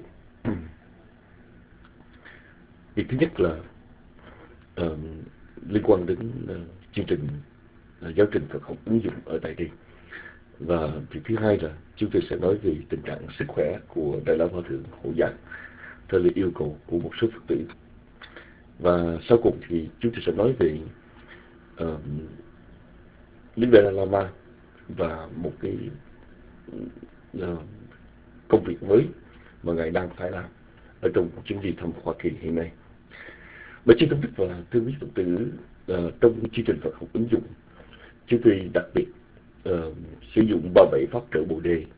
Việc thứ nhất là uh, liên quan đến uh, chương trình uh, giáo trình Phật học ứng dụng ở tại đây, và việc thứ hai là chúng tôi sẽ nói về tình trạng sức khỏe của Đại lão Hòa Thượng Hộ Giảng theo lời yêu cầu của một số Phật tử. Và sau cùng thì chúng tôi sẽ nói về uh, Đức Dalai Lama và một cái uh, công việc mới mà Ngài đang phải làm ở trong chuyến đi thăm Hoa Kỳ hiện nay. Bởi trên Tôn Đức và thưa quý Phật tử, uh, trong chương trình Phật học ứng dụng, chúng tôi đặc biệt uh, sử dụng ba bảy pháp trợ Bồ Đề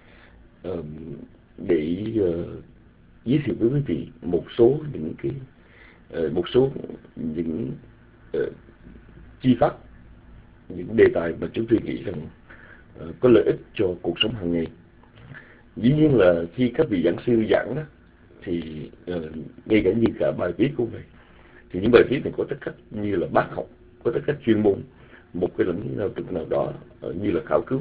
uh, để uh, giới thiệu với quý vị một số những cái uh, một số những uh, chi pháp, những đề tài mà chúng tôi nghĩ rằng uh, có lợi ích cho cuộc sống hàng ngày. Dĩ nhiên là khi các vị giảng sư giảng đó, thì uh, ngay cả như cả bài viết cũng vậy, thì những bài viết này có tất cách như là bác học, có tất cách chuyên môn, một cái lĩnh nào vực nào đó uh, như là khảo cứu.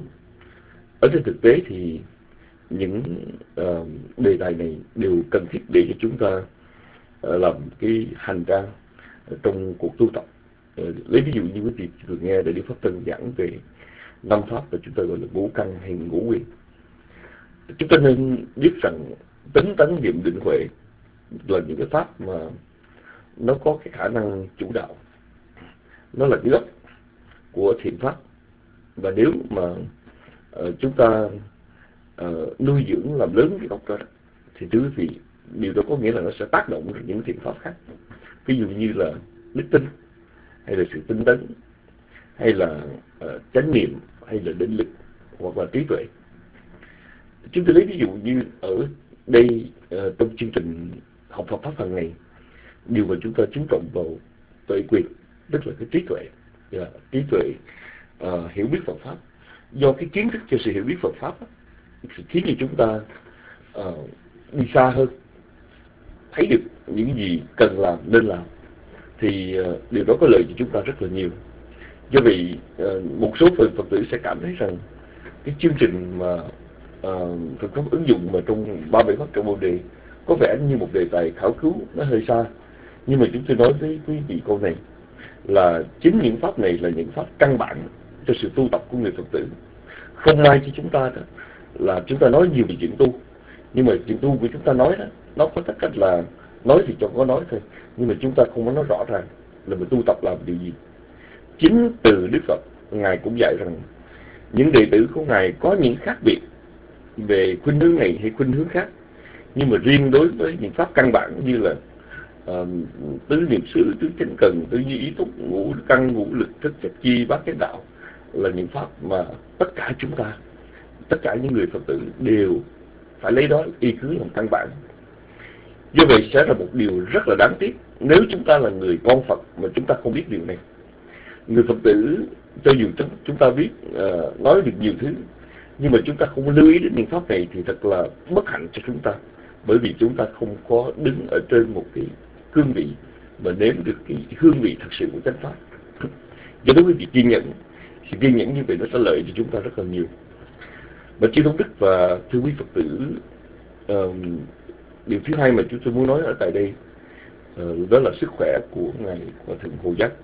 Ở trên thực tế thì những uh, đề tài này đều cần thiết để cho chúng ta uh, làm cái hành trang uh, trong cuộc tu tập. Uh, lấy ví dụ như quý vị vừa nghe Đại Đức Pháp Tân giảng về năm pháp mà chúng ta gọi là ngũ căn hay ngũ quyền. Chúng ta nên biết rằng tính tấn niệm định huệ là những cái pháp mà nó có cái khả năng chủ đạo, nó là cái gốc của thiện pháp. Và nếu mà uh, chúng ta uh, nuôi dưỡng làm lớn cái gốc đó, thì thưa quý vị, điều đó có nghĩa là nó sẽ tác động đến những thiện pháp khác. Ví dụ như là đức tin, hay là sự tinh tấn, hay là uh, chánh niệm, hay là định lực, hoặc là trí tuệ. Chúng tôi lấy ví dụ như ở đây uh, trong chương trình học Phật pháp hàng ngày, điều mà chúng ta chú trọng vào tuệ quyền, tức là cái trí tuệ, yeah, trí tuệ uh, hiểu biết Phật pháp. Do cái kiến thức cho sự hiểu biết Phật pháp khiến cho chúng ta uh, đi xa hơn, thấy được những gì cần làm, nên làm, thì uh, điều đó có lợi cho chúng ta rất là nhiều. Do vậy uh, một số phần Phật tử sẽ cảm thấy rằng cái chương trình mà uh, Phật pháp ứng dụng mà trong ba bảy pháp trợ Bồ Đề có vẻ như một đề tài khảo cứu, nó hơi xa. Nhưng mà chúng tôi nói với quý vị câu này là chính những pháp này là những pháp căn bản cho sự tu tập của người Phật tử. Không may cho chúng ta đó là chúng ta nói nhiều về chuyện tu, nhưng mà chuyện tu của chúng ta nói đó, nó có tất cách là nói thì cho có nói thôi, nhưng mà chúng ta không có nói rõ ràng là mình tu tập làm điều gì. Chính từ Đức Phật, Ngài cũng dạy rằng những đệ tử của Ngài có những khác biệt về khuynh hướng này hay khuynh hướng khác, nhưng mà riêng đối với những pháp căn bản như là uh, tứ niệm xứ, tứ chánh cần, tứ như ý túc, ngũ căn, ngũ lực, thức chặt chi, bát chánh đạo là những pháp mà tất cả chúng ta, tất cả những người Phật tử đều phải lấy đó y cứ làm căn bản. Do vậy sẽ là một điều rất là đáng tiếc nếu chúng ta là người con Phật mà chúng ta không biết điều này. Người Phật tử cho dù chúng ta biết uh, nói được nhiều thứ, nhưng mà chúng ta không lưu ý đến những pháp này thì thật là bất hạnh cho chúng ta, bởi vì chúng ta không có đứng ở trên một cái cương vị mà nếm được cái hương vị thật sự của chánh pháp. Do đó quý vị kiên nhẫn, sự kiên nhẫn như vậy nó sẽ lợi cho chúng ta rất là nhiều. Và chư Tôn Đức và thưa quý Phật tử, uh, điều thứ hai mà chúng tôi muốn nói ở tại đây uh, đó là sức khỏe của Ngài Hòa Thượng Hồ Giác.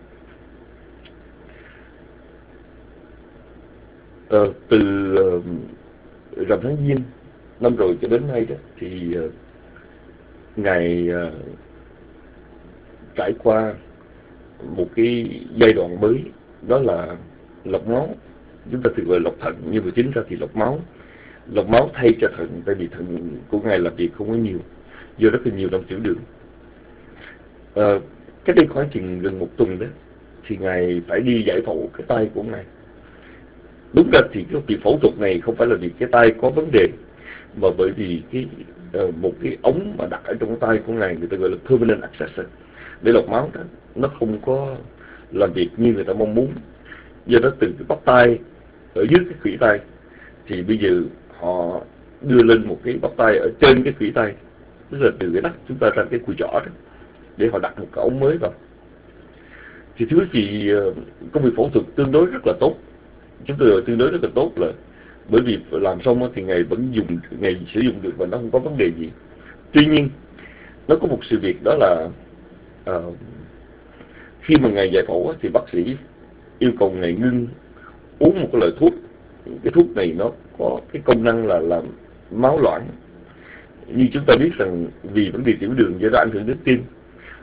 Uh, từ uh, rằm tháng Giêng năm rồi cho đến nay đó thì uh, Ngài uh, trải qua một cái giai đoạn mới, đó là lọc máu. Chúng ta thường gọi lọc thận, nhưng mà chính ra thì lọc máu. Lọc máu thay cho thận, tại vì thận của Ngài làm việc không có nhiều, do rất là nhiều năm tiểu đường. Uh, cách đây khoảng chừng gần một tuần đó thì Ngài phải đi giải phẫu cái tay của Ngài. Đúng ra thì cái việc phẫu thuật này không phải là vì cái tay có vấn đề, mà bởi vì cái uh, một cái ống mà đặt ở trong cái tay của Ngài, người ta gọi là permanent access để lọc máu đó, nó không có làm việc như người ta mong muốn. Do đó từ cái bắp tay ở dưới cái khuỷu tay thì bây giờ họ đưa lên một cái bắp tay ở trên cái khuỷu tay, tức là từ cái nách chúng ta ra cái cùi chỏ đó, để họ đặt một cái ống mới vào. Thì thứ thì công việc phẫu thuật tương đối rất là tốt. Chúng tôi tương đối rất là tốt là bởi vì làm xong thì Ngài vẫn dùng, Ngài sử dụng được và nó không có vấn đề gì. Tuy nhiên nó có một sự việc, đó là uh, khi mà Ngài giải phẫu thì bác sĩ yêu cầu Ngài ngưng uống một cái loại thuốc. Cái thuốc này nó có cái công năng là làm máu loãng. Như chúng ta biết rằng vì vấn đề tiểu đường do đó ảnh hưởng đến tim,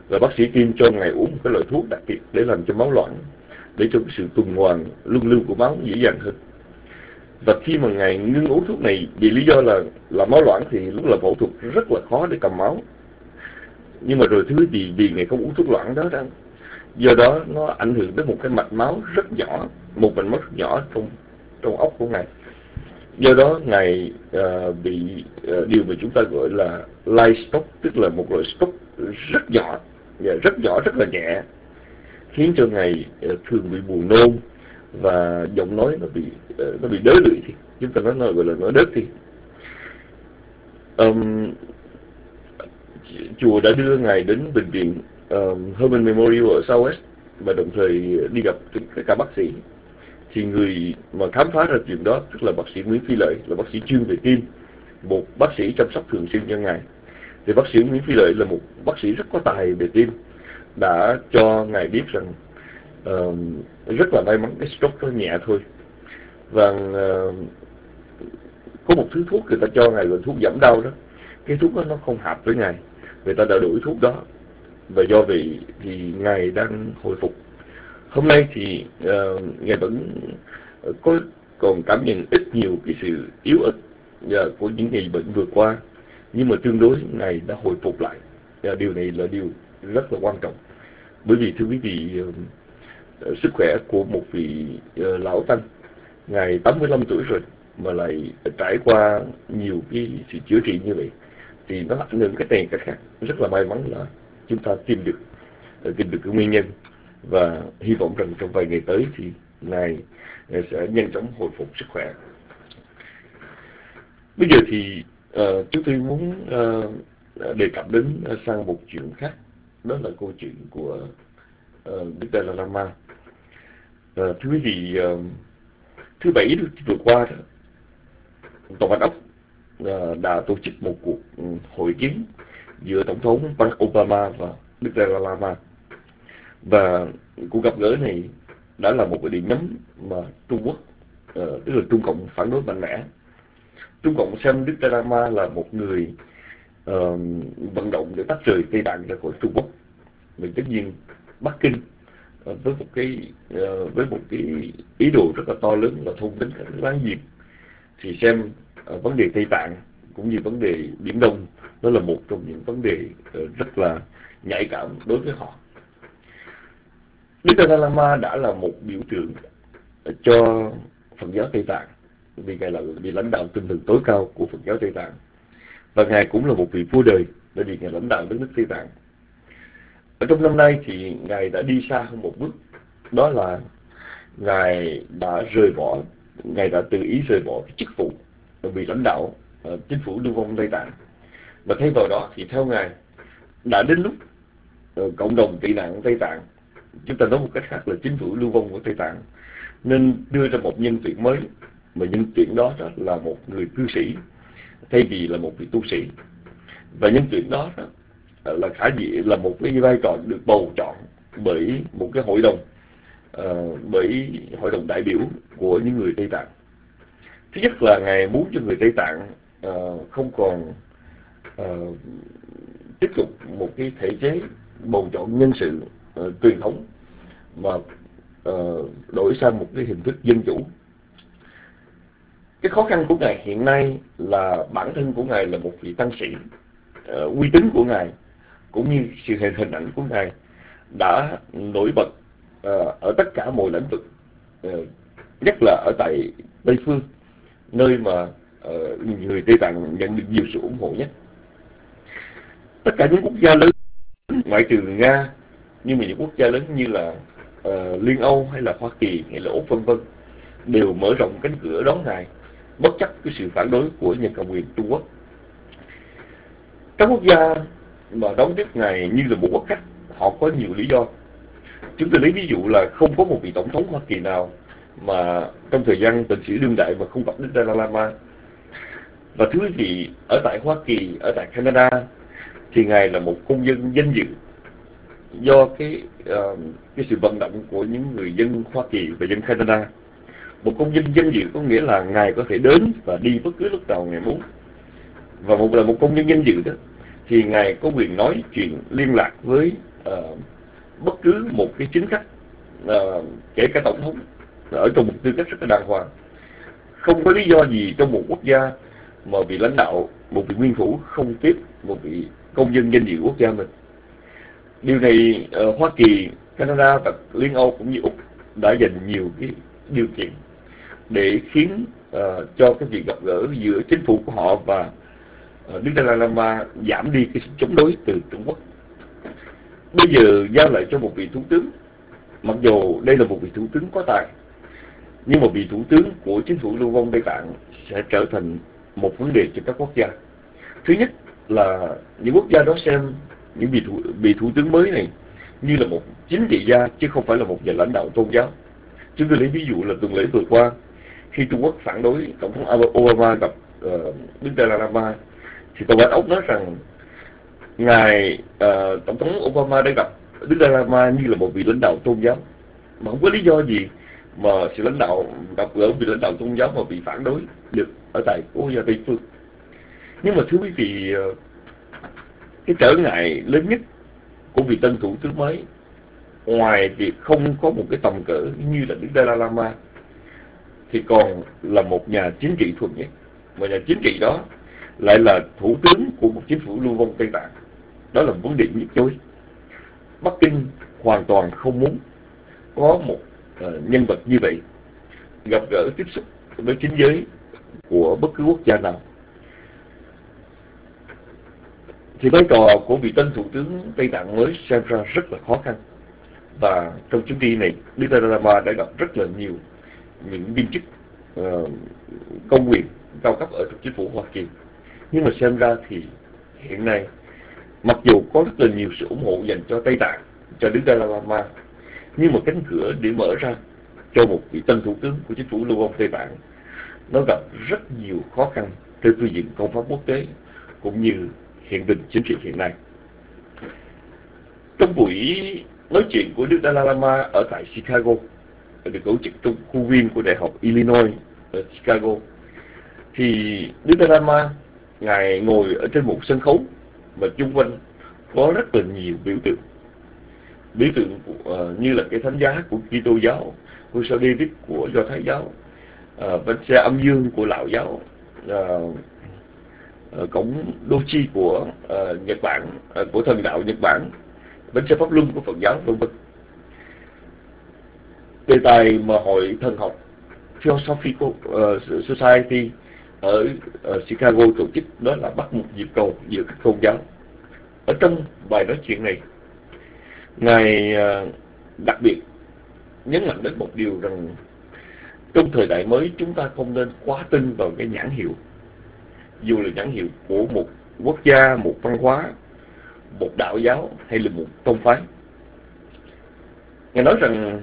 và bác sĩ Kim cho Ngài uống một cái loại thuốc đặc biệt để làm cho máu loãng, để cho cái sự tuần hoàn luân lưu của máu dễ dàng hơn. Và khi mà Ngài ngưng uống thuốc này vì lý do là là máu loãng thì lúc là phẫu thuật rất là khó để cầm máu. Nhưng mà rồi thứ vì vì Ngài không uống thuốc loãng đó đó, do đó nó ảnh hưởng đến một cái mạch máu rất nhỏ, một mạch máu rất nhỏ trong trong óc của Ngài. Do đó Ngài uh, bị uh, điều mà chúng ta gọi là light stroke, tức là một loại stroke rất nhỏ, rất nhỏ, rất là nhẹ, khiến cho Ngài uh, thường bị buồn nôn và giọng nói nó bị uh, nó bị đớ lưỡi, thì chúng ta nói, nói gọi là nói đớt thì. Um, chùa đã đưa Ngài đến bệnh viện um, Herman Memorial ở Southwest và đồng thời đi gặp tất cả bác sĩ. Thì người mà khám phá ra chuyện đó tức là bác sĩ Nguyễn Phi Lợi, là bác sĩ chuyên về tim, một bác sĩ chăm sóc thường xuyên cho Ngài. Thì bác sĩ Nguyễn Phi Lợi là một bác sĩ rất có tài về tim, đã cho Ngài biết rằng uh, rất là may mắn cái stroke nó nhẹ thôi. Và uh, có một thứ thuốc người ta cho Ngài là thuốc giảm đau đó, cái thuốc đó nó không hợp với Ngài, người ta đã đổi thuốc đó, và do vậy thì Ngài đang hồi phục. Hôm nay thì uh, Ngài vẫn có còn cảm nhận ít nhiều cái sự yếu ớt uh, của những ngày bệnh vừa qua, nhưng mà tương đối Ngài đã hồi phục lại. Uh, điều này là điều rất là quan trọng, bởi vì thưa quý vị, uh, sức khỏe của một vị uh, lão tăng, Ngài tám mươi lăm tuổi rồi mà lại trải qua nhiều cái sự chữa trị như vậy, thì nó ảnh hưởng cái này cái khác. Rất là may mắn là chúng ta tìm được uh, tìm được cái nguyên nhân, và hy vọng rằng trong vài ngày tới thì Ngài sẽ nhanh chóng hồi phục sức khỏe. Bây giờ thì uh, chúng tôi muốn uh, đề cập đến uh, sang một chuyện khác, đó là câu chuyện của uh, Đức Dalai Lama. Uh, thưa quý vị, uh, thứ Bảy vừa qua đó, Tòa Bạch Ốc uh, đã tổ chức một cuộc um, hội kiến giữa Tổng thống Barack Obama và Đức Dalai Lama. Và cuộc gặp gỡ này đã là một cái điểm nhấn mà Trung Quốc, uh, tức là Trung Cộng phản đối mạnh mẽ. Trung Cộng xem Đức Dalai Lama là một người uh, vận động để tách rời Tây Tạng ra khỏi Trung Quốc. Vì tất nhiên Bắc Kinh uh, với một cái uh, với một cái ý đồ rất là to lớn là thông đến các nước láng giềng, thì xem uh, vấn đề Tây Tạng cũng như vấn đề Biển Đông đó là một trong những vấn đề uh, rất là nhạy cảm đối với họ. Đức Dalai Lama đã là một biểu tượng cho Phật giáo Tây Tạng, vì Ngài là vị lãnh đạo tinh thần tối cao của Phật giáo Tây Tạng, và Ngài cũng là một vị vua đời, bởi vì Ngài lãnh đạo đất nước Tây Tạng. Ở trong năm nay thì Ngài đã đi xa hơn một bước, đó là Ngài đã rời bỏ, Ngài đã tự ý rời bỏ cái chức vụ vị lãnh đạo uh, chính phủ lưu vong Tây Tạng, và thay vào đó thì theo Ngài đã đến lúc uh, cộng đồng tị nạn Tây Tạng, chúng ta nói một cách khác là chính phủ lưu vong của Tây Tạng, nên đưa ra một nhân tuyển mới, mà nhân tuyển đó, đó là một người cư sĩ thay vì là một vị tu sĩ. Và nhân tuyển đó, đó là khả dĩ là một cái vai trò được bầu chọn bởi một cái hội đồng, uh, bởi hội đồng đại biểu của những người Tây Tạng. Thứ nhất là Ngài muốn cho người Tây Tạng uh, không còn uh, tiếp tục một cái thể chế bầu chọn nhân sự uh, truyền thống, mà uh, đổi sang một cái hình thức dân chủ. Cái khó khăn của Ngài hiện nay là bản thân của Ngài là một vị tăng sĩ, uh, uy tín của Ngài cũng như sự hình hình ảnh của Ngài đã nổi bật uh, ở tất cả mọi lĩnh vực, uh, nhất là ở tại Tây Phương, nơi mà uh, người Tây Tạng nhận được nhiều sự ủng hộ nhất. Tất cả những quốc gia lớn, ngoại trừ Nga, nhưng mà những quốc gia lớn như là uh, Liên Âu hay là Hoa Kỳ hay là Úc vân vân đều mở rộng cánh cửa đón Ngài, bất chấp cái sự phản đối của nhà cầm quyền Trung Quốc. Các quốc gia mà đón tiếp Ngài như là một quốc khách, họ có nhiều lý do. Chúng tôi lấy ví dụ là không có một vị tổng thống Hoa Kỳ nào mà trong thời gian lịch sử đương đại mà không gặp Đức Dalai Lama. Và thứ quý vị, ở tại Hoa Kỳ, ở tại Canada thì Ngài là một công dân danh dự, do cái uh, cái sự vận động của những người dân Hoa Kỳ và dân Canada. Một công dân danh dự có nghĩa là Ngài có thể đến và đi bất cứ lúc nào Ngài muốn. Và một là một công dân danh dự đó thì Ngài có quyền nói chuyện, liên lạc với uh, bất cứ một cái chính sách, uh, kể cả tổng thống, ở trong một tư cách rất là đàng hoàng. Không có lý do gì trong một quốc gia mà vị lãnh đạo, một vị nguyên thủ không tiếp một vị công dân danh dự quốc gia mình. Điều này ở Hoa Kỳ, Canada và Liên Âu cũng như Úc đã dành nhiều cái điều kiện để khiến uh, cho cái việc gặp gỡ giữa chính phủ của họ và uh, Đức Dalai Lama giảm đi cái sự chống đối từ Trung Quốc. Bây giờ giao lại cho một vị thủ tướng, mặc dù đây là một vị thủ tướng có tài, nhưng mà vị thủ tướng của chính phủ Lưu vong Tây Tạng sẽ trở thành một vấn đề cho các quốc gia. Thứ nhất là những quốc gia đó xem những vị thủ, vị thủ tướng mới này như là một chính trị gia chứ không phải là một nhà lãnh đạo tôn giáo. Chúng tôi lấy ví dụ là tuần lễ vừa qua, khi Trung Quốc phản đối Tổng thống Obama gặp uh, Đức Dalai Lama, thì Tòa Bạch Ốc nói rằng ngài uh, Tổng thống Obama đã gặp Đức Dalai Lama như là một vị lãnh đạo tôn giáo, mà không có lý do gì mà sự lãnh đạo gặp gỡ vị lãnh đạo tôn giáo mà bị phản đối được ở tại quốc gia Tây phương. Nhưng mà thưa quý vị, uh, cái trở ngại lớn nhất của vị tân thủ tướng mới, ngoài việc không có một cái tầm cỡ như là Đức Dalai Lama, thì còn là một nhà chính trị thuần nhất. Mà nhà chính trị đó lại là thủ tướng của một chính phủ Lưu vong Tây Tạng. Đó là vấn đề nhức nhối. Bắc Kinh hoàn toàn không muốn có một uh, nhân vật như vậy gặp gỡ tiếp xúc với chính giới của bất cứ quốc gia nào. Thì vai trò của vị tân thủ tướng Tây Tạng mới xem ra rất là khó khăn. Và trong chuyến đi này, Đức Dalai Lama đã gặp rất là nhiều những viên chức uh, công quyền cao cấp ở trong chính phủ Hoa Kỳ. Nhưng mà xem ra thì hiện nay, mặc dù có rất là nhiều sự ủng hộ dành cho Tây Tạng, cho Đức Dalai Lama, nhưng mà cánh cửa để mở ra cho một vị tân thủ tướng của chính phủ Lưu vong Tây Tạng, nó gặp rất nhiều khó khăn trên phương diện công pháp quốc tế cũng như hiện tình chính trị hiện nay. Trong buổi nói chuyện của Đức Dalai Lama ở tại Chicago, được tổ chức trong khuôn viên của Đại học Illinois ở Chicago, thì Đức Dalai Lama ngài ngồi ở trên một sân khấu và chung quanh có rất là nhiều biểu tượng, biểu tượng của, uh, như là cái thánh giá của Kitô giáo, của sao David của Do Thái giáo, uh, bánh xe âm dương của Lão giáo, uh, uh, cổng Doji của uh, Nhật Bản, uh, của thần đạo Nhật Bản, bánh xe pháp luân của Phật giáo, vân vân. Đề tài mà hội thần học Theosophical uh, Society ở uh, Chicago tổ chức đó là bắt một nhịp cầu giữa các tôn giáo. Ở trong bài nói chuyện này, ngài uh, đặc biệt nhấn mạnh đến một điều rằng trong thời đại mới chúng ta không nên quá tin vào cái nhãn hiệu, dù là nhãn hiệu của một quốc gia, một văn hóa, một đạo giáo hay là một tông phái. Ngài nói rằng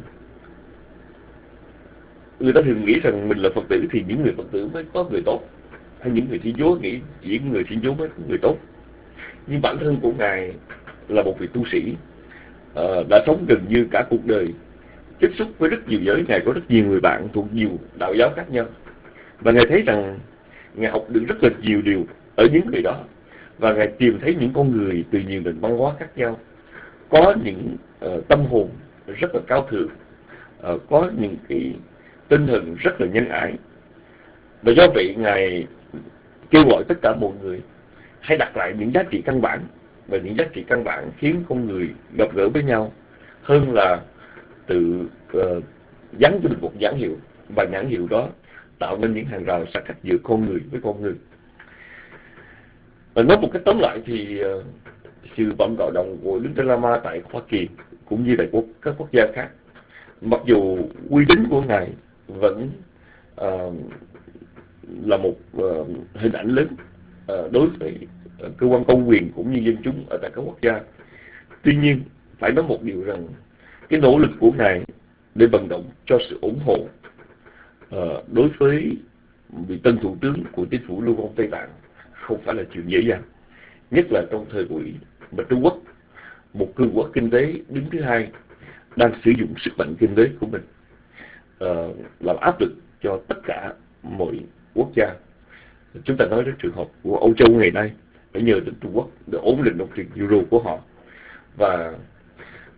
người ta thường nghĩ rằng mình là Phật tử thì những người Phật tử mới có người tốt, hay những người Thiên Chúa nghĩ chỉ người Thiên Chúa mới có người tốt. Nhưng bản thân của ngài là một vị tu sĩ, uh, đã sống gần như cả cuộc đời, tiếp xúc với rất nhiều giới. Ngài có rất nhiều người bạn thuộc nhiều đạo giáo khác nhau, và ngài thấy rằng ngài học được rất là nhiều điều ở những người đó, và ngài tìm thấy những con người từ nhiều nền văn hóa khác nhau, có những uh, tâm hồn rất là cao thượng, uh, có những cái tinh thần rất là nhân ái. Và do vậy ngài kêu gọi tất cả mọi người hãy đặt lại những giá trị căn bản, và những giá trị căn bản khiến con người gặp gỡ với nhau, hơn là tự uh, gắn cho mình một nhãn hiệu, và nhãn hiệu đó tạo nên những hàng rào xa cách giữa con người với con người. Và nói một cách tóm lại thì uh, sự vận động của Đức Dalai Lama tại Hoa Kỳ cũng như tại quốc, các quốc gia khác, mặc dù uy tín của ngài vẫn uh, là một uh, hình ảnh lớn uh, đối với uh, cơ quan công quyền cũng như dân chúng ở tại các quốc gia. Tuy nhiên phải nói một điều rằng cái nỗ lực của ngài để vận động cho sự ủng hộ uh, đối với vị tân thủ tướng của chính phủ Lưu vong Tây Tạng không phải là chuyện dễ dàng, nhất là trong thời buổi mà Trung Quốc, một cường quốc kinh tế đứng thứ hai, đang sử dụng sức mạnh kinh tế của mình uh, làm áp lực cho tất cả mọi quốc gia. Chúng ta nói đến trường hợp của Âu Châu ngày nay phải nhờ đến Trung Quốc để ổn định đồng tiền euro của họ, và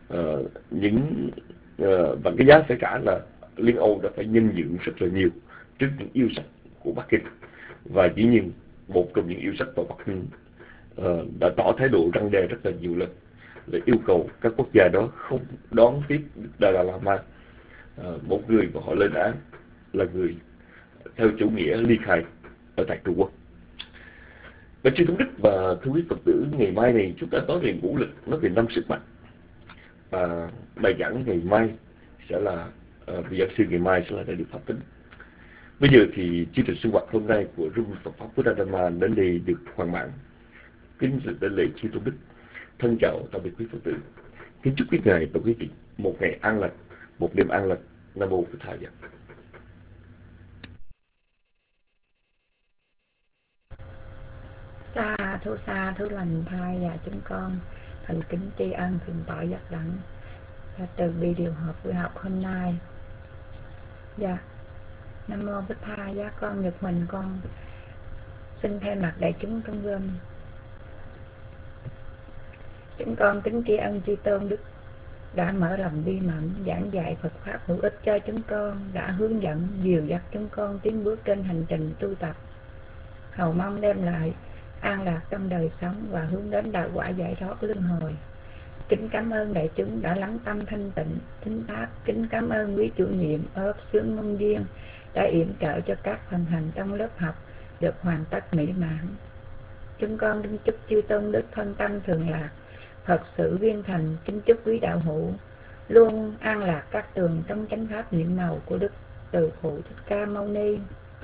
uh, những uh, và cái giá phải trả là Liên Âu đã phải nhân nhượng rất là nhiều trước những yêu sách của Bắc Kinh. Và dĩ nhiên một trong những yêu sách của Bắc Kinh uh, đã tỏ thái độ răn đe rất là nhiều lần, để yêu cầu các quốc gia đó không đón tiếp Dalai Lama, uh, một người mà họ lên án là người theo chủ nghĩa ly khai ở tại Trung Quốc. Và chư Thống Đức và thưa quý Phật tử, ngày mai này chúng ta nói về ngũ lực, nói về năm sức mạnh. Và bài giảng ngày mai sẽ là uh, vị giảng sư ngày mai sẽ là Đại đức Pháp Tính. Bây giờ thì chương trình sinh hoạt hôm nay của Room Phật pháp Buddha Dhamma đến đây được hoàn mãn. Kính đại lễ chư Tôn Đức, thân chào tạm biệt quý Phật tử. Kính chúc quý ngài và quý vị một ngày an lành, một đêm an lành. Nam mô Phật Thầy. Sa thu sa thu lành thai và chúng con thành kính tri ân thượng tọa giác đẳng và từ bi điều hợp buổi học hôm nay. Dạ, Nam mô Bích Tha. Giá con Nhật Mình con xin thay mặt đại chúng trong gom, chúng con kính tri ân chư Tôn Đức đã mở lòng bi mẫn giảng dạy Phật pháp hữu ích cho chúng con, đã hướng dẫn dìu dắt chúng con tiến bước trên hành trình tu tập, hầu mong đem lại an lạc trong đời sống và hướng đến đạo quả giải thoát luân hồi. Kính cảm ơn đại chúng đã lắng tâm thanh tịnh thính pháp. Kính cảm ơn quý chủ nhiệm ớp xướng môn duyên đã yểm trợ cho các phần hành trong lớp học được hoàn tất mỹ mãn. Chúng con kính chúc chư Tôn Đức thân tâm thường lạc, Phật sự viên thành. Kính chúc quý đạo hữu luôn an lạc các tường trong chánh pháp nhiệm màu của Đức Từ Phụ Thích Ca Mâu Ni.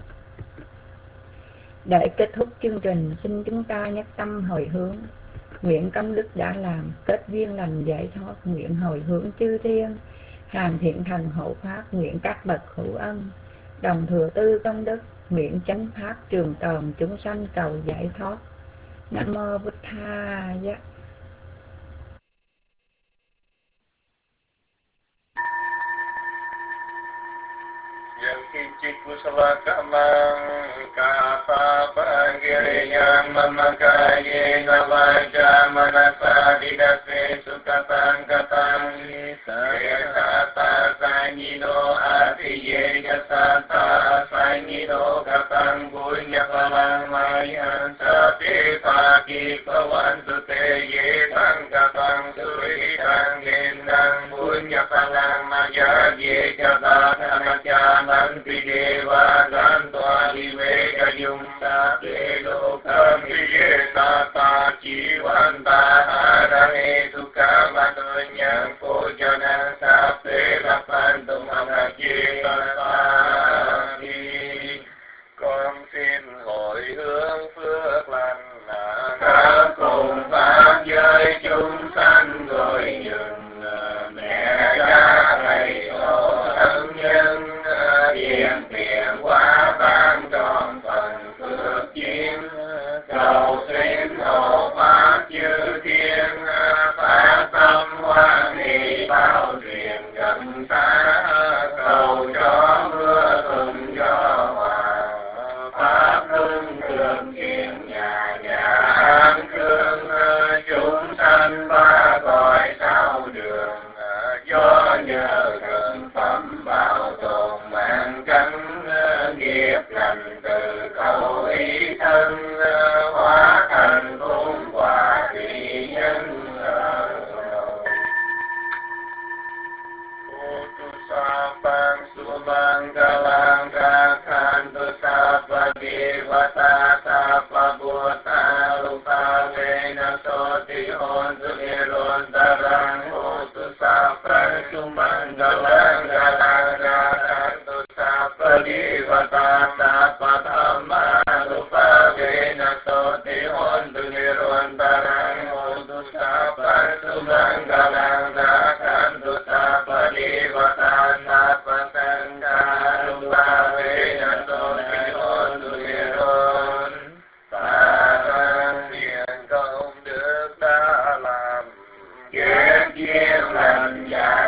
Để kết thúc chương trình, xin chúng ta nhất tâm hồi hướng, nguyện công đức đã làm kết duyên lành giải thoát, nguyện hồi hướng chư thiên hàng thiện thần hộ pháp, nguyện các bậc hữu ân đồng thừa tư công đức, nguyện chánh pháp trường tồn chúng sanh cầu giải thoát. Nam mô Bụt Tha. Kincit kusala kamang kapa pangiriyam mamakaye navaja manasa didase sukatang katang Kesata sangino atiye jasata sangino katang punya palang mayan sate pagi pawan sute ye tang katang suri tang gendang punya palang maya ye jata kanajaman Pideva Gantwa Viveka Yumta Pelokam Piyeta Ta Chivanta Harane Sukha Matonyang Pojana Sape Rapantum Amakita Sani. Con xin hồi hướng phước lành các cùng pháp giới chúng sanh gọi dừng mẹ cha thầy tổ thân nhân Điện tiền quá ban tròn phần phước duyên, cầu xin hộ pháp chư thiên phát tâm hoan hỷ bao truyền gần xa, cầu cho mưa thuận gió hòa pháp hưng cường kiện nhà nhà an cương, chúng sanh ba cõi sao đường do nhờ gần phẩm bảo tồn mạng cánh nghiệp lành từ khẩu ý thân hóa thành cung quả thị nhân Utusapang sumang galang kakhan tusapa divata sapa buta lupa vena soti hon suliron darang utusapang sumang galang galang kakhan tusapa divata sapa dhamma lupa vena soti hon suliron darang utusapang sumang galang kakhan tusapa divata sapa sangha lupa vena soti hon suliron ta thiện công đức đã làm kết duyên lành giải